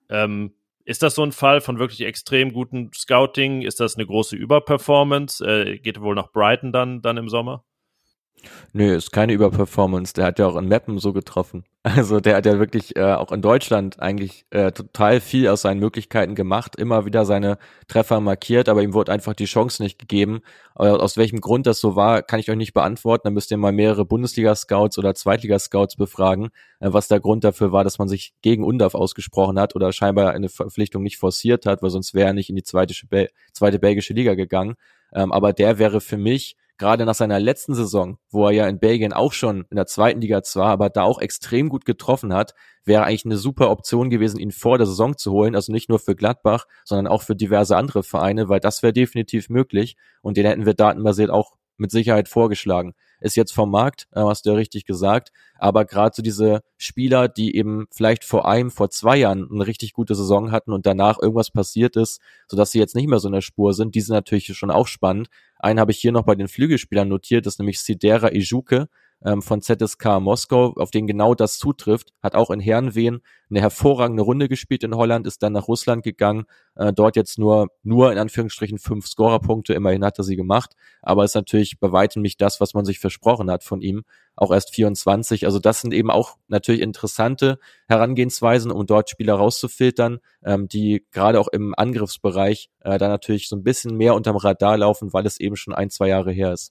Ist das so ein Fall von wirklich extrem gutem Scouting? Ist das eine große Überperformance? Geht er wohl nach Brighton dann im Sommer? Nö, ist keine Überperformance. Der hat ja auch in Meppen so getroffen. Also der hat ja wirklich auch in Deutschland eigentlich total viel aus seinen Möglichkeiten gemacht, immer wieder seine Treffer markiert, aber ihm wurde einfach die Chance nicht gegeben. Aus welchem Grund das so war, kann ich euch nicht beantworten. Da müsst ihr mal mehrere Bundesliga-Scouts oder Zweitliga-Scouts befragen, was der Grund dafür war, dass man sich gegen Undav ausgesprochen hat oder scheinbar eine Verpflichtung nicht forciert hat, weil sonst wäre er nicht in die zweite belgische Liga gegangen. Aber der wäre für mich gerade nach seiner letzten Saison, wo er ja in Belgien auch schon in der zweiten Liga zwar, aber da auch extrem gut getroffen hat, wäre eigentlich eine super Option gewesen, ihn vor der Saison zu holen. Also nicht nur für Gladbach, sondern auch für diverse andere Vereine, weil das wäre definitiv möglich und den hätten wir datenbasiert auch mit Sicherheit vorgeschlagen. Ist jetzt vom Markt, hast du ja richtig gesagt, aber gerade so diese Spieler, die eben vielleicht vor 2 Jahren eine richtig gute Saison hatten und danach irgendwas passiert ist, sodass sie jetzt nicht mehr so in der Spur sind, die sind natürlich schon auch spannend. Einen habe ich hier noch bei den Flügelspielern notiert, das ist nämlich Sidera Ijuke von ZSK Moskau, auf den genau das zutrifft, hat auch in Herrenwehen eine hervorragende Runde gespielt in Holland, ist dann nach Russland gegangen, dort jetzt nur in Anführungsstrichen 5 Scorerpunkte, immerhin hat er sie gemacht, aber ist natürlich bei weitem nicht das, was man sich versprochen hat von ihm, auch erst 24, also das sind eben auch natürlich interessante Herangehensweisen, um dort Spieler rauszufiltern, die gerade auch im Angriffsbereich da natürlich so ein bisschen mehr unterm Radar laufen, weil es eben schon 1-2 Jahre her ist.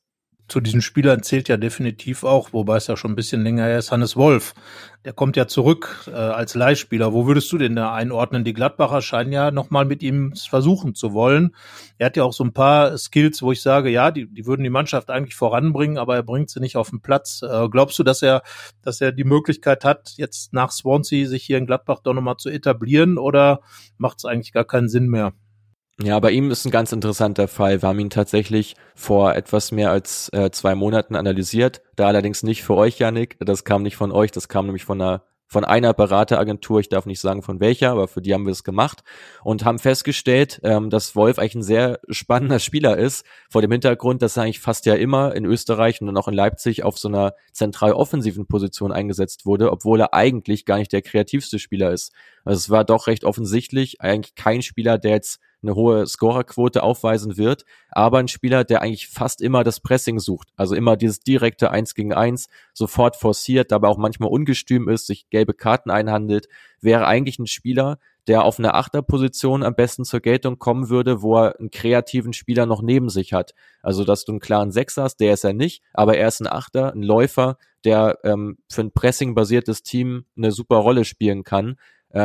Zu diesen Spielern zählt ja definitiv auch, wobei es ja schon ein bisschen länger her ist, Hannes Wolf. Der kommt ja zurück als Leihspieler. Wo würdest du den da einordnen? Die Gladbacher scheinen ja nochmal mit ihm versuchen zu wollen. Er hat ja auch so ein paar Skills, wo ich sage, ja, die würden die Mannschaft eigentlich voranbringen, aber er bringt sie nicht auf den Platz. Glaubst du, dass er die Möglichkeit hat, jetzt nach Swansea sich hier in Gladbach doch nochmal zu etablieren, oder macht es eigentlich gar keinen Sinn mehr? Ja, bei ihm ist ein ganz interessanter Fall. Wir haben ihn tatsächlich vor etwas mehr als 2 Monaten analysiert. Da allerdings nicht für euch, Yannick. Das kam nicht von euch, das kam nämlich von einer Berateragentur. Ich darf nicht sagen von welcher, aber für die haben wir es gemacht und haben festgestellt, dass Wolf eigentlich ein sehr spannender Spieler ist, vor dem Hintergrund, dass er eigentlich fast ja immer in Österreich und dann auch in Leipzig auf so einer zentral offensiven Position eingesetzt wurde, obwohl er eigentlich gar nicht der kreativste Spieler ist. Also es war doch recht offensichtlich, eigentlich kein Spieler, der jetzt eine hohe Scorerquote aufweisen wird, aber ein Spieler, der eigentlich fast immer das Pressing sucht, also immer dieses direkte 1 gegen 1, sofort forciert, dabei auch manchmal ungestüm ist, sich gelbe Karten einhandelt, wäre eigentlich ein Spieler, der auf einer Achterposition am besten zur Geltung kommen würde, wo er einen kreativen Spieler noch neben sich hat. Also, dass du einen klaren Sechser hast, der ist er nicht, aber er ist ein Achter, ein Läufer, der für ein Pressing-basiertes Team eine super Rolle spielen kann.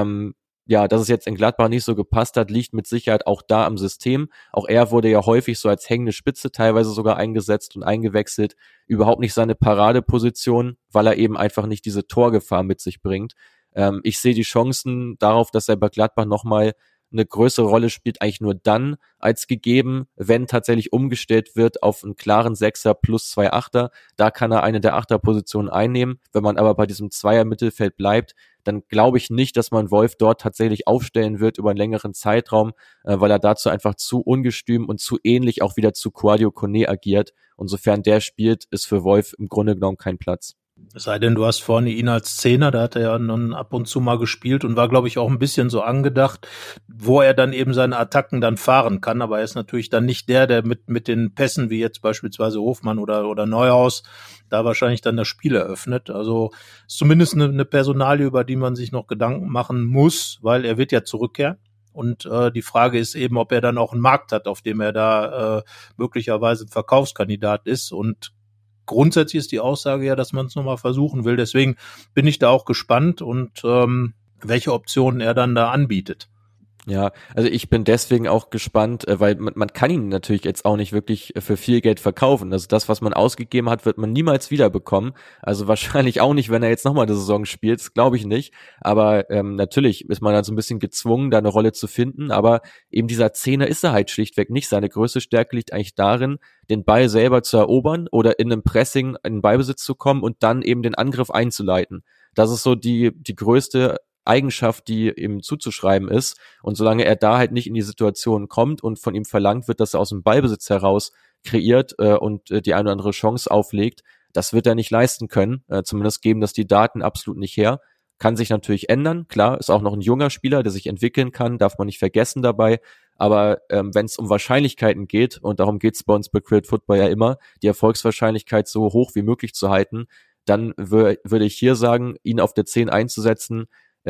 Ja, dass es jetzt in Gladbach nicht so gepasst hat, liegt mit Sicherheit auch da am System. Auch er wurde ja häufig so als hängende Spitze teilweise sogar eingesetzt und eingewechselt. Überhaupt nicht seine Paradeposition, weil er eben einfach nicht diese Torgefahr mit sich bringt. Ich sehe die Chancen darauf, dass er bei Gladbach nochmal eine größere Rolle spielt, eigentlich nur dann als gegeben, wenn tatsächlich umgestellt wird auf einen klaren Sechser plus 2 Achter. Da kann er eine der Achterpositionen einnehmen. Wenn man aber bei diesem Zweier-Mittelfeld bleibt, dann glaube ich nicht, dass man Wolf dort tatsächlich aufstellen wird über einen längeren Zeitraum, weil er dazu einfach zu ungestüm und zu ähnlich auch wieder zu Kouadio Koné agiert. Und sofern der spielt, ist für Wolf im Grunde genommen kein Platz. Es sei denn, du hast vorne ihn als Zehner, da hat er ja dann ab und zu mal gespielt und war, glaube ich, auch ein bisschen so angedacht, wo er dann eben seine Attacken dann fahren kann, aber er ist natürlich dann nicht der mit den Pässen, wie jetzt beispielsweise Hofmann oder Neuhaus, da wahrscheinlich dann das Spiel eröffnet. Also ist zumindest eine Personalie, über die man sich noch Gedanken machen muss, weil er wird ja zurückkehren. Und die Frage ist eben, ob er dann auch einen Markt hat, auf dem er da möglicherweise ein Verkaufskandidat ist. Und grundsätzlich ist die Aussage ja, dass man es nochmal versuchen will. Deswegen bin ich da auch gespannt und welche Optionen er dann da anbietet. Ja, also ich bin deswegen auch gespannt, weil man kann ihn natürlich jetzt auch nicht wirklich für viel Geld verkaufen. Also das, was man ausgegeben hat, wird man niemals wiederbekommen. Also wahrscheinlich auch nicht, wenn er jetzt nochmal eine Saison spielt, das glaube ich nicht. Aber natürlich ist man dann so ein bisschen gezwungen, da eine Rolle zu finden. Aber eben dieser Zehner ist er halt schlichtweg nicht. Seine größte Stärke liegt eigentlich darin, den Ball selber zu erobern oder in einem Pressing in den Ballbesitz zu kommen und dann eben den Angriff einzuleiten. Das ist so die größte Eigenschaft, die ihm zuzuschreiben ist. Und solange er da halt nicht in die Situation kommt und von ihm verlangt wird, dass er aus dem Ballbesitz heraus kreiert und die eine oder andere Chance auflegt, das wird er nicht leisten können. Zumindest geben das die Daten absolut nicht her. Kann sich natürlich ändern. Klar, ist auch noch ein junger Spieler, der sich entwickeln kann, darf man nicht vergessen dabei. Aber wenn es um Wahrscheinlichkeiten geht, und darum geht es bei uns bei Create Football ja immer, die Erfolgswahrscheinlichkeit so hoch wie möglich zu halten, dann würde ich hier sagen, ihn auf der 10 einzusetzen,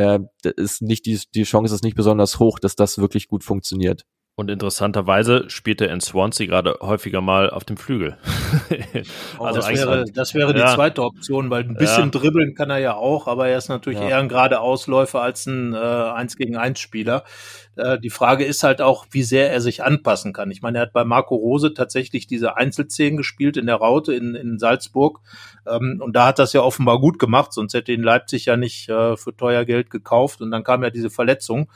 ist nicht die Chance ist nicht besonders hoch, dass das wirklich gut funktioniert. Und interessanterweise spielt er in Swansea gerade häufiger mal auf dem Flügel. Also das wäre die zweite Option, weil ein bisschen dribbeln kann er ja auch, aber er ist natürlich eher ein Geradeausläufer als ein 1-gegen-1-Spieler. Die Frage ist halt auch, wie sehr er sich anpassen kann. Ich meine, er hat bei Marco Rose tatsächlich diese Einzelszenen gespielt in der Raute in Salzburg. Und da hat das ja offenbar gut gemacht, sonst hätte ihn Leipzig ja nicht für teuer Geld gekauft. Und dann kam ja diese Verletzung.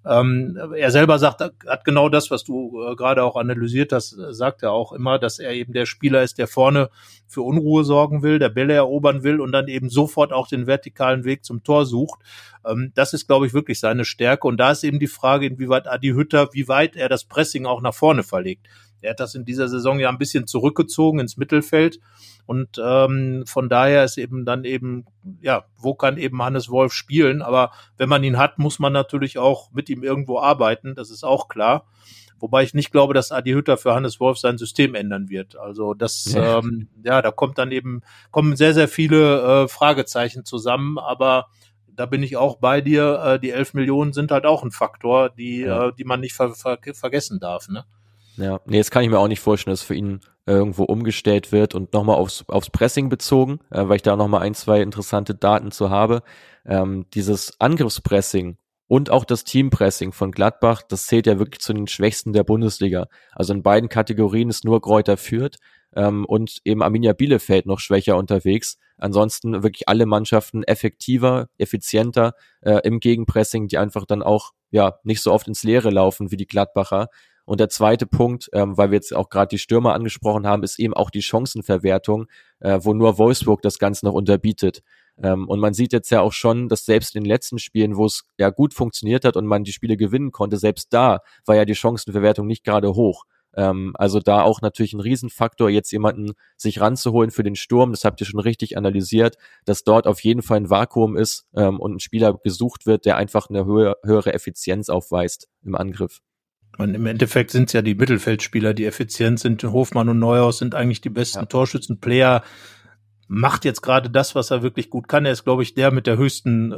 Er selber hat genau das, was du gerade auch analysiert hast, sagt er auch immer, dass er eben der Spieler ist, der vorne für Unruhe sorgen will, der Bälle erobern will und dann eben sofort auch den vertikalen Weg zum Tor sucht. Das ist, glaube ich, wirklich seine Stärke. Und da ist eben die Frage, inwieweit Adi Hütter, wie weit er das Pressing auch nach vorne verlegt. Er hat das in dieser Saison ja ein bisschen zurückgezogen ins Mittelfeld. Und von daher ist eben dann eben, ja, wo kann eben Hannes Wolf spielen? Aber wenn man ihn hat, muss man natürlich auch mit ihm irgendwo arbeiten. Das ist auch klar. Wobei ich nicht glaube, dass Adi Hütter für Hannes Wolf sein System ändern wird. Also das, da kommen sehr, sehr viele Fragezeichen zusammen. Aber da bin ich auch bei dir. Die 11 Millionen sind halt auch ein Faktor, die man nicht vergessen darf, ne? Ja, nee, das kann ich mir auch nicht vorstellen, dass für ihn irgendwo umgestellt wird. Und nochmal aufs Pressing bezogen, weil ich da nochmal 1, 2 interessante Daten zu habe. Dieses Angriffspressing und auch das Teampressing von Gladbach, das zählt ja wirklich zu den Schwächsten der Bundesliga. Also in beiden Kategorien ist nur Greuther Fürth und eben Arminia Bielefeld noch schwächer unterwegs. Ansonsten wirklich alle Mannschaften effektiver, effizienter im Gegenpressing, die einfach dann auch nicht so oft ins Leere laufen wie die Gladbacher. Und der zweite Punkt, weil wir jetzt auch gerade die Stürmer angesprochen haben, ist eben auch die Chancenverwertung, wo nur Wolfsburg das Ganze noch unterbietet. Und man sieht jetzt ja auch schon, dass selbst in den letzten Spielen, wo es ja gut funktioniert hat und man die Spiele gewinnen konnte, selbst da war ja die Chancenverwertung nicht gerade hoch. Also da auch natürlich ein Riesenfaktor, jetzt jemanden sich ranzuholen für den Sturm, das habt ihr schon richtig analysiert, dass dort auf jeden Fall ein Vakuum ist und ein Spieler gesucht wird, der einfach eine höhere Effizienz aufweist im Angriff. Im Endeffekt sind es ja die Mittelfeldspieler, die effizient sind. Hofmann und Neuhaus sind eigentlich die besten Torschützenplayer. Macht jetzt gerade das, was er wirklich gut kann. Er ist, glaube ich, der mit der höchsten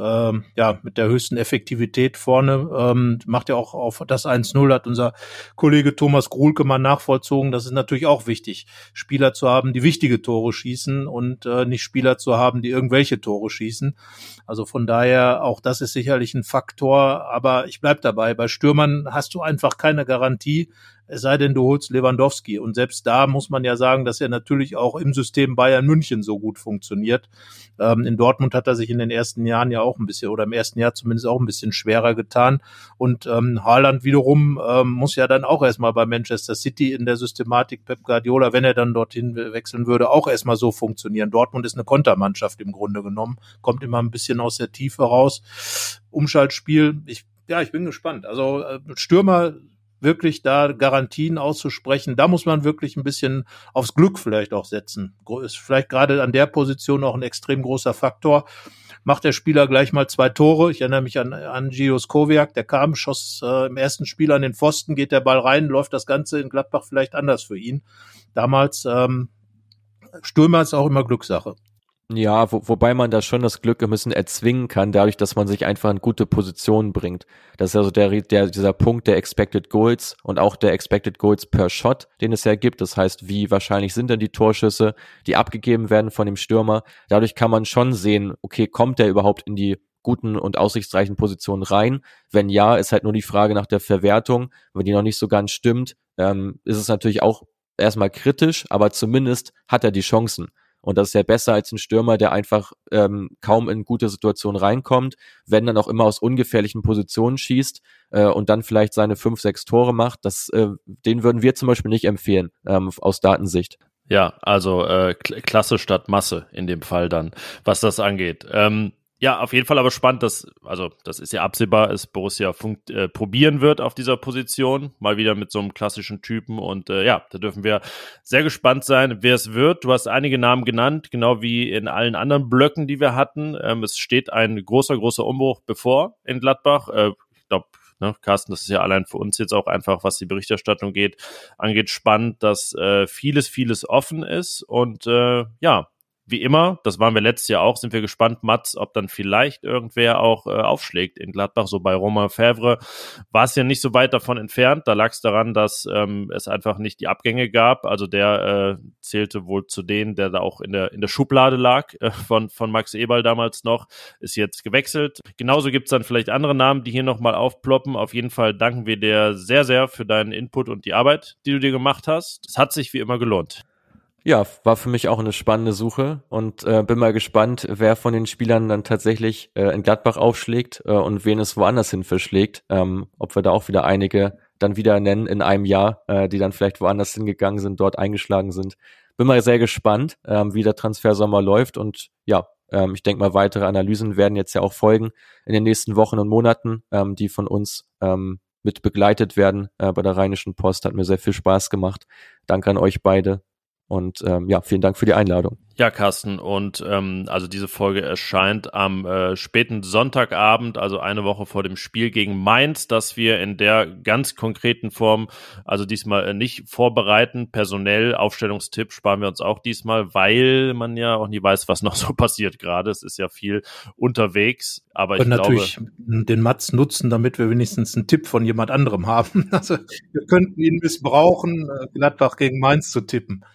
Effektivität vorne. Macht ja auch auf das 1-0, hat unser Kollege Thomas Gruhlke mal nachvollzogen. Das ist natürlich auch wichtig, Spieler zu haben, die wichtige Tore schießen und nicht Spieler zu haben, die irgendwelche Tore schießen. Also von daher, auch das ist sicherlich ein Faktor. Aber ich bleib dabei. Bei Stürmern hast du einfach keine Garantie, es sei denn, du holst Lewandowski. Und selbst da muss man ja sagen, dass er natürlich auch im System Bayern München so gut funktioniert. In Dortmund hat er sich in den ersten Jahren ja auch ein bisschen, oder im ersten Jahr zumindest auch ein bisschen schwerer getan. Und Haaland wiederum muss ja dann auch erstmal bei Manchester City in der Systematik Pep Guardiola, wenn er dann dorthin wechseln würde, auch erstmal so funktionieren. Dortmund ist eine Kontermannschaft im Grunde genommen, kommt immer ein bisschen aus der Tiefe raus. Umschaltspiel, ich bin gespannt. Also Stürmer wirklich da Garantien auszusprechen, da muss man wirklich ein bisschen aufs Glück vielleicht auch setzen. Ist vielleicht gerade an der Position auch ein extrem großer Faktor. Macht der Spieler gleich mal 2 Tore. Ich erinnere mich an Gio Skowiak, der kam, schoss im ersten Spiel an den Pfosten, geht der Ball rein, läuft das Ganze in Gladbach vielleicht anders für ihn. Damals Stürmer ist auch immer Glückssache. Ja, wobei man da schon das Glück ein bisschen erzwingen kann, dadurch, dass man sich einfach in gute Positionen bringt. Das ist also dieser Punkt der Expected Goals und auch der Expected Goals per Shot, den es ja gibt. Das heißt, wie wahrscheinlich sind denn die Torschüsse, die abgegeben werden von dem Stürmer. Dadurch kann man schon sehen, okay, kommt der überhaupt in die guten und aussichtsreichen Positionen rein? Wenn ja, ist halt nur die Frage nach der Verwertung. Wenn die noch nicht so ganz stimmt, ist es natürlich auch erstmal kritisch, aber zumindest hat er die Chancen. Und das ist ja besser als ein Stürmer, der einfach kaum in gute Situationen reinkommt, wenn dann auch immer aus ungefährlichen Positionen schießt und dann vielleicht seine 5, 6 Tore macht. Den würden wir zum Beispiel nicht empfehlen, aus Datensicht. Ja, also Klasse statt Masse in dem Fall dann, was das angeht. Ja, auf jeden Fall aber spannend, das ist ja absehbar, dass Borussia probieren wird auf dieser Position, mal wieder mit so einem klassischen Typen und da dürfen wir sehr gespannt sein, wer es wird. Du hast einige Namen genannt, genau wie in allen anderen Blöcken, die wir hatten. Es steht ein großer Umbruch bevor in Gladbach. Ich glaube, Carsten, das ist ja allein für uns jetzt auch einfach, was die Berichterstattung angeht, spannend, dass vieles offen ist und wie immer, das waren wir letztes Jahr auch, sind wir gespannt, Mats, ob dann vielleicht irgendwer auch aufschlägt in Gladbach. So bei Romain Fèvre war es ja nicht so weit davon entfernt. Da lag es daran, dass es einfach nicht die Abgänge gab. Also der zählte wohl zu denen, der da auch in der Schublade lag von Max Eberl damals noch, ist jetzt gewechselt. Genauso gibt es dann vielleicht andere Namen, die hier nochmal aufploppen. Auf jeden Fall danken wir dir sehr, sehr für deinen Input und die Arbeit, die du dir gemacht hast. Es hat sich wie immer gelohnt. Ja, war für mich auch eine spannende Suche und bin mal gespannt, wer von den Spielern dann tatsächlich in Gladbach aufschlägt und wen es woanders hin verschlägt. Ob wir da auch wieder einige dann wieder nennen in einem Jahr, die dann vielleicht woanders hingegangen sind, dort eingeschlagen sind. Bin mal sehr gespannt, wie der Transfersommer läuft und ich denke mal, weitere Analysen werden jetzt ja auch folgen in den nächsten Wochen und Monaten, die von uns mit begleitet werden bei der Rheinischen Post. Hat mir sehr viel Spaß gemacht. Danke an euch beide. Und vielen Dank für die Einladung. Ja, Carsten, und also diese Folge erscheint am späten Sonntagabend, also eine Woche vor dem Spiel gegen Mainz, das wir in der ganz konkreten Form, also diesmal nicht vorbereiten. Personell, Aufstellungstipp sparen wir uns auch diesmal, weil man ja auch nie weiß, was noch so passiert gerade. Es ist ja viel unterwegs, aber ich glaube... natürlich den Mats nutzen, damit wir wenigstens einen Tipp von jemand anderem haben. Also wir könnten ihn missbrauchen, Gladbach gegen Mainz zu tippen.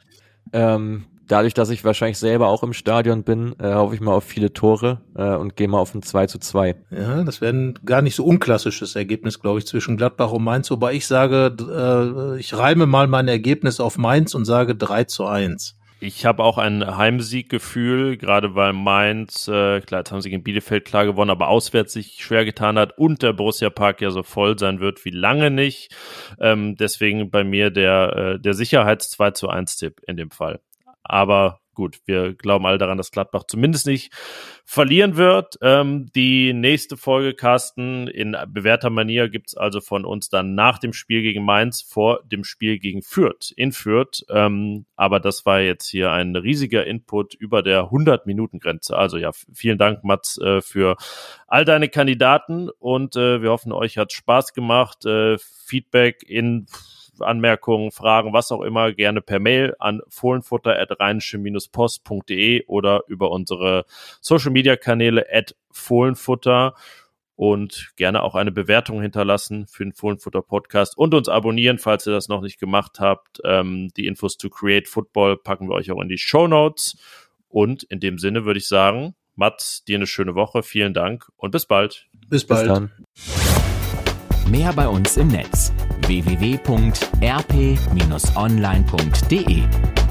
Dadurch, dass ich wahrscheinlich selber auch im Stadion bin, hoffe ich mal auf viele Tore und gehe mal auf ein 2:2. Ja, das wäre ein gar nicht so unklassisches Ergebnis, glaube ich, zwischen Gladbach und Mainz. Wobei ich sage, ich reime mal mein Ergebnis auf Mainz und sage 3:1. Ich habe auch ein Heimsieggefühl, gerade weil Mainz, klar, jetzt haben sie gegen Bielefeld klar gewonnen, aber auswärts sich schwer getan hat und der Borussia Park ja so voll sein wird wie lange nicht. Deswegen bei mir der Sicherheits-2:1-Tipp in dem Fall. Aber gut, wir glauben alle daran, dass Gladbach zumindest nicht verlieren wird. Die nächste Folge, Carsten, in bewährter Manier gibt's also von uns dann nach dem Spiel gegen Mainz vor dem Spiel gegen Fürth, in Fürth. Aber das war jetzt hier ein riesiger Input über der 100-Minuten-Grenze. Also ja, vielen Dank, Mats, für all deine Kandidaten und wir hoffen, euch hat's Spaß gemacht. Feedback in Anmerkungen, Fragen, was auch immer, gerne per Mail an fohlenfutter@rheinische-post.de oder über unsere Social-Media-Kanäle @fohlenfutter und gerne auch eine Bewertung hinterlassen für den Fohlenfutter-Podcast und uns abonnieren, falls ihr das noch nicht gemacht habt. Die Infos zu Create Football packen wir euch auch in die Shownotes und in dem Sinne würde ich sagen, Mats, dir eine schöne Woche, vielen Dank und bis bald. Bis bald. Bis dann. Mehr bei uns im Netz: www.rp-online.de